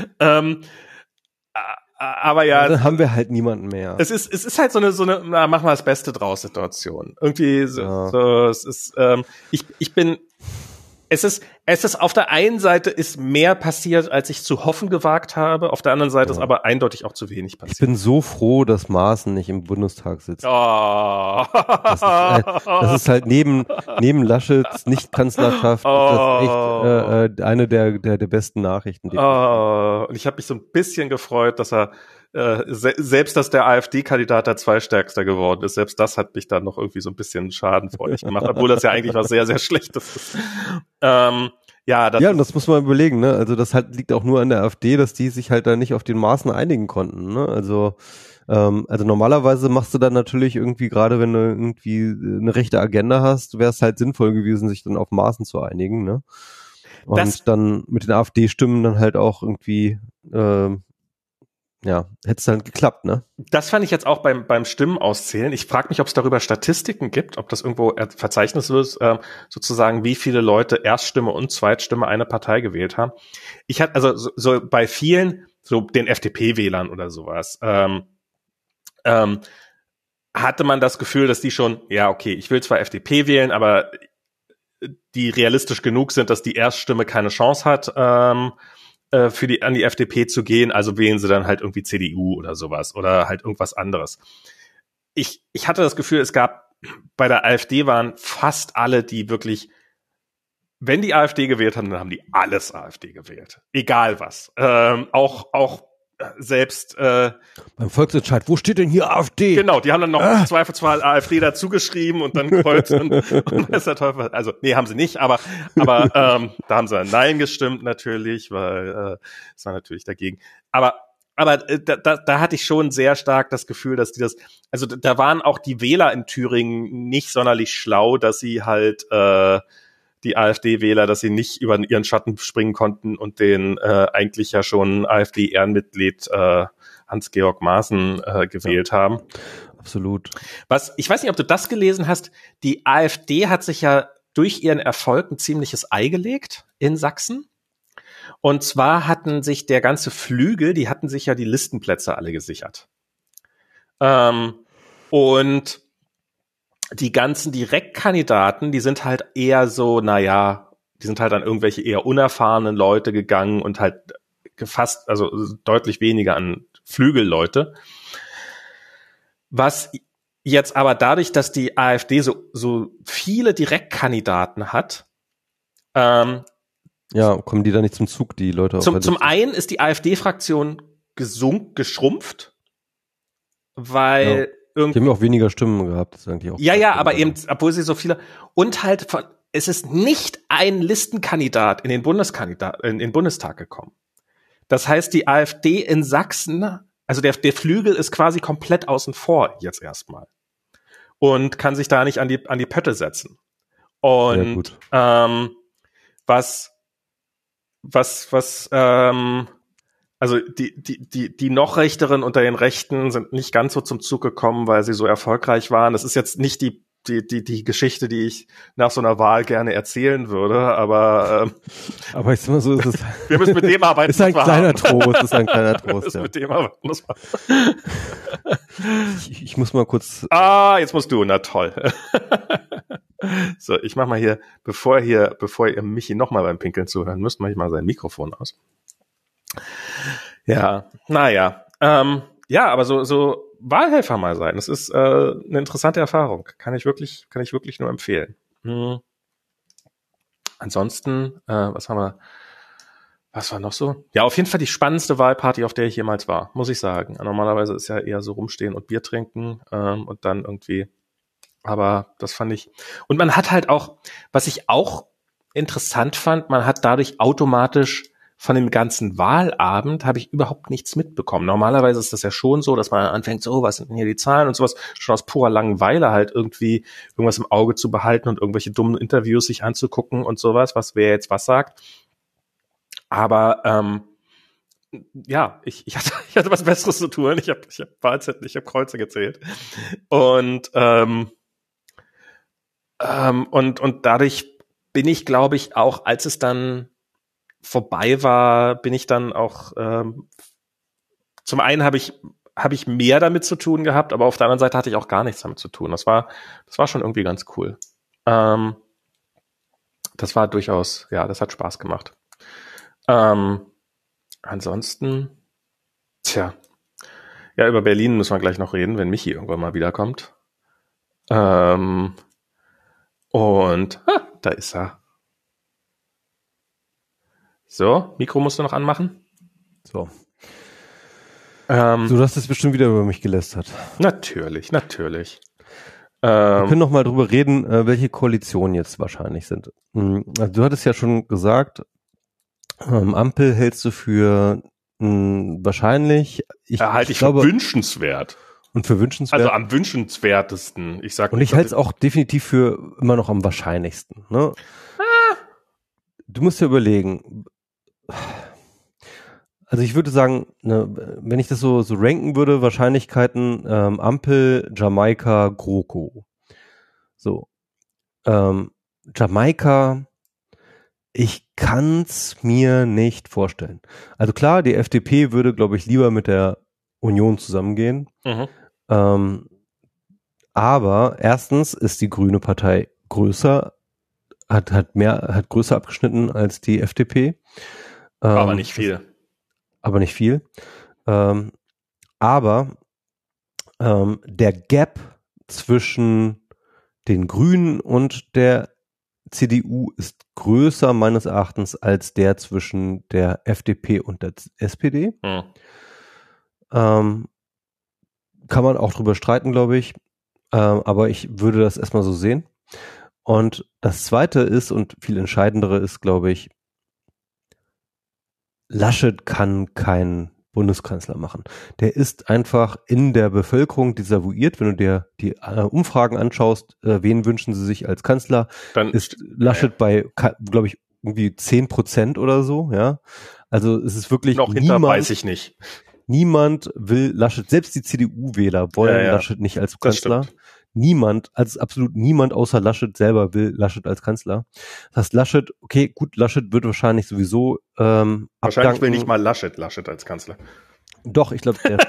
S2: Aber ja.
S1: Dann haben wir halt niemanden mehr.
S2: Es ist halt so eine mach mal das Beste draus Situation. Irgendwie es ist auf der einen Seite ist mehr passiert, als ich zu hoffen gewagt habe. Auf der anderen Seite ist aber eindeutig auch zu wenig passiert.
S1: Ich bin so froh, dass Maaßen nicht im Bundestag sitzt.
S2: Oh.
S1: Das ist halt neben Laschets Nicht-Kanzlerschaft das echt eine der besten Nachrichten.
S2: Und ich habe mich so ein bisschen gefreut, dass er selbst, dass der AfD-Kandidat der Zweitstärkste geworden ist, selbst das hat mich dann noch irgendwie so ein bisschen schadenfreudig gemacht, obwohl das ja eigentlich was sehr, sehr Schlechtes ist. Und das
S1: muss man überlegen, ne? Also das halt liegt auch nur an der AfD, dass die sich halt da nicht auf den Maßen einigen konnten, ne? Also normalerweise machst du dann natürlich irgendwie, gerade wenn du irgendwie eine rechte Agenda hast, wäre es halt sinnvoll gewesen, sich dann auf Maßen zu einigen, ne? Und dann mit den AfD-Stimmen dann halt auch irgendwie hätte es dann geklappt, ne?
S2: Das fand ich jetzt auch beim Stimmen auszählen. Ich frage mich, ob es darüber Statistiken gibt, ob das irgendwo Verzeichnis ist, sozusagen, wie viele Leute Erststimme und Zweitstimme eine Partei gewählt haben. Ich hatte also so bei vielen, so den FDP-Wählern oder sowas, hatte man das Gefühl, dass die schon, ich will zwar FDP wählen, aber die realistisch genug sind, dass die Erststimme keine Chance hat, an die FDP zu gehen, also wählen sie dann halt irgendwie CDU oder sowas oder halt irgendwas anderes. Ich hatte das Gefühl, es gab bei der AfD waren fast alle, die wirklich, wenn die AfD gewählt haben, dann haben die alles AfD gewählt. Egal was. Auch selbst
S1: beim Volksentscheid, wo steht denn hier AfD?
S2: Genau, die haben dann noch im Zweifelsfall AfD dazu geschrieben und dann Kreuz und weiß der Teufel. Also, nee, haben sie nicht, aber da haben sie Nein gestimmt natürlich, weil es war natürlich dagegen. Aber da hatte ich schon sehr stark das Gefühl, dass die also da waren auch die Wähler in Thüringen nicht sonderlich schlau, dass sie halt die AfD-Wähler, dass sie nicht über ihren Schatten springen konnten und den eigentlich ja schon AfD-Ehrenmitglied Hans-Georg Maaßen gewählt haben.
S1: Absolut.
S2: Ich weiß nicht, ob du das gelesen hast, die AfD hat sich ja durch ihren Erfolg ein ziemliches Ei gelegt in Sachsen. Und zwar hatten sich der ganze Flügel, die hatten sich ja die Listenplätze alle gesichert. Und die ganzen Direktkandidaten, die sind halt eher so, die sind halt an irgendwelche eher unerfahrenen Leute gegangen und halt also deutlich weniger an Flügelleute. Was jetzt aber dadurch, dass die AfD so viele Direktkandidaten hat
S1: Ja, kommen die da nicht zum Zug, die Leute?
S2: Zum einen ist die AfD-Fraktion geschrumpft, weil
S1: die haben ja auch weniger Stimmen gehabt, das ist eigentlich auch.
S2: Ja, aber eben, obwohl sie so viele, und halt es ist nicht ein Listenkandidat in den Bundestag gekommen. Das heißt, die AfD in Sachsen, also der Flügel ist quasi komplett außen vor jetzt erstmal und kann sich da nicht an die Pötte setzen. Und also die noch Rechteren unter den Rechten sind nicht ganz so zum Zug gekommen, weil sie so erfolgreich waren. Das ist jetzt nicht die Geschichte, die ich nach so einer Wahl gerne erzählen würde, aber
S1: ich sag mal so, ist es.
S2: Wir müssen mit dem arbeiten.
S1: Ist ein kleiner Trost, ist ein kleiner Trost.
S2: Ja. Mit dem arbeiten.
S1: Ich muss mal kurz.
S2: Jetzt musst du, na toll. So, ich mach mal hier, bevor ihr Michi nochmal beim Pinkeln zuhören müsst, mach ich mal sein Mikrofon aus. Ja, naja. Aber so Wahlhelfer mal sein, das ist eine interessante Erfahrung. Kann ich wirklich nur empfehlen. Ansonsten, was war noch so? Ja, auf jeden Fall die spannendste Wahlparty, auf der ich jemals war, muss ich sagen. Normalerweise ist ja eher so rumstehen und Bier trinken und dann irgendwie, aber das fand ich. Und man hat halt auch, was ich auch interessant fand, man hat dadurch automatisch von dem ganzen Wahlabend habe ich überhaupt nichts mitbekommen. Normalerweise ist das ja schon so, dass man anfängt, so, was sind denn hier die Zahlen und sowas, schon aus purer Langeweile halt irgendwie irgendwas im Auge zu behalten und irgendwelche dummen Interviews sich anzugucken und sowas, was wer jetzt was sagt. Aber ich hatte was Besseres zu tun. Ich hab Wahlzettel, ich habe Kreuze gezählt. Und dadurch bin ich, glaube ich, auch, als es dann vorbei war, bin ich dann auch zum einen habe ich mehr damit zu tun gehabt, aber auf der anderen Seite hatte ich auch gar nichts damit zu tun. Das war schon irgendwie ganz cool. Das war durchaus, ja, das hat Spaß gemacht. Ansonsten, über Berlin müssen wir gleich noch reden, wenn Michi irgendwann mal wiederkommt. Und da ist er. So, Mikro musst du noch anmachen.
S1: So. Du hast es bestimmt wieder über mich gelästert.
S2: Natürlich.
S1: Wir können noch mal drüber reden, welche Koalitionen jetzt wahrscheinlich sind. Also du hattest ja schon gesagt, Ampel hältst du für wahrscheinlich.
S2: Halte ich glaube, für wünschenswert.
S1: Und für wünschenswert.
S2: Also am wünschenswertesten. Ich
S1: halte es auch definitiv für immer noch am wahrscheinlichsten. Ne? Du musst dir überlegen, also ich würde sagen, wenn ich das so ranken würde, Wahrscheinlichkeiten Ampel, Jamaika, GroKo. So. Jamaika, ich kann's mir nicht vorstellen. Also klar, die FDP würde, glaube ich, lieber mit der Union zusammengehen. Aber erstens ist die Grüne Partei größer, hat größer abgeschnitten als die FDP.
S2: Aber nicht viel.
S1: Aber der Gap zwischen den Grünen und der CDU ist größer meines Erachtens als der zwischen der FDP und der SPD. Kann man auch drüber streiten, glaube ich. Aber ich würde das erstmal so sehen. Und das Zweite ist, und viel entscheidendere ist, glaube ich, Laschet kann keinen Bundeskanzler machen. Der ist einfach in der Bevölkerung desavouiert. Wenn du dir die Umfragen anschaust, wen wünschen sie sich als Kanzler, dann ist Laschet bei, glaube ich, irgendwie 10% oder so. Ja, also es ist wirklich
S2: noch hinter, weiß ich nicht.
S1: Niemand will Laschet, selbst die CDU-Wähler wollen Laschet nicht als Kanzler. Niemand, also absolut niemand außer Laschet selber will Laschet als Kanzler. Das heißt, Laschet wird wahrscheinlich sowieso
S2: wahrscheinlich will nicht mal Laschet als Kanzler.
S1: Doch, ich glaube, der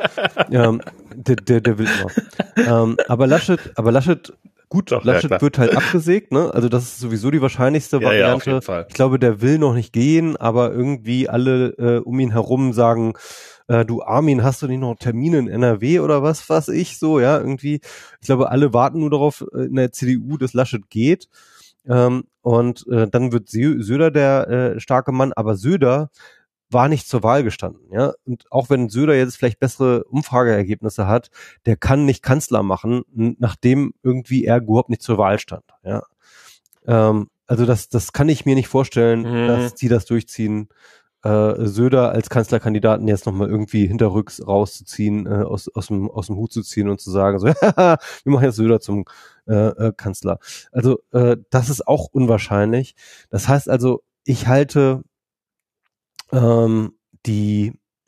S1: will immer. Aber Laschet wird halt abgesägt, ne? Also das ist sowieso die wahrscheinlichste Variante. Ja, auf jeden Fall. Ich glaube, der will noch nicht gehen, aber irgendwie alle um ihn herum sagen, du Armin, hast du nicht noch Termine in NRW oder was ich so, ja, irgendwie. Ich glaube, alle warten nur darauf in der CDU, dass Laschet geht. Und dann wird Söder der starke Mann, aber Söder war nicht zur Wahl gestanden, ja. Und auch wenn Söder jetzt vielleicht bessere Umfrageergebnisse hat, der kann nicht Kanzler machen, nachdem irgendwie er überhaupt nicht zur Wahl stand, ja. Also das kann ich mir nicht vorstellen, dass die das durchziehen, Söder als Kanzlerkandidaten jetzt nochmal irgendwie hinterrücks rauszuziehen, aus dem Hut zu ziehen und zu sagen, so, wir machen jetzt Söder zum Kanzler. Also das ist auch unwahrscheinlich. Das heißt also, ich halte die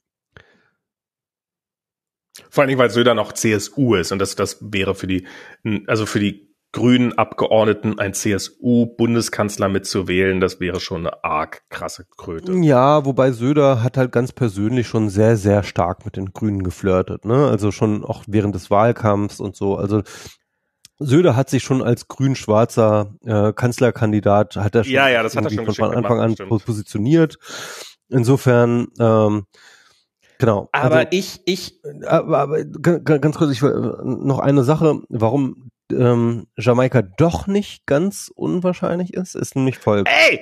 S2: vor allen Dingen, weil Söder noch CSU ist und das wäre für die grünen Abgeordneten ein CSU-Bundeskanzler mitzuwählen, das wäre schon eine arg krasse Kröte.
S1: Ja, wobei Söder hat halt ganz persönlich schon sehr, sehr stark mit den Grünen geflirtet, ne? Also schon auch während des Wahlkampfs und so. Also Söder hat sich schon als grün-schwarzer Kanzlerkandidat, hat er schon,
S2: das hat er schon
S1: von Anfang an positioniert. Insofern, genau.
S2: Aber
S1: also, aber ganz kurz, ich will noch eine Sache, warum Jamaika doch nicht ganz unwahrscheinlich ist nämlich folgendes.
S2: Ey!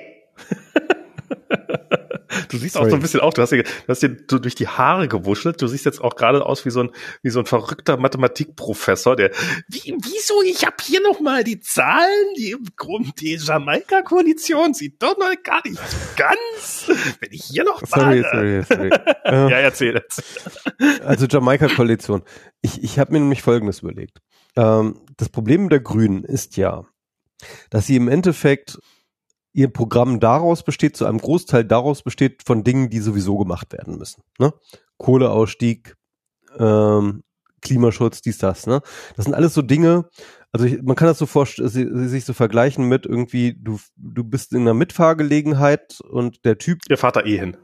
S2: Du siehst auch so ein bisschen du hast dir so durch die Haare gewuschelt. Du siehst jetzt auch gerade aus wie so ein verrückter Mathematikprofessor, der, wieso, ich habe hier nochmal die Zahlen, die Jamaika-Koalition sieht doch noch gar nicht ganz, wenn ich hier noch zahle.
S1: Sorry.
S2: Ja, erzähl.
S1: Also Jamaika-Koalition. Ich habe mir nämlich Folgendes überlegt. Das Problem der Grünen ist ja, dass sie im Endeffekt ihr Programm zu einem Großteil daraus besteht von Dingen, die sowieso gemacht werden müssen. Ne? Kohleausstieg, Klimaschutz, dies, das. Ne? Das sind alles so Dinge, also man kann das so sich so vergleichen mit irgendwie, du bist in einer Mitfahrgelegenheit und der Typ...
S2: Ihr fahrt da hin.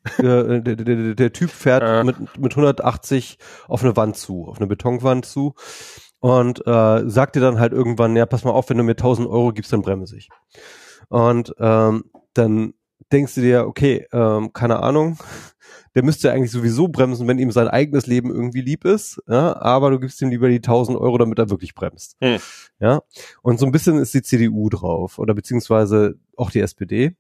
S1: Der Typ fährt mit 180 auf eine Betonwand zu und sagt dir dann halt irgendwann, ja, pass mal auf, wenn du mir 1.000 Euro gibst, dann bremse ich. Und dann denkst du dir, okay, keine Ahnung, der müsste ja eigentlich sowieso bremsen, wenn ihm sein eigenes Leben irgendwie lieb ist, ja, aber du gibst ihm lieber die 1.000 Euro, damit er wirklich bremst. Ja, und so ein bisschen ist die CDU drauf oder beziehungsweise auch die SPD.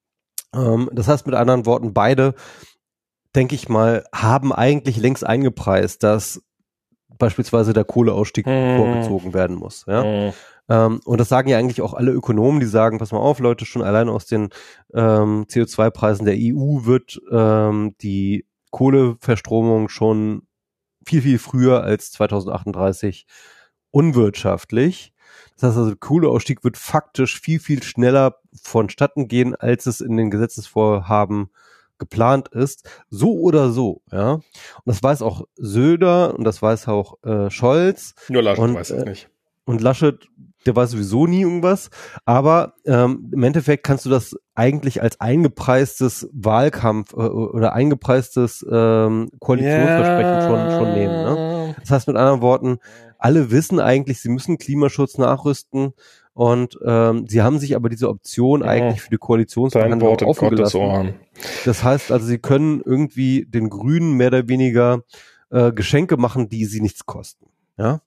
S1: Das heißt mit anderen Worten, beide, denke ich mal, haben eigentlich längst eingepreist, dass beispielsweise der Kohleausstieg vorgezogen werden muss. Ja? Und das sagen ja eigentlich auch alle Ökonomen, die sagen, pass mal auf, Leute, schon allein aus den CO2-Preisen der EU wird die Kohleverstromung schon viel, viel früher als 2038 unwirtschaftlich. Das heißt also, der Kohleausstieg wird faktisch viel, viel schneller vonstatten gehen, als es in den Gesetzesvorhaben geplant ist. So oder so, ja. Und das weiß auch Söder und das weiß auch Scholz.
S2: Nur Laschet weiß es nicht.
S1: Und Laschet, der weiß sowieso nie irgendwas. Aber im Endeffekt kannst du das eigentlich als eingepreistes Wahlkampf oder eingepreistes Koalitionsversprechen schon nehmen. Ne? Das heißt mit anderen Worten, alle wissen eigentlich, sie müssen Klimaschutz nachrüsten und sie haben sich aber diese Option eigentlich für die Koalitionsverhandlungen offen gelassen. Das heißt also, sie können irgendwie den Grünen mehr oder weniger Geschenke machen, die sie nichts kosten. Ja.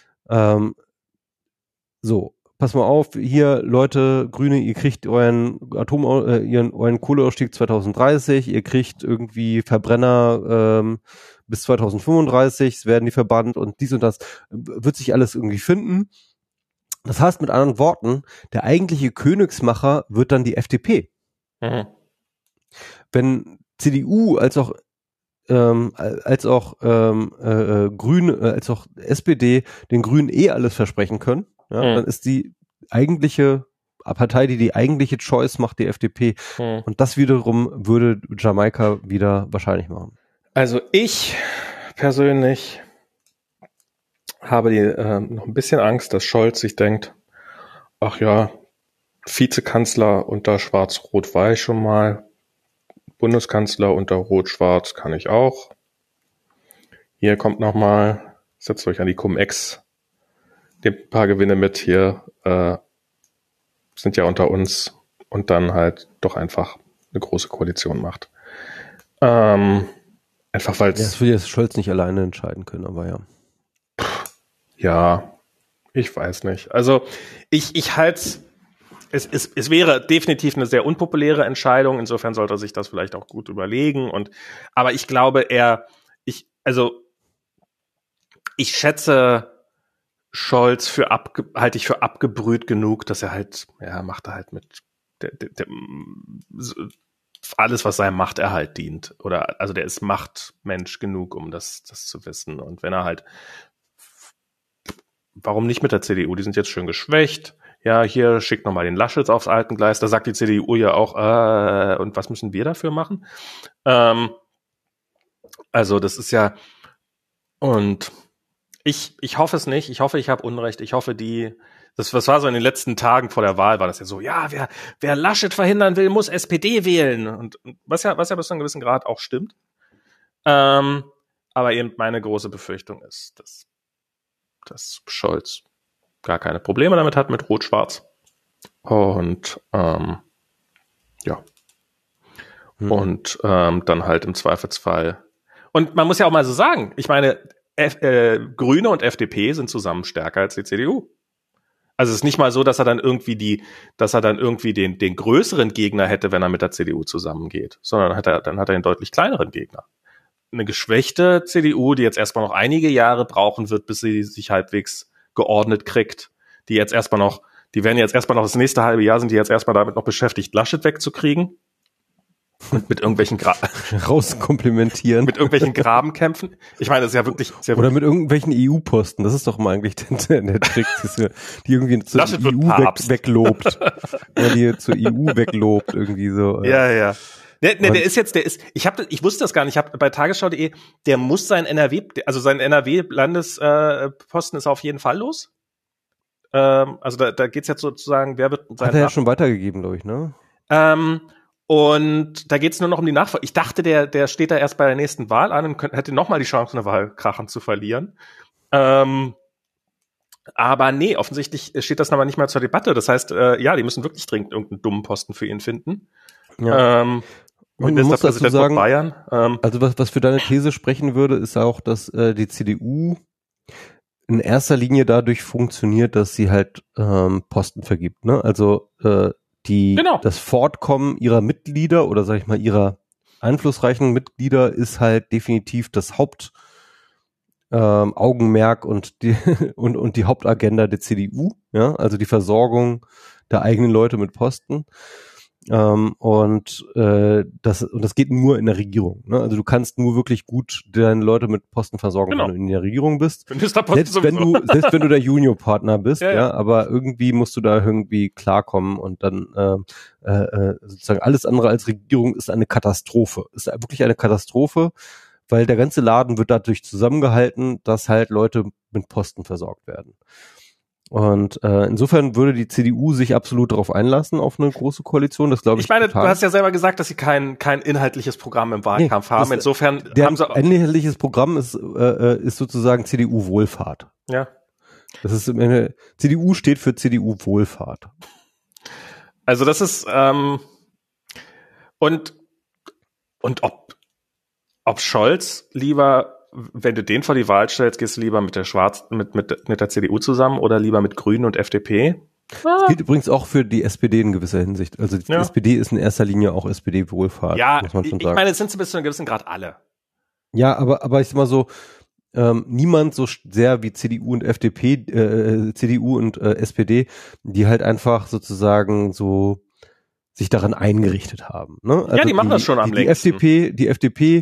S1: So, pass mal auf, hier Leute, Grüne, ihr kriegt euren euren Kohleausstieg 2030, ihr kriegt irgendwie Verbrenner bis 2035, es werden die verbannt und dies und das wird sich alles irgendwie finden. Das heißt mit anderen Worten, der eigentliche Königsmacher wird dann die FDP. Wenn CDU als auch Grüne, als auch SPD den Grünen alles versprechen können, ja, dann ist die eigentliche Partei, die eigentliche Choice macht, die FDP. Und das wiederum würde Jamaika wieder wahrscheinlich machen.
S2: Also ich persönlich habe noch ein bisschen Angst, dass Scholz sich denkt, ach ja, Vizekanzler unter Schwarz-Rot war ich schon mal, Bundeskanzler unter Rot-Schwarz kann ich auch. Hier kommt nochmal, setzt euch an die Cum-Ex, nehmt ein paar Gewinne mit hier, sind ja unter uns und dann halt doch einfach eine große Koalition macht. Einfach weil
S1: das würde jetzt Scholz nicht alleine entscheiden können, aber ja.
S2: Ja, ich weiß nicht. Also ich halte es wäre definitiv eine sehr unpopuläre Entscheidung. Insofern sollte er sich das vielleicht auch gut überlegen. Aber ich glaube, ich schätze Scholz halte ich für abgebrüht genug, dass er halt, macht er halt mit alles, was seinem Machterhalt dient. Also der ist Machtmensch genug, um das zu wissen. Und wenn er halt, warum nicht mit der CDU? Die sind jetzt schön geschwächt. Ja, hier schickt nochmal den Laschet aufs Altengleis. Da sagt die CDU ja auch, und was müssen wir dafür machen? Also das ist ja, und ich hoffe es nicht. Ich hoffe, ich habe Unrecht. Ich hoffe, das war so in den letzten Tagen vor der Wahl, war das ja so, ja, wer Laschet verhindern will, muss SPD wählen. Und was ja bis zu einem gewissen Grad auch stimmt. Aber eben meine große Befürchtung ist, dass Scholz gar keine Probleme damit hat mit Rot-Schwarz. Und Und dann halt im Zweifelsfall. Und man muss ja auch mal so sagen, ich meine, Grüne und FDP sind zusammen stärker als die CDU. Also es ist nicht mal so, dass er dann irgendwie den größeren Gegner hätte, wenn er mit der CDU zusammengeht, sondern dann hat er einen deutlich kleineren Gegner. Eine geschwächte CDU, die jetzt erstmal noch einige Jahre brauchen wird, bis sie sich halbwegs geordnet kriegt, die werden jetzt erstmal noch das nächste halbe Jahr sind die jetzt erstmal damit noch beschäftigt, Laschet wegzukriegen. Und mit irgendwelchen
S1: rauskomplimentieren.
S2: Mit irgendwelchen Grabenkämpfen. Ich meine, das ist ja wirklich.
S1: Oder mit irgendwelchen EU-Posten. Das ist doch mal eigentlich der Trick, die irgendwie zur
S2: Laschet
S1: EU weglobt. Oder die zur EU weglobt, irgendwie so.
S2: Ja. Ich wusste das gar nicht. Ich habe bei Tagesschau.de, der muss sein NRW-Landesposten ist auf jeden Fall los. Also da geht's jetzt sozusagen, wer wird sein.
S1: Hat er ja schon weitergegeben, glaube ich, ne?
S2: Und da geht's nur noch um die Nachfolge. Ich dachte, der steht da erst bei der nächsten Wahl an und hätte nochmal die Chance, eine Wahl krachend zu verlieren. Aber nee, offensichtlich steht das aber nicht mal zur Debatte. Das heißt, die müssen wirklich dringend irgendeinen dummen Posten für ihn finden.
S1: Ja. Und man muss dazu sagen,
S2: Bayern.
S1: Also was für deine These sprechen würde, ist auch, dass die CDU in erster Linie dadurch funktioniert, dass sie halt Posten vergibt. Ne? Also das Fortkommen ihrer Mitglieder oder sag ich mal ihrer einflussreichen Mitglieder ist halt definitiv das Hauptaugenmerk und die Hauptagenda der CDU, ja, also die Versorgung der eigenen Leute mit Posten. Das geht nur in der Regierung. Ne? Also du kannst nur wirklich gut deine Leute mit Posten versorgen, wenn du in der Regierung bist. Selbst wenn du der Juniorpartner bist, ja, aber irgendwie musst du da irgendwie klarkommen und dann sozusagen alles andere als Regierung ist eine Katastrophe. Ist wirklich eine Katastrophe, weil der ganze Laden wird dadurch zusammengehalten, dass halt Leute mit Posten versorgt werden. Und insofern würde die CDU sich absolut darauf einlassen, auf eine große Koalition. Das glaube ich.
S2: Ich meine, du hast ja selber gesagt, dass sie kein inhaltliches Programm im Wahlkampf haben. Insofern haben sie
S1: ein inhaltliches Programm ist sozusagen CDU-Wohlfahrt.
S2: Ja.
S1: Das ist CDU steht für CDU-Wohlfahrt.
S2: Also das ist und ob Scholz lieber, wenn du den vor die Wahl stellst, gehst du lieber mit der mit der CDU zusammen oder lieber mit Grünen und FDP?
S1: Das gilt übrigens auch für die SPD in gewisser Hinsicht. Also die SPD ist in erster Linie auch SPD-Wohlfahrt, muss man schon sagen.
S2: Ich meine, es sind bis zu einem gewissen Grad alle.
S1: Ja, aber ich sag mal so, niemand so sehr wie CDU und FDP, CDU und SPD, die halt einfach sozusagen so sich daran eingerichtet haben. Ne? Also
S2: die machen das schon am längsten.
S1: Die FDP,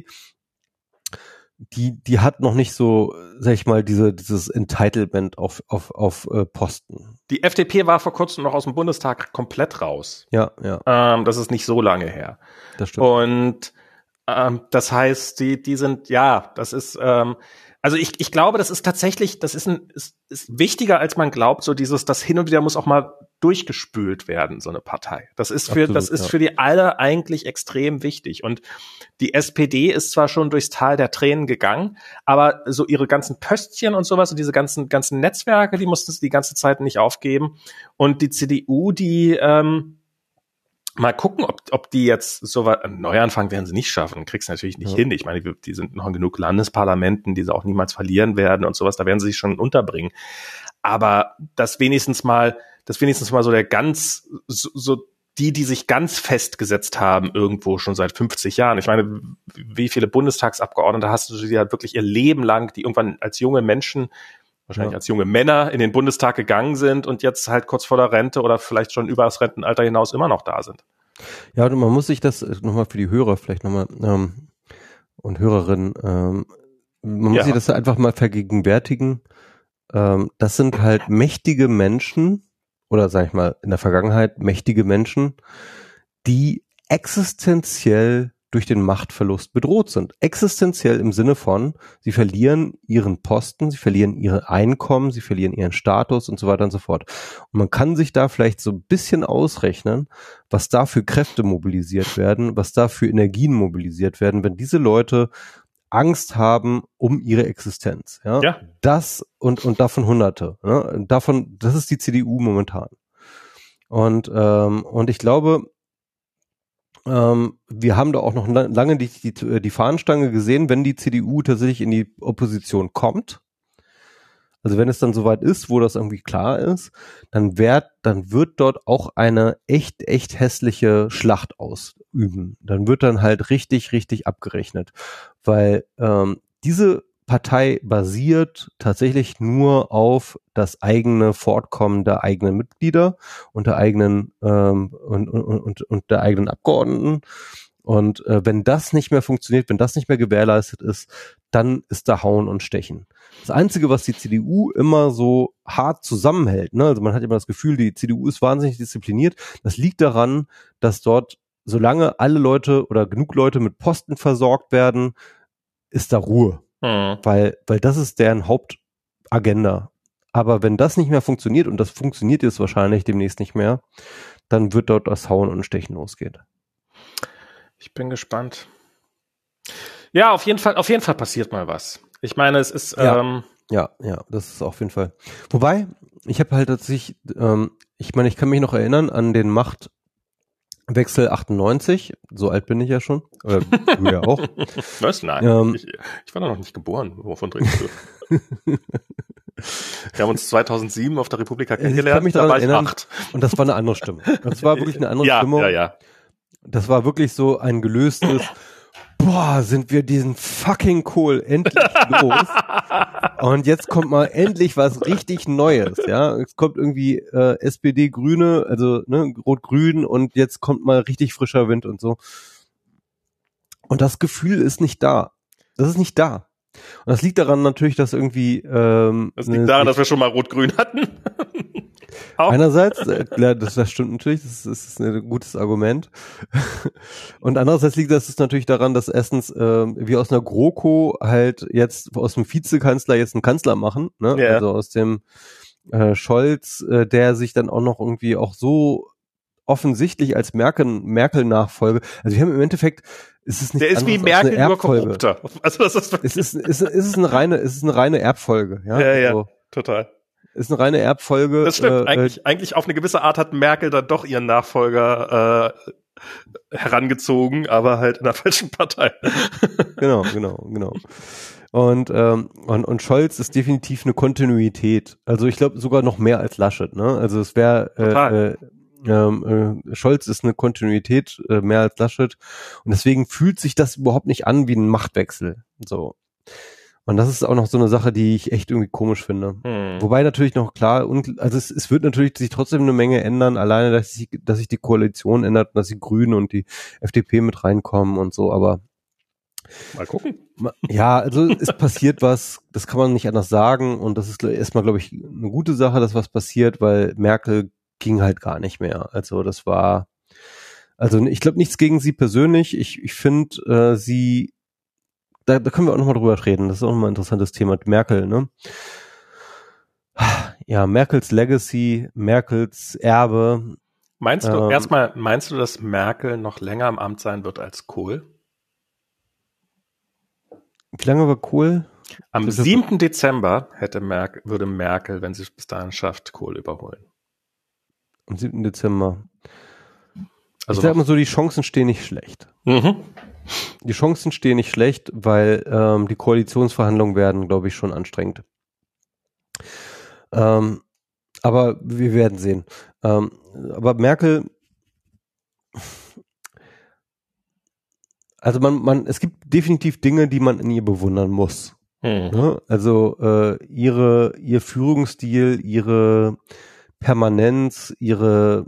S1: die hat noch nicht so, sag ich mal, dieses Entitlement auf Posten.
S2: Die FDP war vor kurzem noch aus dem Bundestag komplett raus.
S1: Ja.
S2: Das ist nicht so lange her.
S1: Das stimmt.
S2: Und das heißt, die sind, das ist, also ich glaube, das ist tatsächlich, ist wichtiger, als man glaubt, so das hin und wieder muss auch mal durchgespült werden, so eine Partei. Das ist für die alle eigentlich extrem wichtig. Und die SPD ist zwar schon durchs Tal der Tränen gegangen, aber so ihre ganzen Pöstchen und sowas und diese ganzen Netzwerke, die mussten sie die ganze Zeit nicht aufgeben. Und die CDU, die, mal gucken, ob die jetzt so weit, einen Neuanfang werden sie nicht schaffen, kriegst du natürlich nicht hin. Ich meine, die sind noch in genug Landesparlamenten, die sie auch niemals verlieren werden und sowas, da werden sie sich schon unterbringen. aber das wenigstens mal so der ganz, so die sich ganz festgesetzt haben irgendwo schon seit 50 Jahren. Ich meine, wie viele Bundestagsabgeordnete hast du, die halt wirklich ihr Leben lang, die irgendwann als junge Menschen, wahrscheinlich als junge Männer in den Bundestag gegangen sind und jetzt halt kurz vor der Rente oder vielleicht schon über das Rentenalter hinaus immer noch da sind.
S1: Ja, und man muss sich das nochmal für die Hörer vielleicht nochmal und Hörerinnen, man muss sich das einfach mal vergegenwärtigen. Das sind halt mächtige Menschen, oder sag ich mal, in der Vergangenheit mächtige Menschen, die existenziell durch den Machtverlust bedroht sind. Existenziell im Sinne von, sie verlieren ihren Posten, sie verlieren ihre Einkommen, sie verlieren ihren Status und so weiter und so fort. Und man kann sich da vielleicht so ein bisschen ausrechnen, was da für Kräfte mobilisiert werden, was da für Energien mobilisiert werden, wenn diese Leute Angst haben um ihre Existenz. Ja. Das und davon Hunderte. Ne? Das ist die CDU momentan. Und ich glaube, wir haben da auch noch lange die Fahnenstange gesehen, wenn die CDU tatsächlich in die Opposition kommt. Also wenn es dann soweit ist, wo das irgendwie klar ist, dann wird dort auch eine echt hässliche Schlacht ausüben. Dann wird dann halt richtig abgerechnet. Weil diese Partei basiert tatsächlich nur auf das eigene Fortkommen der eigenen Mitglieder und der eigenen und der eigenen Abgeordneten. Und wenn das nicht mehr funktioniert, wenn das nicht mehr gewährleistet ist, dann ist da Hauen und Stechen. Das Einzige, was die CDU immer so hart zusammenhält, ne, also man hat immer das Gefühl, die CDU ist wahnsinnig diszipliniert. Das liegt daran, dass dort, solange alle Leute oder genug Leute mit Posten versorgt werden, ist da Ruhe. Weil das ist deren Hauptagenda. Aber wenn das nicht mehr funktioniert, und das funktioniert jetzt wahrscheinlich demnächst nicht mehr, dann wird dort das Hauen und Stechen losgehen.
S2: Ich bin gespannt. Ja, auf jeden Fall passiert mal was. Ich meine, es ist
S1: ja, das ist auf jeden Fall. Wobei, ich habe halt tatsächlich, ich meine, ich kann mich noch erinnern an den Machtwechsel 98, so alt bin ich ja schon, oder du ja auch.
S2: Was? Nein, ich war da noch nicht geboren, wovon redest du? Wir haben uns 2007 auf der Republika kennengelernt,
S1: ich kann mich daran erinnern,
S2: 8.
S1: Und das war eine andere Stimme. Das war wirklich eine andere Stimmung.
S2: Ja.
S1: Das war wirklich so ein gelöstes, boah, sind wir diesen fucking Kohl endlich los. Und jetzt kommt mal endlich was richtig Neues, ja. Es kommt irgendwie SPD, Grüne, also ne, Rot-Grün und jetzt kommt mal richtig frischer Wind und so. Und das Gefühl ist nicht da. Das ist nicht da. Und das liegt daran natürlich, dass irgendwie
S2: das liegt daran, dass wir schon mal Rot-Grün hatten.
S1: Einerseits, das stimmt natürlich, das ist ein gutes Argument. Und andererseits liegt das natürlich daran, dass erstens wir aus einer GroKo halt jetzt aus dem Vizekanzler jetzt einen Kanzler machen, ne? Ja. Also aus dem Scholz, der sich dann auch noch irgendwie auch so offensichtlich als Merkel-Nachfolge, also wir haben im Endeffekt, es ist nicht
S2: der ist wie Merkel nur korrupter. Also das ist
S1: es ist eine reine Erbfolge, ja.
S2: Ja,
S1: also,
S2: total.
S1: Ist eine reine Erbfolge.
S2: Das stimmt. Eigentlich auf eine gewisse Art hat Merkel dann doch ihren Nachfolger herangezogen, aber halt in der falschen Partei.
S1: Genau. Und Scholz ist definitiv eine Kontinuität. Also ich glaube sogar noch mehr als Laschet. Ne? Also es wäre Scholz ist eine Kontinuität mehr als Laschet und deswegen fühlt sich das überhaupt nicht an wie ein Machtwechsel. So. Und das ist auch noch so eine Sache, die ich echt irgendwie komisch finde. Wobei natürlich noch klar, also es wird natürlich sich trotzdem eine Menge ändern, alleine, dass sich die Koalition ändert, dass die Grünen und die FDP mit reinkommen und so, aber
S2: mal gucken.
S1: Ja, also es passiert was, das kann man nicht anders sagen und das ist erstmal, glaube ich, eine gute Sache, dass was passiert, weil Merkel ging halt gar nicht mehr. Also das war, also ich glaube nichts gegen sie persönlich. Ich finde, sie, da können wir auch nochmal drüber reden. Das ist auch nochmal ein interessantes Thema. Merkel, ne? Ja, Merkels Legacy, Merkels Erbe.
S2: Meinst du, dass Merkel noch länger im Amt sein wird als Kohl?
S1: Wie lange war Kohl?
S2: Am 7. Dezember würde Merkel, wenn sie es bis dahin schafft, Kohl überholen.
S1: Am 7. Dezember.
S2: Also
S1: ich sag mal so, die Chancen stehen nicht schlecht. Die Chancen stehen nicht schlecht, weil die Koalitionsverhandlungen werden, glaube ich, schon anstrengend. Aber wir werden sehen. Aber Merkel, also es gibt definitiv Dinge, die man in ihr bewundern muss. Ne? Also ihr Führungsstil, ihre Permanenz, ihre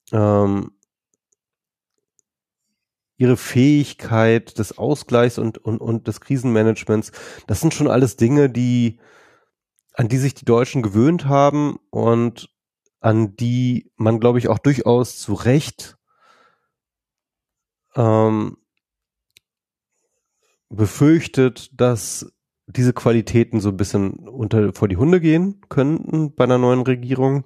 S1: Fähigkeit des Ausgleichs und des Krisenmanagements, das sind schon alles Dinge, an die sich die Deutschen gewöhnt haben und an die man, glaube ich, auch durchaus zu Recht befürchtet, dass diese Qualitäten so ein bisschen vor die Hunde gehen könnten bei einer neuen Regierung.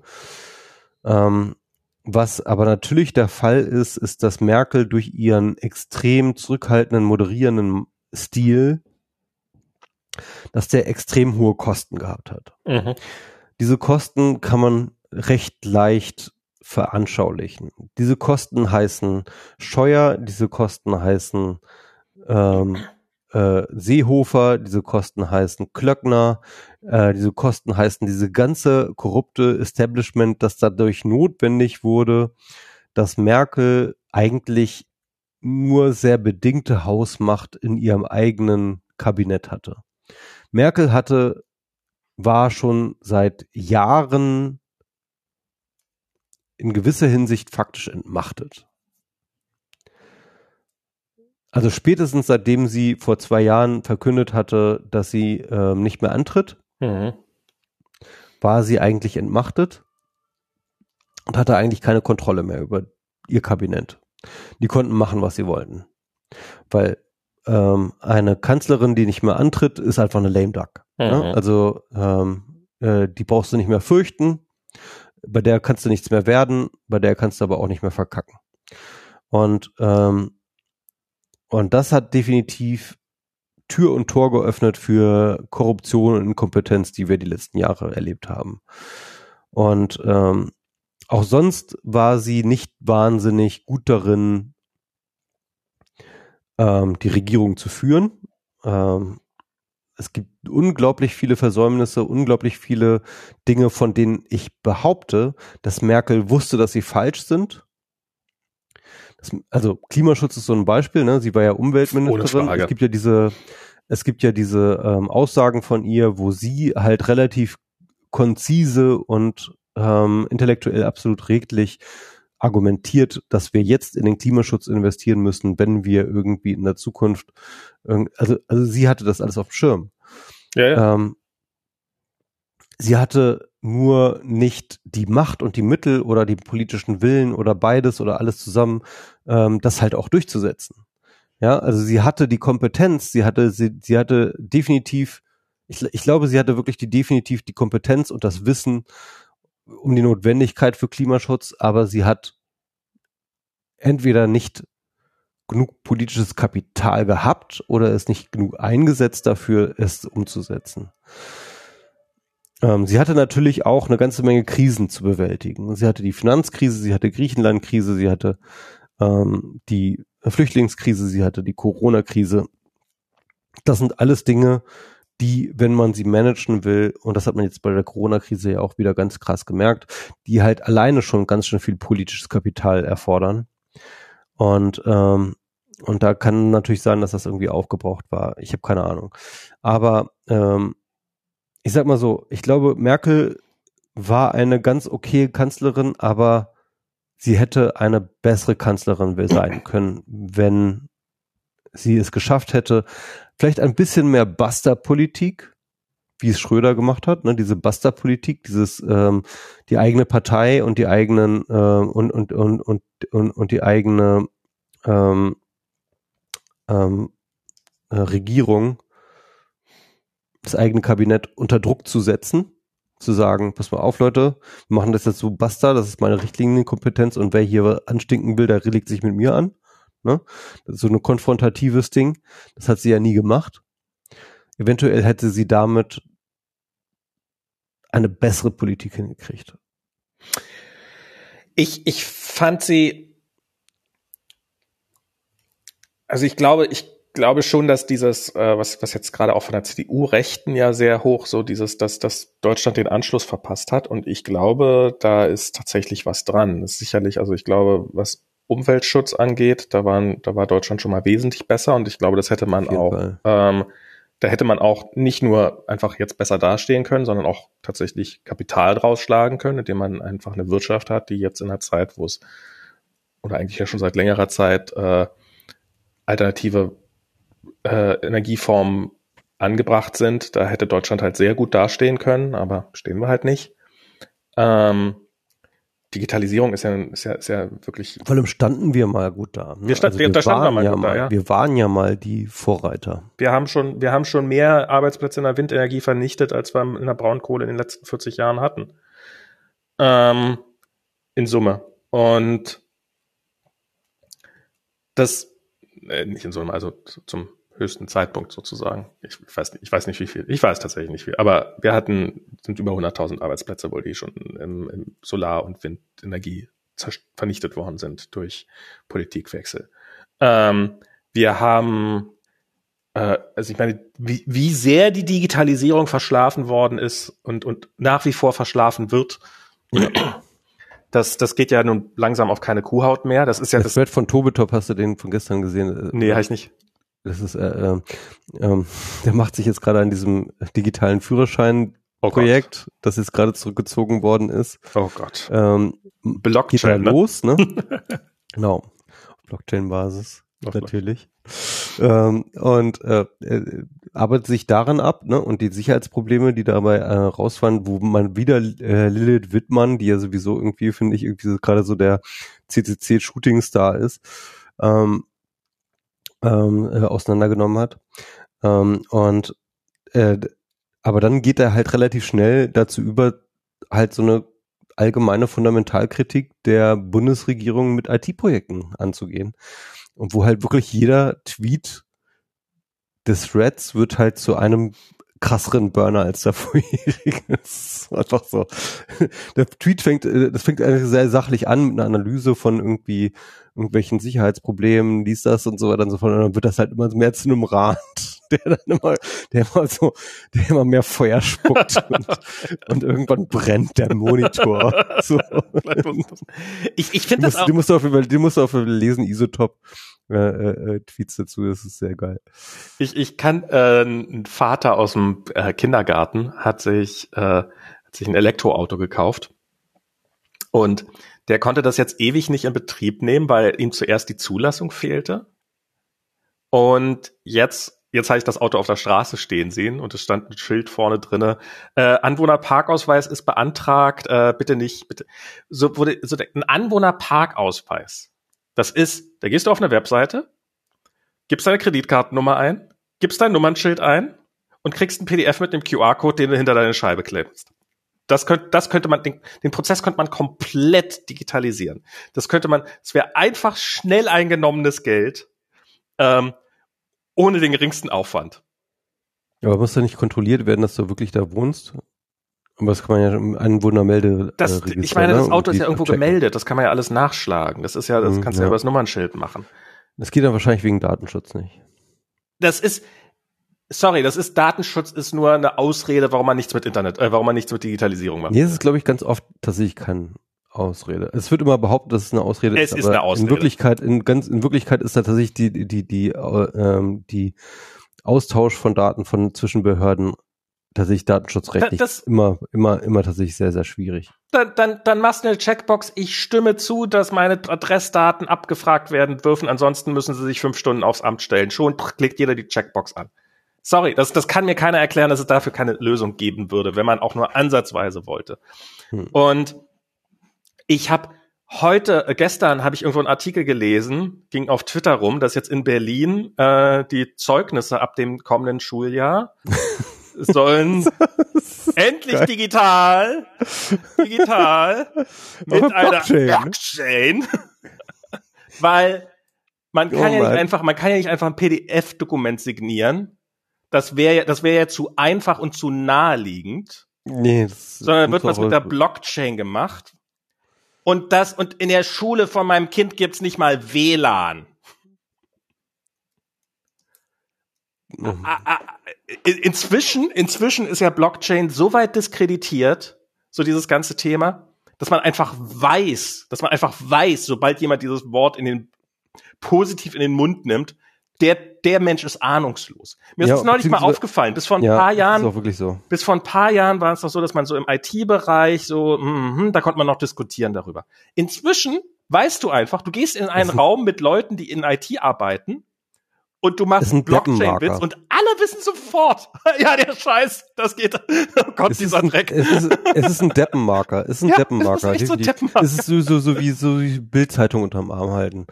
S1: Was aber natürlich der Fall ist, dass Merkel durch ihren extrem zurückhaltenden, moderierenden Stil, dass der extrem hohe Kosten gehabt hat. Diese Kosten kann man recht leicht veranschaulichen. Diese Kosten heißen Scheuer, diese Kosten heißen Seehofer, diese Kosten heißen Klöckner, diese Kosten heißen diese ganze korrupte Establishment, das dadurch notwendig wurde, dass Merkel eigentlich nur sehr bedingte Hausmacht in ihrem eigenen Kabinett hatte. Merkel war schon seit Jahren in gewisser Hinsicht faktisch entmachtet. Also spätestens seitdem sie vor 2 Jahren verkündet hatte, dass sie nicht mehr antritt, war sie eigentlich entmachtet und hatte eigentlich keine Kontrolle mehr über ihr Kabinett. Die konnten machen, was sie wollten. Weil eine Kanzlerin, die nicht mehr antritt, ist einfach eine lame duck. Ne? Also die brauchst du nicht mehr fürchten, bei der kannst du nichts mehr werden, bei der kannst du aber auch nicht mehr verkacken. Und das hat definitiv Tür und Tor geöffnet für Korruption und Inkompetenz, die wir die letzten Jahre erlebt haben. Und auch sonst war sie nicht wahnsinnig gut darin, die Regierung zu führen. Es gibt unglaublich viele Versäumnisse, unglaublich viele Dinge, von denen ich behaupte, dass Merkel wusste, dass sie falsch sind. Also Klimaschutz ist so ein Beispiel, ne? Sie war ja Umweltministerin. Es gibt ja diese Aussagen von ihr, wo sie halt relativ konzise und intellektuell absolut redlich argumentiert, dass wir jetzt in den Klimaschutz investieren müssen, wenn wir irgendwie in der Zukunft, also sie hatte das alles auf dem Schirm. Ja. Sie hatte nur nicht die Macht und die Mittel oder den politischen Willen oder beides oder alles zusammen, das halt auch durchzusetzen. Ja, also sie hatte die Kompetenz, sie hatte definitiv, ich glaube, sie hatte wirklich definitiv die Kompetenz und das Wissen um die Notwendigkeit für Klimaschutz, aber sie hat entweder nicht genug politisches Kapital gehabt oder es nicht genug eingesetzt dafür, es umzusetzen. Sie hatte natürlich auch eine ganze Menge Krisen zu bewältigen. Sie hatte die Finanzkrise, sie hatte Griechenland-Krise, sie hatte die Flüchtlingskrise, sie hatte die Corona-Krise. Das sind alles Dinge, die, wenn man sie managen will, und das hat man jetzt bei der Corona-Krise ja auch wieder ganz krass gemerkt, die halt alleine schon ganz schön viel politisches Kapital erfordern. Und da kann natürlich sein, dass das irgendwie aufgebraucht war. Ich habe keine Ahnung. Aber ich sag mal so, ich glaube, Merkel war eine ganz okay Kanzlerin, aber sie hätte eine bessere Kanzlerin sein können, wenn sie es geschafft hätte, vielleicht ein bisschen mehr Basta-Politik, wie es Schröder gemacht hat, ne, diese Basta-Politik, dieses die eigene Partei und die eigenen und die eigene Regierung, das eigene Kabinett unter Druck zu setzen, zu sagen, pass mal auf, Leute, wir machen das jetzt so basta, das ist meine Richtlinienkompetenz und wer hier anstinken will, der legt sich mit mir an. Ne? Das ist so ein konfrontatives Ding. Das hat sie ja nie gemacht. Eventuell hätte sie damit eine bessere Politik hingekriegt.
S2: Ich fand sie, also ich glaube, glaube schon, dass dieses, was jetzt gerade auch von der CDU-Rechten ja sehr hoch, so dieses, dass Deutschland den Anschluss verpasst hat. Und ich glaube, da ist tatsächlich was dran. Das ist sicherlich, also ich glaube, was Umweltschutz angeht, da war Deutschland schon mal wesentlich besser. Und ich glaube, das hätte man auch, da hätte man auch nicht nur einfach jetzt besser dastehen können, sondern auch tatsächlich Kapital draus schlagen können, indem man einfach eine Wirtschaft hat, die jetzt in einer Zeit, wo es, oder eigentlich ja schon seit längerer Zeit, alternative Energieformen angebracht sind. Da hätte Deutschland halt sehr gut dastehen können, aber stehen wir halt nicht. Digitalisierung ist ja wirklich.
S1: Vor allem standen wir mal gut da. Ne?
S2: Wir standen mal gut da, ja.
S1: Wir waren ja mal die Vorreiter.
S2: Wir haben schon mehr Arbeitsplätze in der Windenergie vernichtet, als wir in der Braunkohle in den letzten 40 Jahren hatten. In Summe. Und das, nicht in Summe, also zum höchsten Zeitpunkt sozusagen. Ich weiß nicht wie viel. Ich weiß tatsächlich nicht viel. Aber sind über 100.000 Arbeitsplätze wohl, die schon im Solar- und Windenergie vernichtet worden sind durch Politikwechsel. Wir haben, also ich meine, wie sehr die Digitalisierung verschlafen worden ist und nach wie vor verschlafen wird, das geht ja nun langsam auf keine Kuhhaut mehr. Das ist ja
S1: das Thread von Tobetop, hast du den von gestern gesehen?
S2: Nee, habe ich nicht.
S1: Das ist, der macht sich jetzt gerade an diesem digitalen Führerschein-Projekt, das jetzt gerade zurückgezogen worden ist.
S2: Oh Gott.
S1: Blockchain, geht da los, ne? Genau. Auf Blockchain-Basis, natürlich. Und arbeitet sich daran ab, ne? Und die Sicherheitsprobleme, die dabei rausfallen, wo man wieder Lilith Wittmann, die ja sowieso irgendwie, finde ich, irgendwie so, gerade so der CCC-Shooting-Star ist, auseinandergenommen hat. Aber dann geht er halt relativ schnell dazu über, halt so eine allgemeine Fundamentalkritik der Bundesregierung mit IT-Projekten anzugehen. Und wo halt wirklich jeder Tweet des Threads wird halt zu einem krasseren Burner als der vorherige. Das ist einfach so. Der Tweet fängt eigentlich sehr sachlich an mit einer Analyse von irgendwelchen Sicherheitsproblemen, dies, das und so weiter und so fort. Und dann wird das halt immer mehr zu einem Rat, der immer mehr Feuer spuckt und irgendwann brennt der Monitor. So.
S2: Ich finde das auch.
S1: Die musst du auf lesen, Isotop. Tweets dazu, das ist sehr geil.
S2: Ich kann, ein Vater aus dem Kindergarten hat sich ein Elektroauto gekauft und der konnte das jetzt ewig nicht in Betrieb nehmen, weil ihm zuerst die Zulassung fehlte. Und jetzt habe ich das Auto auf der Straße stehen sehen und es stand ein Schild vorne drinne. Anwohnerparkausweis ist beantragt, bitte nicht, bitte. Ein Anwohnerparkausweis. Das ist, da gehst du auf eine Webseite, gibst deine Kreditkartennummer ein, gibst dein Nummernschild ein und kriegst ein PDF mit einem QR-Code, den du hinter deine Scheibe klebst. Das könnte man, den Prozess könnte man komplett digitalisieren. Es wäre einfach schnell eingenommenes Geld, ohne den geringsten Aufwand.
S1: Aber muss da nicht kontrolliert werden, dass du wirklich da wohnst? Aber das kann man ja im Einwohnermelde.
S2: Ich meine, das Auto ist ja irgendwo gemeldet, das kann man ja alles nachschlagen. Das ist ja, das kannst du ja über das Nummernschild machen.
S1: Das geht dann wahrscheinlich wegen Datenschutz nicht.
S2: Datenschutz ist nur eine Ausrede, warum man nichts mit Digitalisierung macht.
S1: Nee, es ist, glaube ich, ganz oft tatsächlich keine Ausrede. Es wird immer behauptet, dass es eine Ausrede ist.
S2: Es ist eine Ausrede.
S1: In Wirklichkeit ist da tatsächlich die Austausch von Daten zwischen Behörden tatsächlich datenschutzrechtlich immer tatsächlich sehr, sehr schwierig.
S2: Dann machst du eine Checkbox, ich stimme zu, dass meine Adressdaten abgefragt werden dürfen, ansonsten müssen sie sich 5 Stunden aufs Amt stellen. Schon klickt jeder die Checkbox an. Sorry, das kann mir keiner erklären, dass es dafür keine Lösung geben würde, wenn man auch nur ansatzweise wollte. Und gestern habe ich irgendwo einen Artikel gelesen, ging auf Twitter rum, dass jetzt in Berlin die Zeugnisse ab dem kommenden Schuljahr sollen endlich digital mit einer Blockchain, weil man kann ja nicht einfach ein PDF-Dokument signieren. Das wäre ja zu einfach und zu naheliegend.
S1: Nee,
S2: sondern wird was mit der Blockchain gemacht. Und in der Schule von meinem Kind gibt's nicht mal WLAN. Inzwischen ist ja Blockchain so weit diskreditiert, so dieses ganze Thema, dass man einfach weiß, sobald jemand dieses Wort positiv in den Mund nimmt, der Mensch ist ahnungslos. Mir ist das neulich mal aufgefallen. Bis vor ein paar Jahren war es doch so, dass man so im IT-Bereich da konnte man noch diskutieren darüber. Inzwischen weißt du einfach, du gehst in einen Raum mit Leuten, die in IT arbeiten, und du machst einen Blockchain-Witz und alle wissen sofort, ja, der Scheiß, das geht, oh Gott, dieser Dreck.
S1: Es ist ein Deppenmarker. Es ist ein Deppenmarker.
S2: Es ist echt so ein Deppenmarker.
S1: Es ist so wie Bildzeitung unterm Arm halten.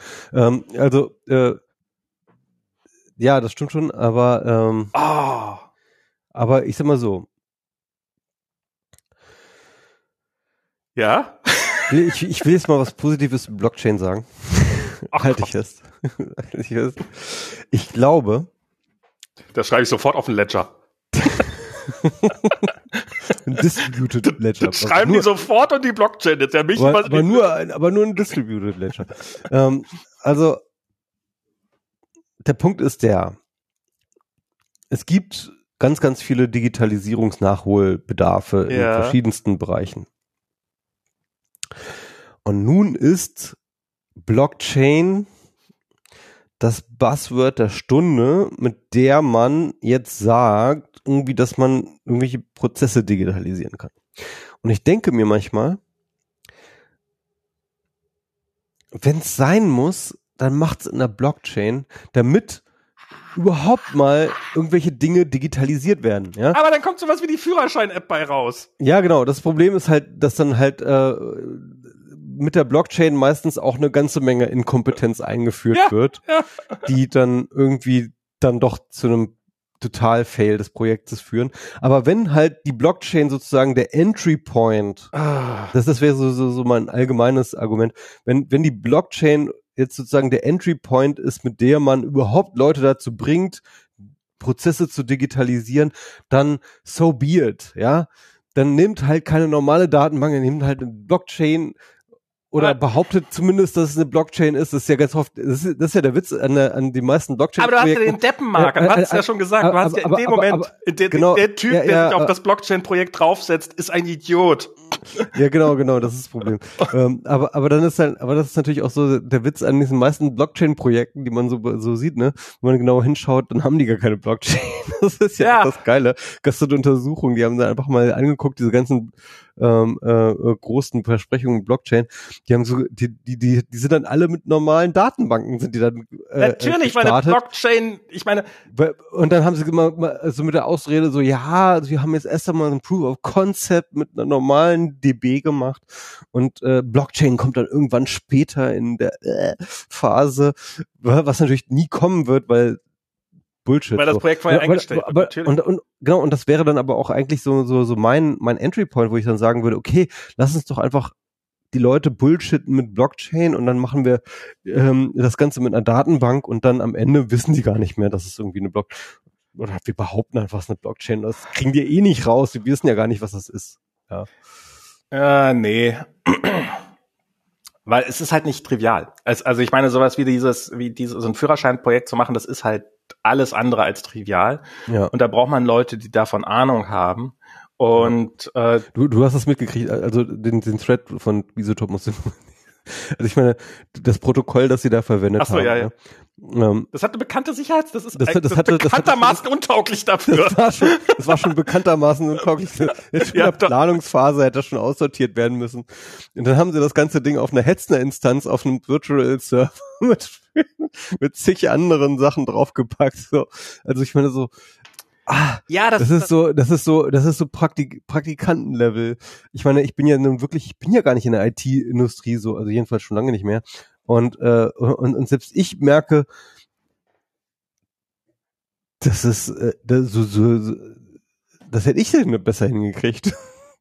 S1: Ja, das stimmt schon, aber aber ich sag mal so.
S2: Ja?
S1: Ich will jetzt mal was Positives über Blockchain sagen. Halte ich fest. Ich glaube.
S2: Das schreibe ich sofort auf den Ledger.
S1: Ein Distributed Ledger.
S2: Das schreiben die sofort und die Blockchain. Jetzt ja mich
S1: aber nur ein Distributed Ledger. Also der Punkt ist es gibt ganz, ganz viele Digitalisierungsnachholbedarfe in verschiedensten Bereichen. Und nun ist Blockchain das Buzzword der Stunde, mit der man jetzt sagt, irgendwie, dass man irgendwelche Prozesse digitalisieren kann. Und ich denke mir manchmal, wenn es sein muss, dann macht's in der Blockchain, damit überhaupt mal irgendwelche Dinge digitalisiert werden. Ja?
S2: Aber dann kommt sowas wie die Führerschein-App bei raus.
S1: Ja, genau. Das Problem ist halt, dass dann halt mit der Blockchain meistens auch eine ganze Menge Inkompetenz eingeführt wird, die dann irgendwie dann doch zu einem Total-Fail des Projektes führen. Aber wenn halt die Blockchain sozusagen der Entry Point, das wäre so mein allgemeines Argument, wenn die Blockchain jetzt sozusagen der Entry Point ist, mit der man überhaupt Leute dazu bringt, Prozesse zu digitalisieren, dann so be it, ja. Dann nimmt halt keine normale Datenbank, nimmt halt eine Blockchain oder behauptet zumindest, dass es eine Blockchain ist. Das ist ja ganz oft, das ist ja der Witz an die meisten Blockchain-Projekten.
S2: Aber du hast ja den Deppenmarker, du hast es ja schon gesagt, du hast ja in dem Moment, der Typ, der sich auf das Blockchain-Projekt draufsetzt, ist ein Idiot.
S1: Ja, genau, das ist das Problem. Aber dann ist halt, aber das ist natürlich auch so der Witz an diesen meisten Blockchain-Projekten, die man so sieht, ne? Wenn man genau hinschaut, dann haben die gar keine Blockchain. Das ist ja das Geile. Gestern Untersuchungen, die haben da einfach mal angeguckt, diese ganzen großen Versprechungen Blockchain, die haben so, die sind dann alle mit normalen Datenbanken sind die dann
S2: natürlich, weil eine Blockchain, ich meine,
S1: und dann haben sie immer so mit der Ausrede so, ja, wir haben jetzt erst einmal ein Proof of Concept mit einer normalen DB gemacht und Blockchain kommt dann irgendwann später in der Phase, was natürlich nie kommen wird, weil Bullshit.
S2: Weil das Projekt vorher eingestellt wird, natürlich.
S1: Und das wäre dann aber auch eigentlich so mein Entry Point, wo ich dann sagen würde, okay, lass uns doch einfach die Leute bullshitten mit Blockchain und dann machen wir das Ganze mit einer Datenbank und dann am Ende wissen die gar nicht mehr, dass es irgendwie eine oder wir behaupten einfach, es ist eine Blockchain. Das kriegen die eh nicht raus. Die wissen ja gar nicht, was das ist. Ja.
S2: Nee. Weil es ist halt nicht trivial. Also ich meine, sowas wie so ein Führerscheinprojekt zu machen, das ist halt alles andere als trivial. Ja. Und da braucht man Leute, die davon Ahnung haben. Und
S1: du hast das mitgekriegt, also den Thread von Isotop musst du. Also ich meine, das Protokoll, das sie da verwendet haben.
S2: Ja. Das hat eine bekannte das ist bekanntermaßen untauglich dafür.
S1: Das war schon bekanntermaßen untauglich. In der Planungsphase hätte das schon aussortiert werden müssen. Und dann haben sie das ganze Ding auf einer Hetzner-Instanz, auf einem Virtual Server mit zig anderen Sachen draufgepackt. So. Also ich meine so, das ist so Praktikantenlevel. Ich meine, ich bin ja gar nicht in der IT-Industrie so, also jedenfalls schon lange nicht mehr. Und selbst ich merke, das ist das hätte ich denn besser hingekriegt.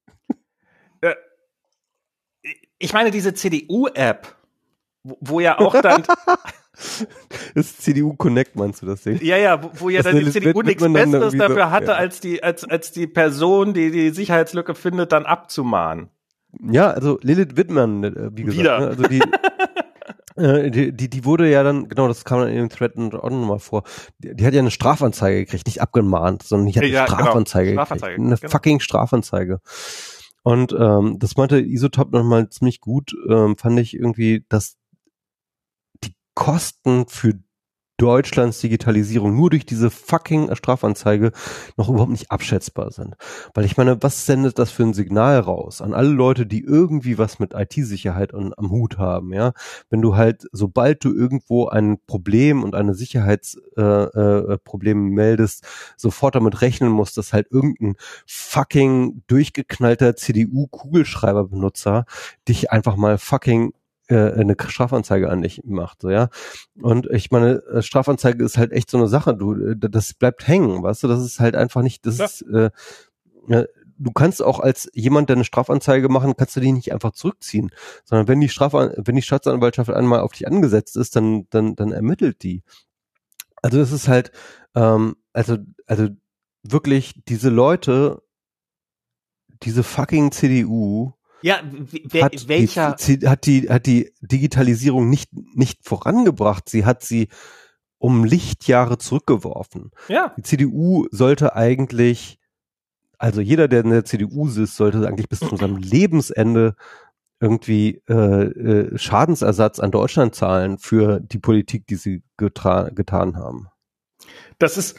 S2: Ich meine, diese CDU-App, wo ja auch dann
S1: das CDU Connect, meinst du das Ding?
S2: Ja, wo ja dann die CDU nichts Besseres dafür hatte, als die Person, die Sicherheitslücke findet, dann abzumahnen.
S1: Ja, also Lilith Wittmann, wie gesagt.
S2: Wieder.
S1: Ne? Also Die wurde ja dann, genau, das kam dann in dem Thread auch nochmal vor, die hat ja eine Strafanzeige gekriegt, nicht abgemahnt, sondern die hat eine Strafanzeige gekriegt, eine fucking Strafanzeige. Und das meinte Isotop nochmal ziemlich gut, fand ich irgendwie, dass die Kosten für Deutschlands Digitalisierung nur durch diese fucking Strafanzeige noch überhaupt nicht abschätzbar sind. Weil ich meine, was sendet das für ein Signal raus an alle Leute, die irgendwie was mit IT-Sicherheit am Hut haben, ja? Wenn du halt, sobald du irgendwo ein Problem und eine Sicherheitsproblem meldest, sofort damit rechnen musst, dass halt irgendein fucking durchgeknallter CDU-Kugelschreiberbenutzer dich einfach mal fucking eine Strafanzeige an dich macht, so, ja. Und ich meine, Strafanzeige ist halt echt so eine Sache, das bleibt hängen, weißt du, das ist halt einfach nicht, das ist, du kannst auch als jemand, der eine Strafanzeige machen, kannst du die nicht einfach zurückziehen, sondern wenn die Staatsanwaltschaft einmal auf dich angesetzt ist, dann ermittelt die. Also es ist halt, also wirklich diese Leute, diese fucking CDU,
S2: ja, welcher
S1: hat die Digitalisierung nicht vorangebracht, sie hat sie um Lichtjahre zurückgeworfen.
S2: Ja.
S1: Die CDU sollte eigentlich, also jeder, der in der CDU sitzt, sollte eigentlich bis zu seinem Lebensende irgendwie Schadensersatz an Deutschland zahlen für die Politik, die sie getan haben.
S2: Das ist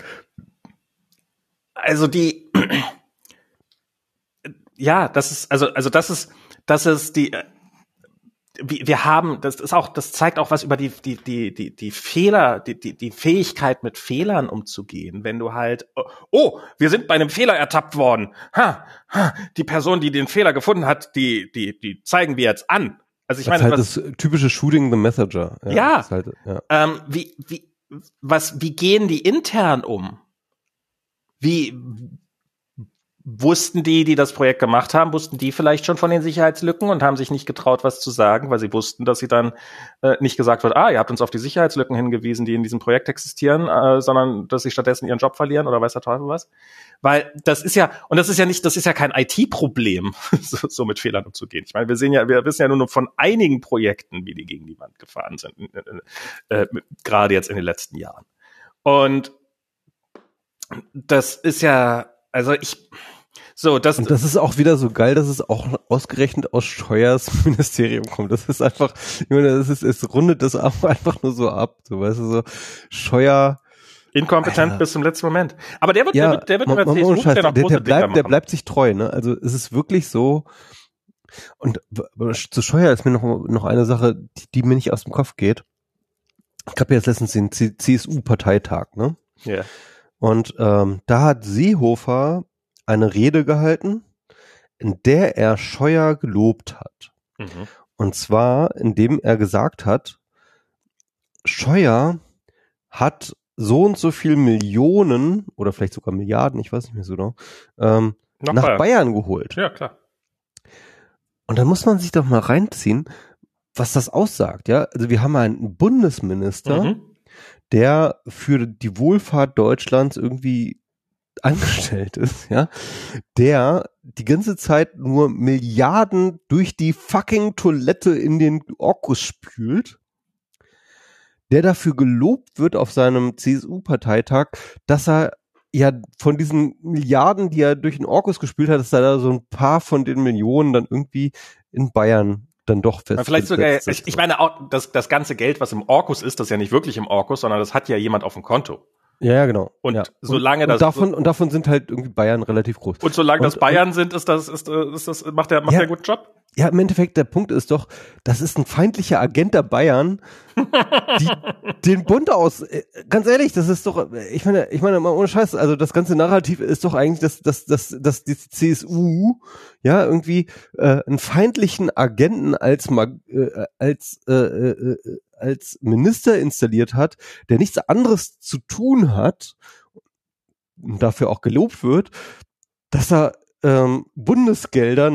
S2: also die ja, das ist die wir haben, das zeigt auch was über die Fehler, die Fähigkeit mit Fehlern umzugehen, wenn du halt, oh, wir sind bei einem Fehler ertappt worden. Die Person, die den Fehler gefunden hat, die zeigen wir jetzt an. Also ich meine,
S1: halt das typische Shooting the Messenger.
S2: Ja.
S1: Halt, ja.
S2: Wie gehen die intern um? Wie wussten die das Projekt gemacht haben, wussten die vielleicht schon von den Sicherheitslücken und haben sich nicht getraut, was zu sagen, weil sie wussten, dass sie dann nicht gesagt wird, ihr habt uns auf die Sicherheitslücken hingewiesen, die in diesem Projekt existieren, sondern dass sie stattdessen ihren Job verlieren oder weiß der Teufel was. Weil das ist ja kein IT-Problem, so mit Fehlern umzugehen. Ich meine, wir wissen ja nur von einigen Projekten, wie die gegen die Wand gefahren sind, gerade jetzt in den letzten Jahren. Und das ist ja, und
S1: das ist auch wieder so geil, dass es auch ausgerechnet aus Scheuers Ministerium kommt. Das ist einfach, ich meine, es rundet das auch einfach nur so ab, so, weißt du, so Scheuer.
S2: Inkompetent bis zum letzten Moment. Aber der wird
S1: der bleibt sich treu, ne? Also es ist wirklich so. Und zu Scheuer ist mir noch eine Sache, die mir nicht aus dem Kopf geht. Ich habe jetzt letztens den CSU-Parteitag, ne?
S2: Ja. Yeah.
S1: Und da hat Seehofer eine Rede gehalten, in der er Scheuer gelobt hat. Mhm. Und zwar, indem er gesagt hat, Scheuer hat so und so viel Millionen oder vielleicht sogar Milliarden, ich weiß nicht mehr so genau, nach Bayern geholt.
S2: Ja, klar.
S1: Und dann muss man sich doch mal reinziehen, was das aussagt, ja? Also wir haben einen Bundesminister, der für die Wohlfahrt Deutschlands irgendwie angestellt ist, ja, der die ganze Zeit nur Milliarden durch die fucking Toilette in den Orkus spült, der dafür gelobt wird auf seinem CSU-Parteitag, dass er ja von diesen Milliarden, die er durch den Orkus gespült hat, dass er da so ein paar von den Millionen dann irgendwie in Bayern dann doch fest.
S2: Vielleicht sogar, ich meine auch, das ganze Geld, was im Orkus ist, das ist ja nicht wirklich im Orkus, sondern das hat ja jemand auf dem Konto.
S1: Ja, genau.
S2: Und
S1: ja.
S2: solange das
S1: davon sind halt irgendwie Bayern relativ groß.
S2: Und solange das Bayern sind, macht der einen guten Job?
S1: Ja, im Endeffekt, der Punkt ist doch, das ist ein feindlicher Agent der Bayern, die den Bund ganz ehrlich, das ist doch, ich meine, mal ohne Scheiß, also das ganze Narrativ ist doch eigentlich, dass die CSU, ja, irgendwie, einen feindlichen Agenten als Minister installiert hat, der nichts anderes zu tun hat und dafür auch gelobt wird, dass er Bundesgelder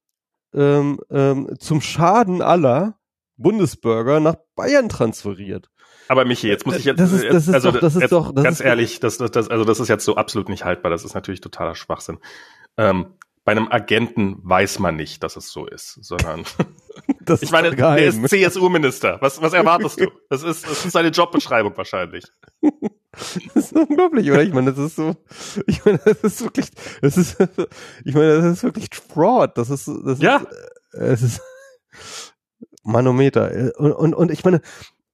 S1: zum Schaden aller Bundesbürger nach Bayern transferiert.
S2: Aber Michi, jetzt muss ich jetzt, ganz ehrlich, das ist jetzt so absolut nicht haltbar. Das ist natürlich totaler Schwachsinn. Bei einem Agenten weiß man nicht, dass es so ist, sondern
S1: Das
S2: Ich meine, der ist CSU-Minister. Was erwartest du? Das ist seine Jobbeschreibung wahrscheinlich.
S1: Das ist unglaublich, oder? Ich meine, das ist wirklich Fraud. Das ist Manometer. Und ich meine,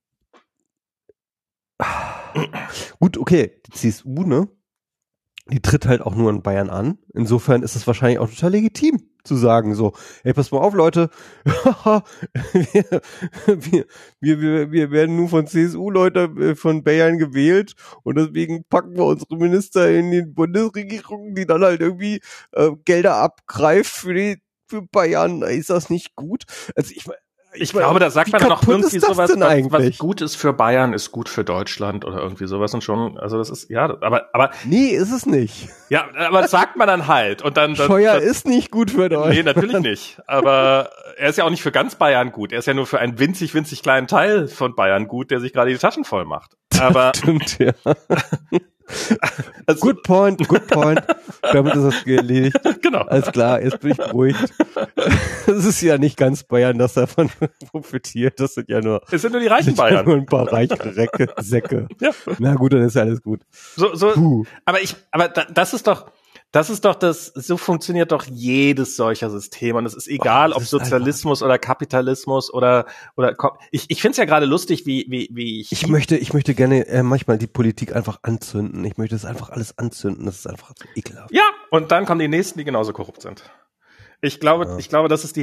S1: gut, okay, die CSU, ne? Die tritt halt auch nur in Bayern an. Insofern ist es wahrscheinlich auch total legitim zu sagen so, hey, pass mal auf, Leute, wir werden nur von CSU-Leuten von Bayern gewählt und deswegen packen wir unsere Minister in die Bundesregierung, die dann halt irgendwie Gelder abgreift für Bayern. Ist das nicht gut? Also
S2: ich glaube, da sagt man dann noch irgendwie sowas,
S1: was
S2: gut ist für Bayern, ist gut für Deutschland oder irgendwie sowas und schon, also das ist, ja, aber.
S1: Nee, ist es nicht.
S2: Ja, aber das sagt man dann halt und dann.
S1: Scheuer ist nicht gut für Deutschland.
S2: Nee, natürlich nicht. Aber er ist ja auch nicht für ganz Bayern gut. Er ist ja nur für einen winzig, winzig kleinen Teil von Bayern gut, der sich gerade die Taschen voll macht. Aber.
S1: Stimmt, ja. Also, good point. Damit ist das erledigt.
S2: Genau.
S1: Alles klar, jetzt bin ich beruhigt. Das ist ja nicht ganz Bayern, das davon profitiert. Das sind ja nur.
S2: Es sind nur die reichen Bayern.
S1: Ja nur ein paar reiche Säcke. Ja. Na gut, dann ist ja alles gut.
S2: Aber das ist doch so funktioniert doch jedes solcher System. Und es ist egal, ob Sozialismus oder Kapitalismus oder ich find's ja gerade lustig, wie ich
S1: möchte gerne manchmal die Politik einfach anzünden. Ich möchte es einfach alles anzünden. Das ist einfach so ekelhaft.
S2: Ja, und dann kommen die Nächsten, die genauso korrupt sind. Ich glaube, das ist die,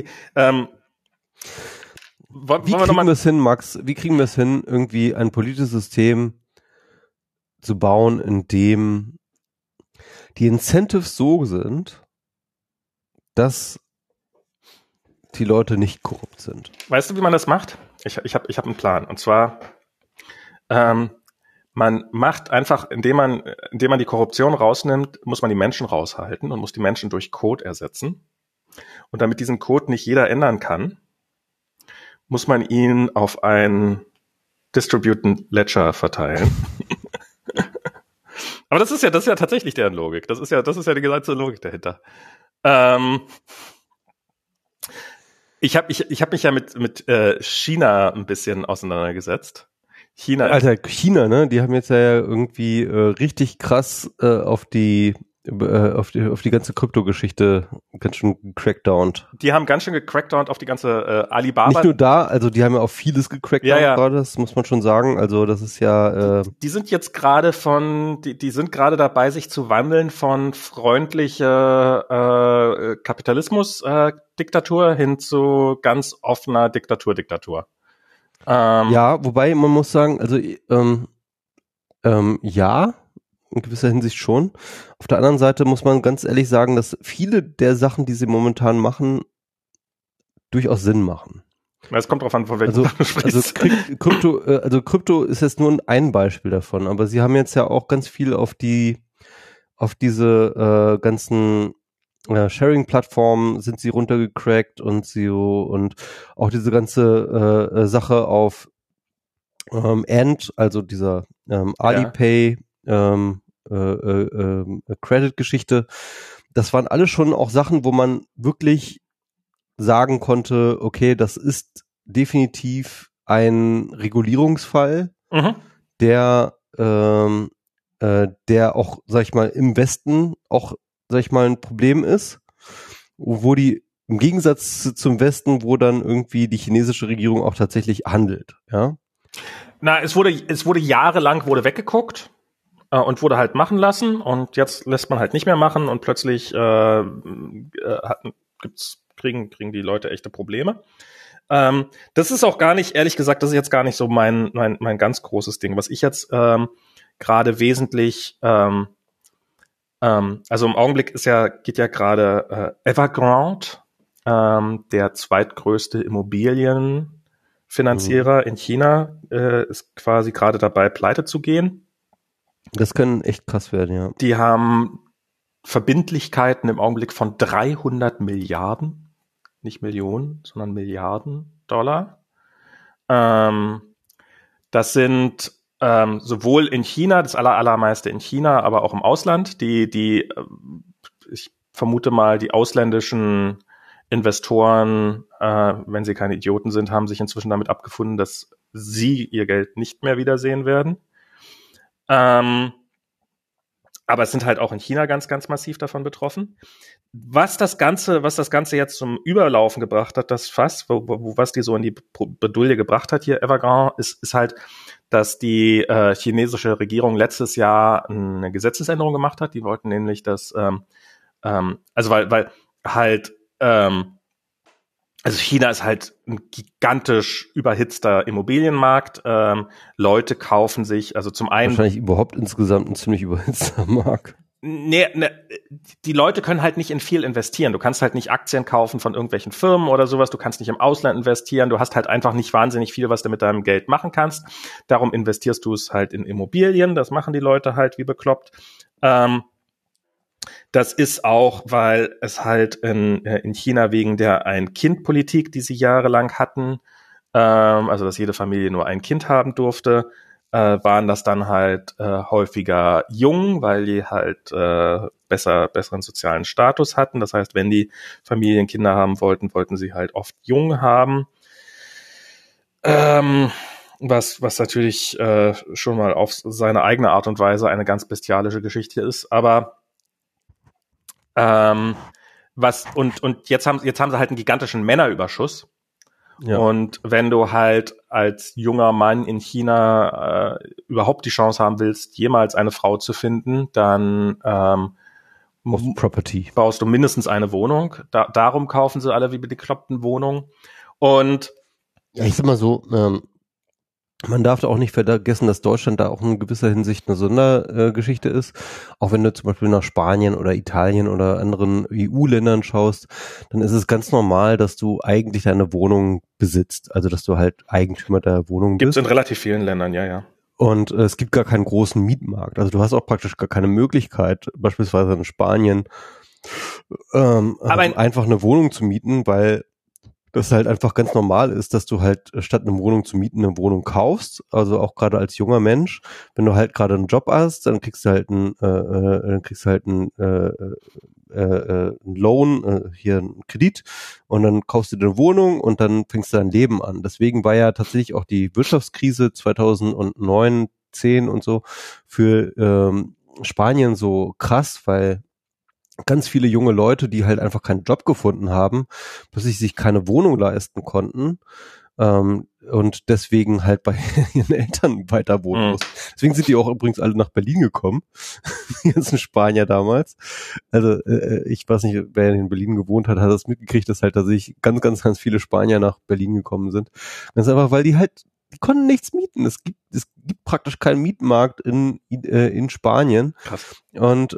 S1: wie kriegen wir es hin, Max? Wie kriegen wir es hin, irgendwie ein politisches System zu bauen, in dem die Incentives so sind, dass die Leute nicht korrupt sind?
S2: Weißt du, wie man das macht? Ich hab einen Plan. Und zwar, man macht einfach, indem man die Korruption rausnimmt, muss man die Menschen raushalten und muss die Menschen durch Code ersetzen. Und damit diesen Code nicht jeder ändern kann, muss man ihn auf einen Distributed Ledger verteilen. Aber das ist ja tatsächlich deren Logik. Das ist ja die gesamte Logik dahinter. Ich hab mich ja mit China ein bisschen auseinandergesetzt. China,
S1: ne? Die haben jetzt ja irgendwie richtig krass auf die ganze Kryptogeschichte ganz schön gecrackdownt.
S2: Die haben ganz schön gecrackdownt auf die ganze Alibaba.
S1: Nicht nur da, also die haben ja auf vieles gecrackdownt gerade, das muss man schon sagen. Also das ist ja
S2: die sind jetzt gerade die sind gerade dabei, sich zu wandeln von freundlicher Kapitalismus-Diktatur hin zu ganz offener Diktatur.
S1: Ja, wobei man muss sagen, also ja, in gewisser Hinsicht schon. Auf der anderen Seite muss man ganz ehrlich sagen, dass viele der Sachen, die sie momentan machen, durchaus Sinn machen.
S2: Es kommt drauf an, von welchem du sprichst.
S1: Krypto ist jetzt nur ein Beispiel davon, aber sie haben jetzt ja auch ganz viel auf diese ganzen Sharing-Plattformen sind sie runtergecrackt und auch diese ganze Sache auf Ant, also dieser Alipay Credit-Geschichte, das waren alle schon auch Sachen, wo man wirklich sagen konnte, okay, das ist definitiv ein Regulierungsfall, der auch, sag ich mal, im Westen auch, sag ich mal, ein Problem ist, wo die im Gegensatz zum Westen, wo dann irgendwie die chinesische Regierung auch tatsächlich handelt, ja.
S2: Na, es wurde jahrelang weggeguckt und wurde halt machen lassen und jetzt lässt man halt nicht mehr machen und plötzlich kriegen die Leute echte Probleme. Das ist auch gar nicht, ehrlich gesagt, das ist jetzt gar nicht so mein ganz großes Ding. Was ich jetzt gerade wesentlich, also im Augenblick geht ja gerade Evergrande, der zweitgrößte Immobilienfinanzierer in China, ist quasi gerade dabei, pleite zu gehen.
S1: Das können echt krass werden, ja.
S2: Die haben Verbindlichkeiten im Augenblick von 300 Milliarden, nicht Millionen, sondern Milliarden $. Das sind sowohl in China, das allermeiste in China, aber auch im Ausland. Ich vermute mal, die ausländischen Investoren, wenn sie keine Idioten sind, haben sich inzwischen damit abgefunden, dass sie ihr Geld nicht mehr wiedersehen werden. Aber es sind halt auch in China ganz, ganz massiv davon betroffen. Was das Ganze jetzt zum Überlaufen gebracht hat, das Fass, was die so in die Bredouille gebracht hat hier, Evergrande, ist halt, dass die chinesische Regierung letztes Jahr eine Gesetzesänderung gemacht hat. Die wollten nämlich, dass, weil halt, also China ist halt ein gigantisch überhitzter Immobilienmarkt. Leute kaufen sich, also zum einen...
S1: Wahrscheinlich überhaupt insgesamt ein ziemlich überhitzter Markt.
S2: Nee, die Leute können halt nicht in viel investieren. Du kannst halt nicht Aktien kaufen von irgendwelchen Firmen oder sowas. Du kannst nicht im Ausland investieren. Du hast halt einfach nicht wahnsinnig viel, was du mit deinem Geld machen kannst. Darum investierst du es halt in Immobilien. Das machen die Leute halt wie bekloppt. Das ist auch, weil es halt in China wegen der Ein-Kind-Politik, die sie jahrelang hatten, also dass jede Familie nur ein Kind haben durfte, waren das dann halt häufiger jung, weil die halt besseren sozialen Status hatten. Das heißt, wenn die Familien Kinder haben wollten sie halt oft jung haben. Was natürlich schon mal auf seine eigene Art und Weise eine ganz bestialische Geschichte ist. Aber und jetzt haben sie halt einen gigantischen Männerüberschuss. Ja. Und wenn du halt als junger Mann in China überhaupt die Chance haben willst, jemals eine Frau zu finden, dann baust du mindestens eine Wohnung. Darum kaufen sie alle wie bekloppten Wohnungen. Und
S1: ja, ich sag mal so, man darf auch nicht vergessen, dass Deutschland da auch in gewisser Hinsicht eine Sondergeschichte ist. Auch wenn du zum Beispiel nach Spanien oder Italien oder anderen EU-Ländern schaust, dann ist es ganz normal, dass du eigentlich deine Wohnung besitzt. Also, dass du halt Eigentümer der Wohnung bist.
S2: Gibt's in relativ vielen Ländern, ja.
S1: Und es gibt gar keinen großen Mietmarkt. Also, du hast auch praktisch gar keine Möglichkeit, beispielsweise in Spanien, einfach eine Wohnung zu mieten, weil das halt einfach ganz normal ist, dass du halt statt eine Wohnung zu mieten eine Wohnung kaufst, also auch gerade als junger Mensch, wenn du halt gerade einen Job hast, dann kriegst du halt einen Loan, hier einen Kredit und dann kaufst du dir eine Wohnung und dann fängst du dein Leben an. Deswegen war ja tatsächlich auch die Wirtschaftskrise 2009, 10 und so für Spanien so krass, weil ganz viele junge Leute, die halt einfach keinen Job gefunden haben, plötzlich sich keine Wohnung leisten konnten und deswegen halt bei ihren Eltern weiter wohnen mussten. Deswegen sind die auch übrigens alle nach Berlin gekommen, die ganzen Spanier damals. Also ich weiß nicht, wer in Berlin gewohnt hat, hat das mitgekriegt, dass halt tatsächlich ganz, ganz, ganz viele Spanier nach Berlin gekommen sind. Das ist einfach, weil die konnten nichts mieten. Es gibt praktisch keinen Mietmarkt in Spanien. Krass. Und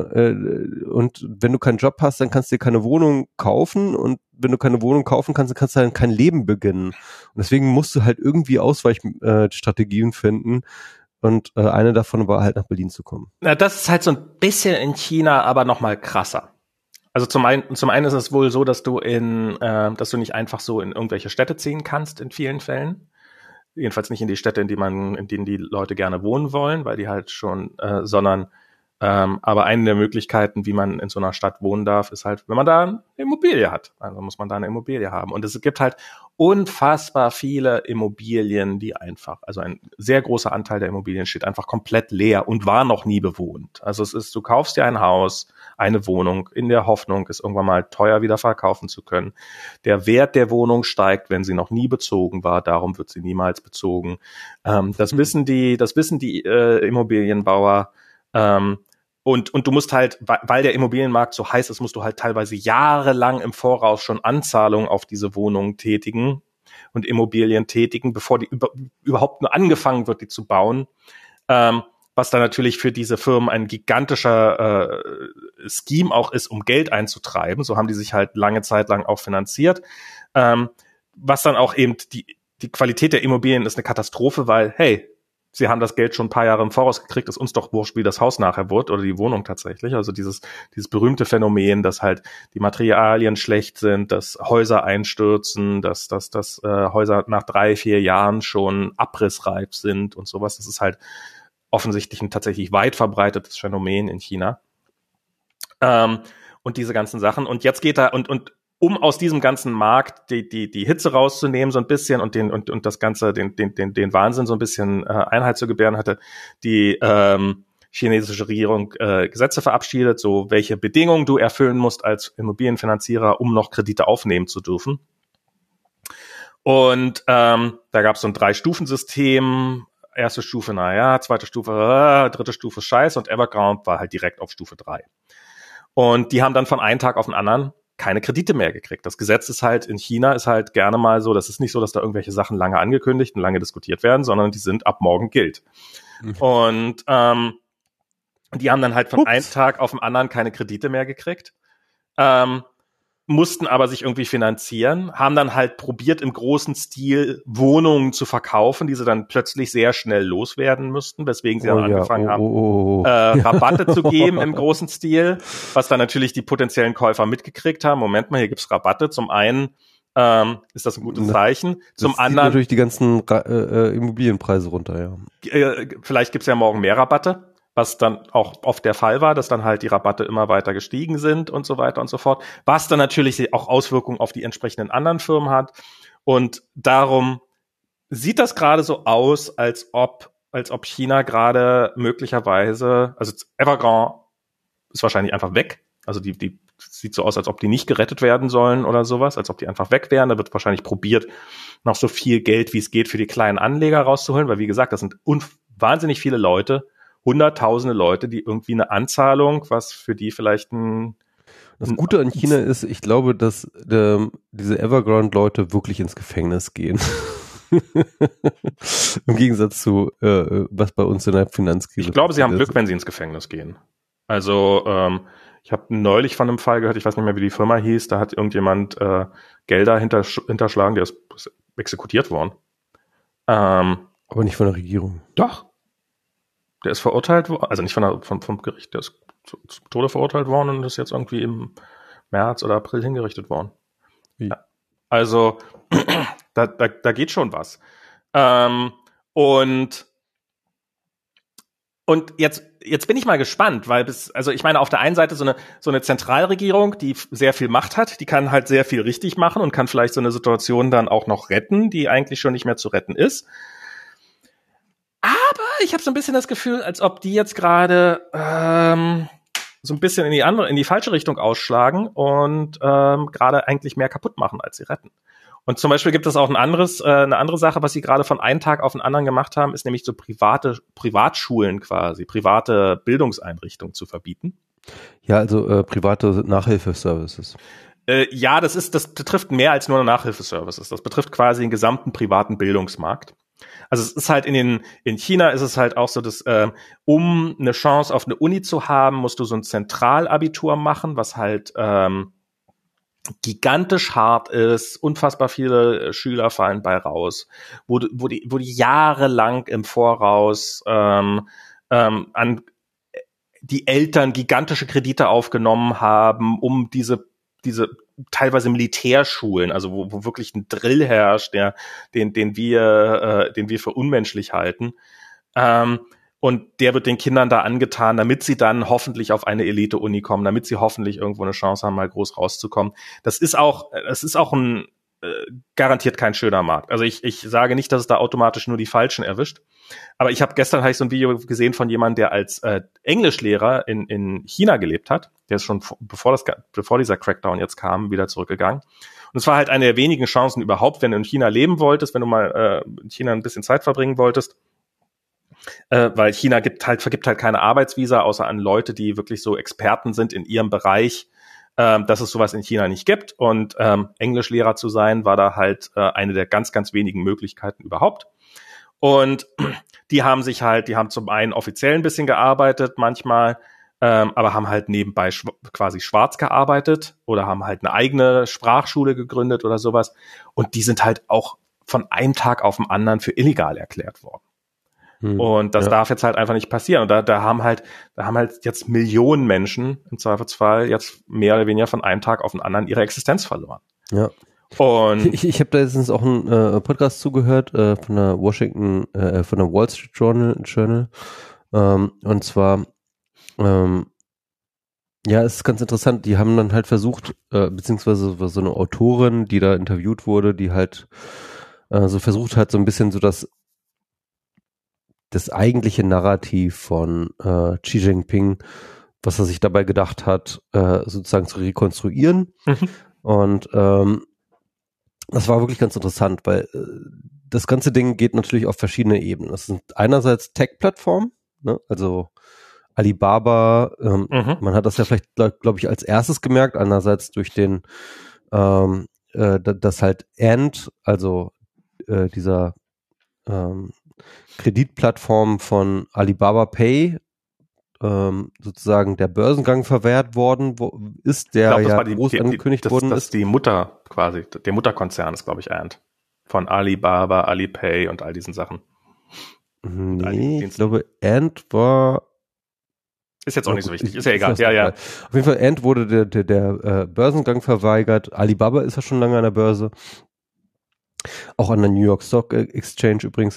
S1: wenn du keinen Job hast, dann kannst du dir keine Wohnung kaufen. Und wenn du keine Wohnung kaufen kannst, dann kannst du dann kein Leben beginnen. Und deswegen musst du halt irgendwie Ausweichstrategien finden. Und eine davon war halt nach Berlin zu kommen.
S2: Na, das ist halt so ein bisschen in China, aber noch mal krasser. Also zum einen ist es wohl so, dass du dass du nicht einfach so in irgendwelche Städte ziehen kannst in vielen Fällen. Jedenfalls nicht in die Städte, in denen die Leute gerne wohnen wollen, weil die halt schon, sondern aber eine der Möglichkeiten, wie man in so einer Stadt wohnen darf, ist halt, wenn man da eine Immobilie hat. Also muss man da eine Immobilie haben. Und es gibt halt unfassbar viele Immobilien, die einfach, also ein sehr großer Anteil der Immobilien steht einfach komplett leer und war noch nie bewohnt. Also es ist, du kaufst dir ein Haus, eine Wohnung, in der Hoffnung, es irgendwann mal teuer wieder verkaufen zu können. Der Wert der Wohnung steigt, wenn sie noch nie bezogen war, darum wird sie niemals bezogen. Das wissen die Immobilienbauer. Und du musst halt, weil der Immobilienmarkt so heiß ist, musst du halt teilweise jahrelang im Voraus schon Anzahlungen auf diese Wohnungen tätigen und Immobilien tätigen, bevor die überhaupt nur angefangen wird, die zu bauen. Was dann natürlich für diese Firmen ein gigantischer Scheme auch ist, um Geld einzutreiben. So haben die sich halt lange Zeit lang auch finanziert. Was dann auch eben die Qualität der Immobilien ist eine Katastrophe, weil, hey, sie haben das Geld schon ein paar Jahre im Voraus gekriegt, ist uns doch wurscht, wie das Haus nachher wird oder die Wohnung tatsächlich. Also dieses berühmte Phänomen, dass halt die Materialien schlecht sind, dass Häuser einstürzen, dass Häuser nach 3-4 Jahren schon abrissreif sind und sowas. Das ist halt offensichtlich ein tatsächlich weit verbreitetes Phänomen in China. Und diese ganzen Sachen. Und jetzt geht da, und um aus diesem ganzen Markt die Hitze rauszunehmen so ein bisschen und das Ganze, den Wahnsinn so ein bisschen Einhalt zu gewähren, hatte die chinesische Regierung Gesetze verabschiedet, so welche Bedingungen du erfüllen musst als Immobilienfinanzierer, um noch Kredite aufnehmen zu dürfen. Und da gab es so ein 3-Stufen-System. Erste Stufe, zweite Stufe, dritte Stufe, scheiße. Und Evergrande war halt direkt auf Stufe 3. Und die haben dann von einem Tag auf den anderen keine Kredite mehr gekriegt. Das Gesetz ist halt in China ist halt gerne mal so, das ist nicht so, dass da irgendwelche Sachen lange angekündigt und lange diskutiert werden, sondern die sind ab morgen gilt. Und die haben dann halt von einem Tag auf den anderen keine Kredite mehr gekriegt, mussten aber sich irgendwie finanzieren, haben dann halt probiert, im großen Stil Wohnungen zu verkaufen, die sie dann plötzlich sehr schnell loswerden müssten, weswegen sie dann angefangen haben, Rabatte zu geben im großen Stil, was dann natürlich die potenziellen Käufer mitgekriegt haben. Moment mal, hier gibt's Rabatte. Zum einen ist das ein gutes Zeichen. Zum anderen
S1: natürlich die ganzen Immobilienpreise runter,
S2: ja. Vielleicht gibt's ja morgen mehr Rabatte, was dann auch oft der Fall war, dass dann halt die Rabatte immer weiter gestiegen sind und so weiter und so fort, was dann natürlich auch Auswirkungen auf die entsprechenden anderen Firmen hat. Und darum sieht das gerade so aus, als ob China gerade möglicherweise, also Evergrande ist wahrscheinlich einfach weg, also die sieht so aus, als ob die nicht gerettet werden sollen oder sowas, als ob die einfach weg wären. Da wird wahrscheinlich probiert, noch so viel Geld, wie es geht, für die kleinen Anleger rauszuholen, weil wie gesagt, das sind wahnsinnig viele Leute, hunderttausende Leute, die irgendwie eine Anzahlung, was für die vielleicht
S1: Das Gute an China ist, ich glaube, dass diese Evergrande-Leute wirklich ins Gefängnis gehen. Im Gegensatz zu was bei uns in der Finanzkrise.
S2: Ich glaube, sie haben Glück, wenn sie ins Gefängnis gehen. Also ich habe neulich von einem Fall gehört, ich weiß nicht mehr, wie die Firma hieß, da hat irgendjemand Gelder hinterschlagen, der ist exekutiert worden.
S1: Aber nicht von der Regierung.
S2: Doch. Der ist verurteilt worden, also nicht vom Gericht, der ist zum Tode verurteilt worden und ist jetzt irgendwie im März oder April hingerichtet worden.
S1: Wie?
S2: Ja. Also da geht schon was. Und jetzt bin ich mal gespannt, weil also ich meine, auf der einen Seite so eine Zentralregierung, die sehr viel Macht hat, die kann halt sehr viel richtig machen und kann vielleicht so eine Situation dann auch noch retten, die eigentlich schon nicht mehr zu retten ist. Aber ich habe so ein bisschen das Gefühl, als ob die jetzt gerade so ein bisschen in die falsche Richtung ausschlagen und gerade eigentlich mehr kaputt machen, als sie retten. Und zum Beispiel gibt es auch eine andere Sache, was sie gerade von einem Tag auf den anderen gemacht haben, ist nämlich so Privatschulen quasi, private Bildungseinrichtungen zu verbieten.
S1: Ja, also private Nachhilfeservices.
S2: Ja, das betrifft mehr als nur Nachhilfeservices. Das betrifft quasi den gesamten privaten Bildungsmarkt. Also es ist halt in China ist es halt auch so, dass um eine Chance auf eine Uni zu haben, musst du so ein Zentralabitur machen, was halt gigantisch hart ist, unfassbar viele Schüler fallen bei raus, wo die jahrelang im Voraus an die Eltern gigantische Kredite aufgenommen haben, um diese teilweise Militärschulen, also wo wirklich ein Drill herrscht, den wir für unmenschlich halten. Und der wird den Kindern da angetan, damit sie dann hoffentlich auf eine Elite-Uni kommen, damit sie hoffentlich irgendwo eine Chance haben, mal groß rauszukommen. Das ist auch ein garantiert kein schöner Markt. Also ich sage nicht, dass es da automatisch nur die Falschen erwischt. Aber gestern habe ich so ein Video gesehen von jemandem, der als Englischlehrer in China gelebt hat. Der ist schon bevor dieser Crackdown jetzt kam, wieder zurückgegangen. Und es war halt eine der wenigen Chancen überhaupt, wenn du in China leben wolltest, wenn du mal in China ein bisschen Zeit verbringen wolltest. Weil China vergibt halt keine Arbeitsvisa, außer an Leute, die wirklich so Experten sind in ihrem Bereich, dass es sowas in China nicht gibt. Und Englischlehrer zu sein, war da halt eine der ganz, ganz wenigen Möglichkeiten überhaupt. Und die haben zum einen offiziell ein bisschen gearbeitet manchmal, aber haben halt nebenbei quasi schwarz gearbeitet oder haben halt eine eigene Sprachschule gegründet oder sowas. Und die sind halt auch von einem Tag auf den anderen für illegal erklärt worden. Und das darf jetzt halt einfach nicht passieren. Und da haben halt jetzt Millionen Menschen im Zweifelsfall jetzt mehr oder weniger von einem Tag auf den anderen ihre Existenz verloren.
S1: Ja.
S2: Und
S1: ich habe da letztens auch einen Podcast zugehört von der Wall Street Journal. Und zwar Ja, es ist ganz interessant. Die haben dann halt versucht, beziehungsweise so eine Autorin, die da interviewt wurde, die halt so versucht hat, so ein bisschen so das eigentliche Narrativ von Xi Jinping, was er sich dabei gedacht hat, sozusagen zu rekonstruieren. Und das war wirklich ganz interessant, weil das ganze Ding geht natürlich auf verschiedene Ebenen. Das sind einerseits Tech-Plattformen, ne? Also Alibaba, man hat das ja vielleicht, glaube ich, als erstes gemerkt, einerseits durch den, dass halt Ant, also dieser Kreditplattform von Alibaba Pay, sozusagen der Börsengang verwehrt worden ist, der groß angekündigt worden ist.
S2: Das ist die Mutter quasi, der Mutterkonzern ist, glaube ich, Ant. Von Alibaba, Alipay und all diesen Sachen.
S1: Nee, ich glaube, Ant war...
S2: Ist jetzt auch nicht so wichtig, ist ja egal. Ja.
S1: Auf jeden Fall, Ant wurde der Börsengang verweigert. Alibaba ist ja schon lange an der Börse. Auch an der New York Stock Exchange übrigens.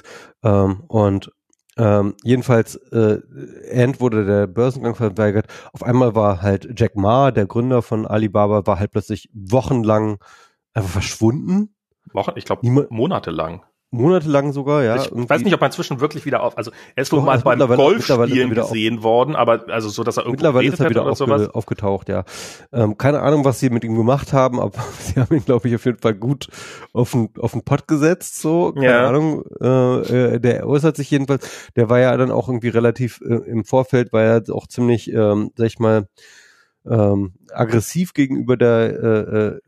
S1: Jedenfalls, Ant wurde der Börsengang verweigert. Auf einmal war halt Jack Ma, der Gründer von Alibaba, war halt plötzlich wochenlang einfach verschwunden.
S2: Ich glaube monatelang.
S1: Monatelang sogar, ja.
S2: Ich weiß nicht, ob er inzwischen wirklich wieder auf, also er ist wohl mal beim Golfspielen gesehen worden, aber also so, dass er irgendwo
S1: mittlerweile ist er wieder aufgetaucht, ja. Keine Ahnung, was sie mit ihm gemacht haben, aber sie haben ihn, glaube ich, auf jeden Fall gut auf den Pott gesetzt, so. Keine Ahnung. Der äußert sich jedenfalls, der war ja dann auch irgendwie relativ im Vorfeld, war er auch ziemlich, sag ich mal, aggressiv gegenüber der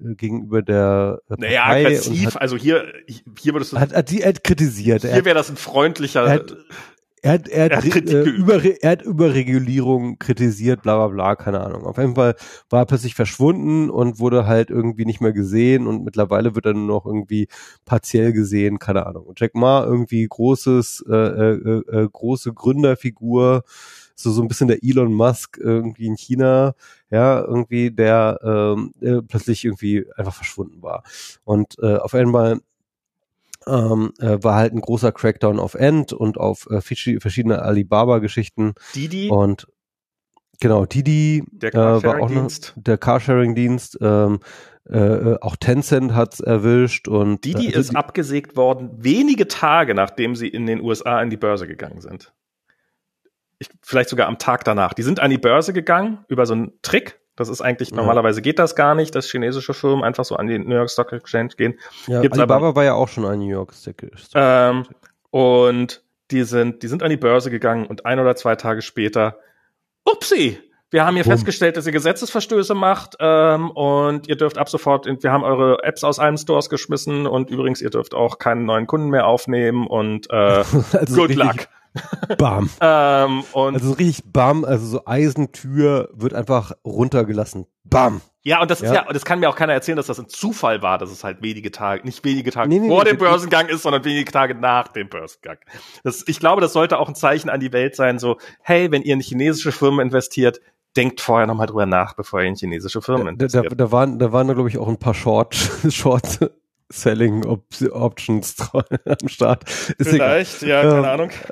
S2: naja, aggressiv, also hier würdest du
S1: hat kritisiert.
S2: Hier wäre das ein freundlicher
S1: Er hat Überregulierung kritisiert, bla bla bla, keine Ahnung. Auf jeden Fall war er plötzlich verschwunden und wurde halt irgendwie nicht mehr gesehen und mittlerweile wird er nur noch irgendwie partiell gesehen, keine Ahnung. Und Jack Ma irgendwie große Gründerfigur, so ein bisschen der Elon Musk irgendwie in China, ja, irgendwie der plötzlich irgendwie einfach verschwunden war. Und auf einmal war halt ein großer Crackdown auf Ant und auf verschiedene Alibaba-Geschichten.
S2: Didi.
S1: Und genau, Didi
S2: der
S1: war auch noch der Carsharing-Dienst. Auch Tencent hat's erwischt. Und
S2: Didi ist abgesägt worden, wenige Tage nachdem sie in den USA an die Börse gegangen sind. Vielleicht sogar am Tag danach. Die sind an die Börse gegangen über so einen Trick. Das ist eigentlich, normalerweise geht das gar nicht, dass chinesische Firmen einfach so an die New York Stock Exchange gehen.
S1: Ja, Alibaba war ja auch schon an New York Stock Exchange.
S2: Und die sind an die Börse gegangen und 1 oder 2 Tage später, upsi, wir haben hier festgestellt, dass ihr Gesetzesverstöße macht und ihr dürft ab sofort, wir haben eure Apps aus allen Stores geschmissen und übrigens, ihr dürft auch keine neuen Kunden mehr aufnehmen und
S1: also
S2: good luck.
S1: Bam.
S2: Und
S1: also richtig bam, also so Eisentür wird einfach runtergelassen. Bam.
S2: Ja, und das ist und das kann mir auch keiner erzählen, dass das ein Zufall war, dass es halt nicht wenige Tage vor dem Börsengang ist, sondern wenige Tage nach dem Börsengang. Ich glaube, das sollte auch ein Zeichen an die Welt sein, so, hey, wenn ihr in chinesische Firmen investiert, denkt vorher nochmal drüber nach, bevor ihr in chinesische Firmen investiert.
S1: Da waren da, glaube ich, auch ein paar Short Selling Options am Start. Ist
S2: vielleicht,
S1: egal.
S2: Ja, keine Ahnung.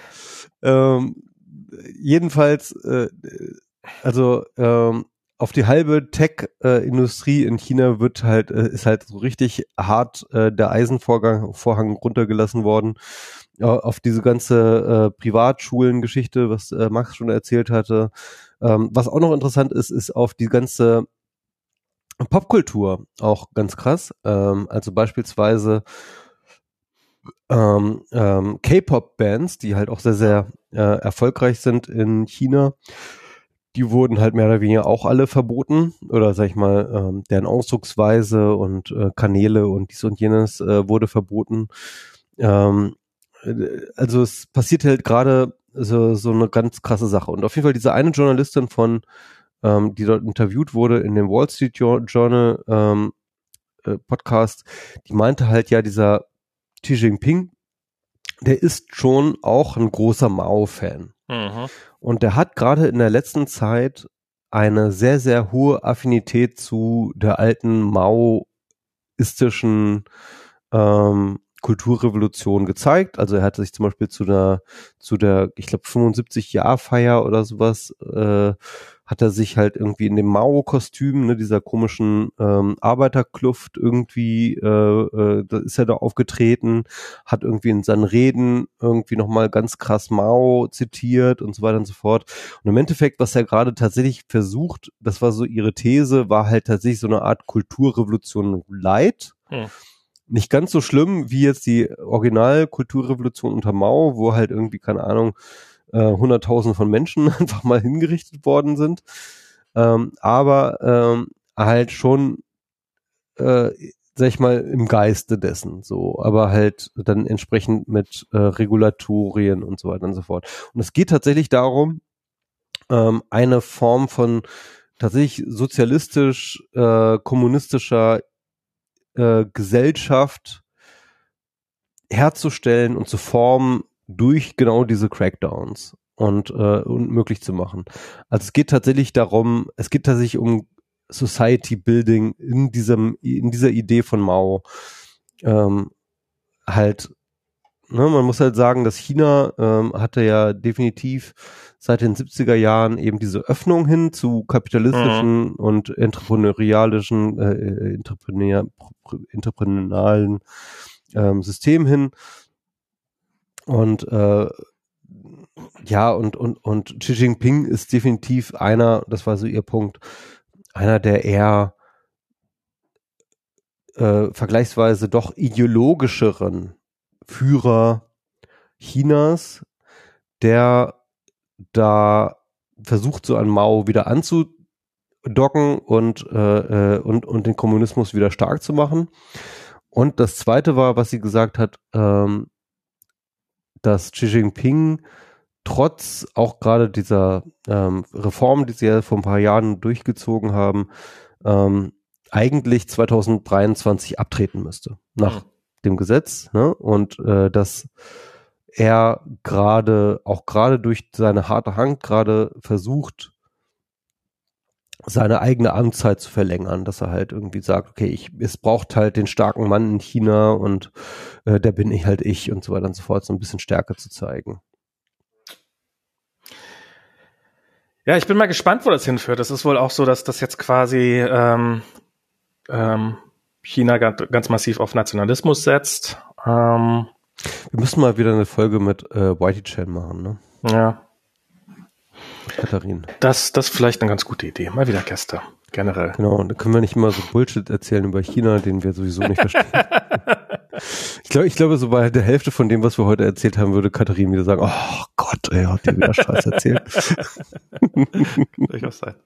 S1: Jedenfalls, auf die halbe Tech-Industrie in China ist halt so richtig hart der Eisenvorhang runtergelassen worden. Auf diese ganze Privatschulen-Geschichte, was Max schon erzählt hatte. Was auch noch interessant ist auf die ganze Popkultur auch ganz krass. Also beispielsweise K-Pop-Bands, die halt auch sehr, sehr erfolgreich sind in China, die wurden halt mehr oder weniger auch alle verboten oder sag ich mal, deren Ausdrucksweise und Kanäle und dies und jenes wurde verboten. Also es passiert halt gerade so eine ganz krasse Sache. Und auf jeden Fall diese eine Journalistin die dort interviewt wurde in dem Wall Street Journal Podcast, die meinte halt, ja, dieser Xi Jinping, der ist schon auch ein großer Mao-Fan.
S2: Mhm.
S1: Und der hat gerade in der letzten Zeit eine sehr, sehr hohe Affinität zu der alten maoistischen Kulturrevolution gezeigt. Also er hat sich zum Beispiel zu der, ich glaube, 75-Jahr-Feier oder sowas, hat er sich halt irgendwie in dem Mao-Kostüm, ne, dieser komischen Arbeiterkluft irgendwie, da ist er da aufgetreten, hat irgendwie in seinen Reden irgendwie nochmal ganz krass Mao zitiert und so weiter und so fort. Und im Endeffekt, was er gerade tatsächlich versucht, das war so ihre These, war halt tatsächlich so eine Art Kulturrevolution light. Nicht ganz so schlimm wie jetzt die Original-Kulturrevolution unter Mao, wo halt irgendwie, keine Ahnung, Hunderttausende von Menschen einfach mal hingerichtet worden sind. Aber halt schon, sag ich mal, im Geiste dessen, so, aber halt dann entsprechend mit Regulatorien und so weiter und so fort. Und es geht tatsächlich darum, eine Form von tatsächlich sozialistisch, kommunistischer Gesellschaft herzustellen und zu formen durch genau diese Crackdowns und möglich zu machen. Also es geht tatsächlich um Society Building in dieser Idee von Mao. Halt, ne, man muss halt sagen, dass China hatte ja definitiv seit den 70er Jahren eben diese Öffnung hin zu kapitalistischen und entrepreneurialen System hin. Und ja, und Xi Jinping ist definitiv einer, das war so ihr Punkt, einer der eher vergleichsweise doch ideologischeren Führer Chinas, der da versucht, so an Mao wieder anzudocken und den Kommunismus wieder stark zu machen. Und das Zweite war, was sie gesagt hat, dass Xi Jinping trotz auch gerade dieser Reform, die sie ja vor ein paar Jahren durchgezogen haben, eigentlich 2023 abtreten müsste nach dem Gesetz, ne? Und dass er gerade durch seine harte Hand gerade versucht, seine eigene Amtszeit zu verlängern, dass er halt irgendwie sagt, okay, es braucht halt den starken Mann in China und der bin ich halt ich und so weiter und so fort, so ein bisschen Stärke zu zeigen.
S2: Ja, ich bin mal gespannt, wo das hinführt. Es ist wohl auch so, dass das jetzt quasi China ganz massiv auf Nationalismus setzt.
S1: Wir müssen mal wieder eine Folge mit Whitey Chan machen, ne?
S2: Ja.
S1: Katharin.
S2: Das ist vielleicht eine ganz gute Idee. Mal wieder Gäste, generell.
S1: Genau, und da können wir nicht immer so Bullshit erzählen über China, den wir sowieso nicht verstehen. Ich glaube, so bei der Hälfte von dem, was wir heute erzählt haben, würde Katharin wieder sagen, oh Gott, ey, hat die wieder Scheiß erzählt.
S2: Kann durchaus sein.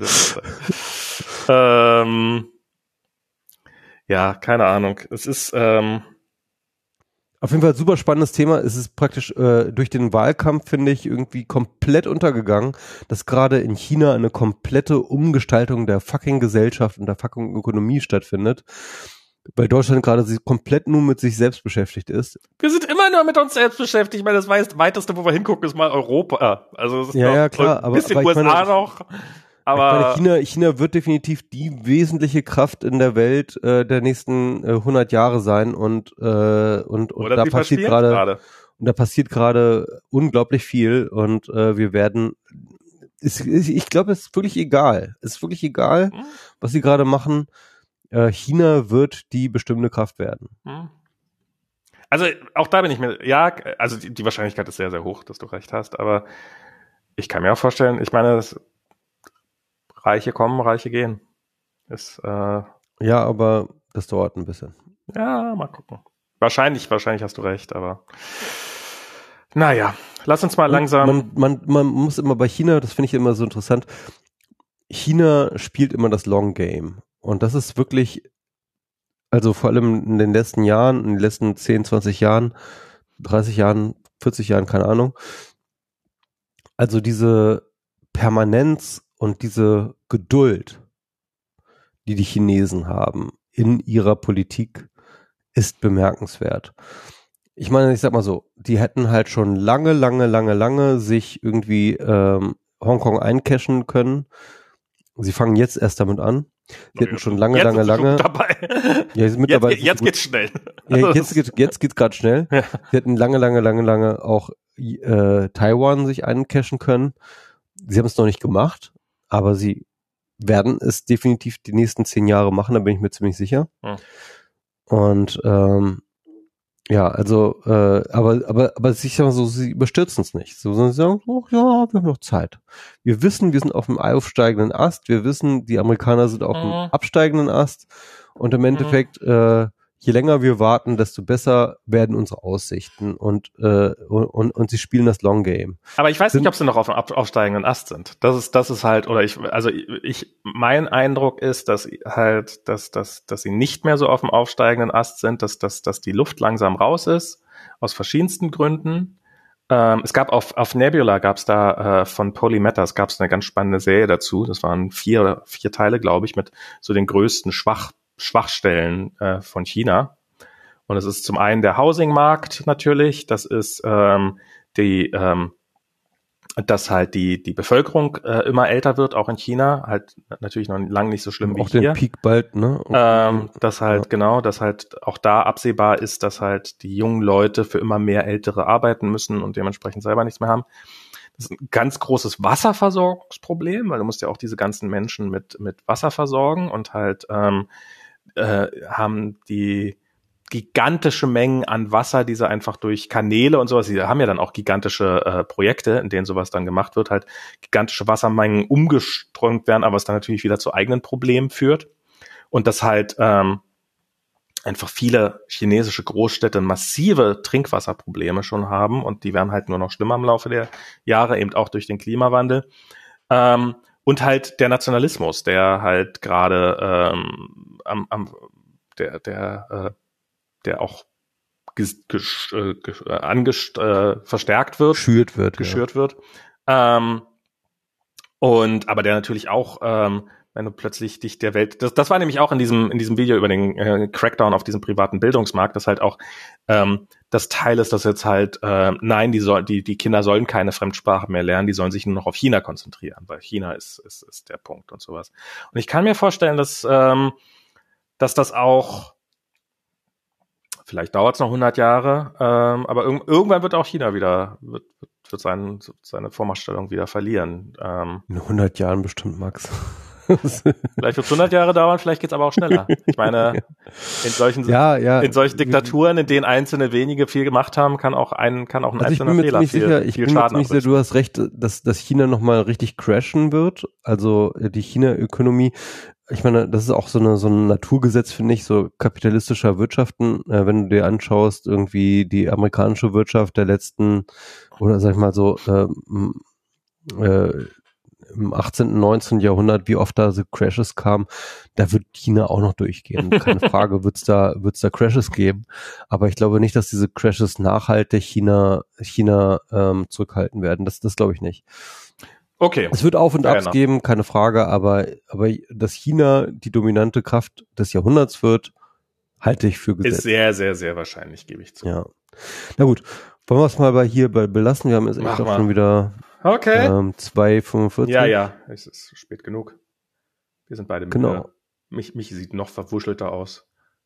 S2: Ja, keine Ahnung. Es ist
S1: auf jeden Fall super spannendes Thema. Es ist praktisch durch den Wahlkampf, finde ich, irgendwie komplett untergegangen, dass gerade in China eine komplette Umgestaltung der fucking Gesellschaft und der fucking Ökonomie stattfindet, weil Deutschland gerade komplett nur mit sich selbst beschäftigt ist.
S2: Wir sind immer nur mit uns selbst beschäftigt. Ich meine, das weiteste, wo wir hingucken, ist mal Europa. Also es ist
S1: ja, klar,
S2: ein bisschen USA noch. Aber
S1: China wird definitiv die wesentliche Kraft in der Welt der nächsten 100 Jahre sein und da passiert gerade unglaublich viel und wir werden ich glaube, es ist wirklich egal. Es ist wirklich egal, was sie gerade machen. China wird die bestimmende Kraft werden.
S2: Also auch da bin ich mir, also die Wahrscheinlichkeit ist sehr, sehr hoch, dass du recht hast, aber ich kann mir auch vorstellen, ich meine, Reiche kommen, Reiche gehen.
S1: Ja, aber das dauert ein bisschen.
S2: Ja, mal gucken. Wahrscheinlich hast du recht, aber naja, lass uns mal langsam.
S1: Man muss immer bei China, das finde ich immer so interessant, China spielt immer das Long Game. Und das ist wirklich, also vor allem in den letzten Jahren, in den letzten 10, 20 Jahren, 30 Jahren, 40 Jahren, keine Ahnung. Also diese Permanenz und diese Geduld, die die Chinesen haben in ihrer Politik, ist bemerkenswert. Ich meine, ich sag mal so, die hätten halt schon lange sich irgendwie Hongkong eincashen können. Sie fangen jetzt erst damit an. Sie hätten schon lange.
S2: Dabei.
S1: Ja,
S2: jetzt geht's schnell.
S1: Ja, jetzt geht's gerade schnell. Ja. Sie hätten lange auch Taiwan sich eincashen können. Sie haben es noch nicht gemacht, aber sie werden es definitiv die nächsten 10 Jahre machen, da bin ich mir ziemlich sicher. Und ja, also, aber sicher so, sie überstürzen es nicht. So, sondern sie sagen, oh, ja, wir haben noch Zeit. Wir wissen, wir sind auf dem aufsteigenden Ast. Wir wissen, die Amerikaner sind auf dem absteigenden Ast. Und im Endeffekt, je länger wir warten, desto besser werden unsere Aussichten. Und sie spielen das Long Game.
S2: Aber ich weiß nicht, ob sie noch auf dem aufsteigenden Ast sind. Das ist halt, oder mein Eindruck ist, dass halt, dass sie nicht mehr so auf dem aufsteigenden Ast sind, dass die Luft langsam raus ist, aus verschiedensten Gründen. Es gab auf Nebula gab's da von Polymetas gab's eine ganz spannende Serie dazu. Das waren vier Teile, glaube ich, mit so den größten Schwachstellen von China. Und es ist zum einen der Housing-Markt natürlich, das ist dass halt die Bevölkerung immer älter wird, auch in China, halt natürlich noch lange nicht so schlimm wie
S1: auch
S2: hier.
S1: Auch den Peak bald, ne?
S2: Dass halt auch da absehbar ist, dass halt die jungen Leute für immer mehr Ältere arbeiten müssen und dementsprechend selber nichts mehr haben. Das ist ein ganz großes Wasserversorgungsproblem, weil du musst ja auch diese ganzen Menschen mit Wasser versorgen und halt haben die gigantische Mengen an Wasser, die sie einfach durch Kanäle und sowas, die haben ja dann auch gigantische Projekte, in denen sowas dann gemacht wird, halt gigantische Wassermengen umgeströmt werden, aber es dann natürlich wieder zu eigenen Problemen führt. Und dass halt einfach viele chinesische Großstädte massive Trinkwasserprobleme schon haben und die werden halt nur noch schlimmer im Laufe der Jahre, eben auch durch den Klimawandel. Und halt der Nationalismus, der halt gerade der auch verstärkt wird, geschürt wird. Aber der natürlich auch, wenn du plötzlich dich der Welt, das war nämlich auch in diesem Video über den Crackdown auf diesem privaten Bildungsmarkt, dass halt auch das Teil ist, dass jetzt halt nein, die Kinder sollen keine Fremdsprache mehr lernen, die sollen sich nur noch auf China konzentrieren, weil China ist der Punkt und sowas. Und ich kann mir vorstellen, dass das auch, vielleicht dauert es noch 100 Jahre, aber irgendwann wird auch China wieder wird seine Vormachtstellung wieder verlieren.
S1: In 100 Jahren bestimmt, Max.
S2: Vielleicht wird es 100 Jahre dauern, vielleicht geht es aber auch schneller. Ich meine, in solchen Diktaturen, in denen einzelne wenige viel gemacht haben, kann auch ein einzelner Fehler viel Schaden
S1: anrichten. Ich bin mir du hast recht, dass China nochmal richtig crashen wird. Also die China-Ökonomie, ich meine, das ist auch so ein Naturgesetz, finde ich, so kapitalistischer Wirtschaften. Wenn du dir anschaust, irgendwie die amerikanische Wirtschaft der letzten, oder sag ich mal so, im 18., 19. Jahrhundert, wie oft da so Crashes kamen, da wird China auch noch durchgehen. Keine Frage, wird's da Crashes geben. Aber ich glaube nicht, dass diese Crashes nachhaltig China zurückhalten werden. Das glaube ich nicht.
S2: Okay.
S1: Es wird Auf und Abs geben, keine Frage, aber dass China die dominante Kraft des Jahrhunderts wird, halte ich für gesetzt.
S2: Ist sehr, sehr, sehr wahrscheinlich, gebe ich zu.
S1: Ja. Na gut, wollen wir es mal hierbei belassen? Wir haben jetzt echt auch schon wieder 2:45.
S2: Ja, es ist spät genug. Wir sind beide müde.
S1: Genau.
S2: Mich sieht noch verwuschelter aus.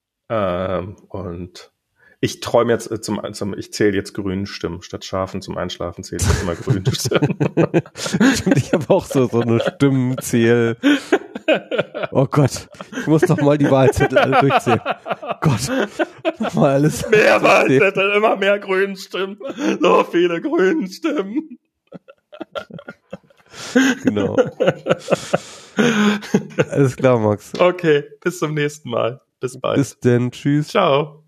S2: Und ich träume jetzt ich zähle jetzt grünen Stimmen. Statt Schafen zum Einschlafen zähle ich jetzt immer grüne Stimmen.
S1: Stimmt, ich habe auch so eine Stimmenzähl. Oh Gott, ich muss noch mal die Wahlzettel alle durchzählen. Gott, noch mal alles.
S2: Mehr Wahlzettel, immer mehr grünen Stimmen. So viele grünen Stimmen.
S1: Genau. Alles klar, Max.
S2: Okay, bis zum nächsten Mal. Bis bald.
S1: Bis denn, tschüss.
S2: Ciao.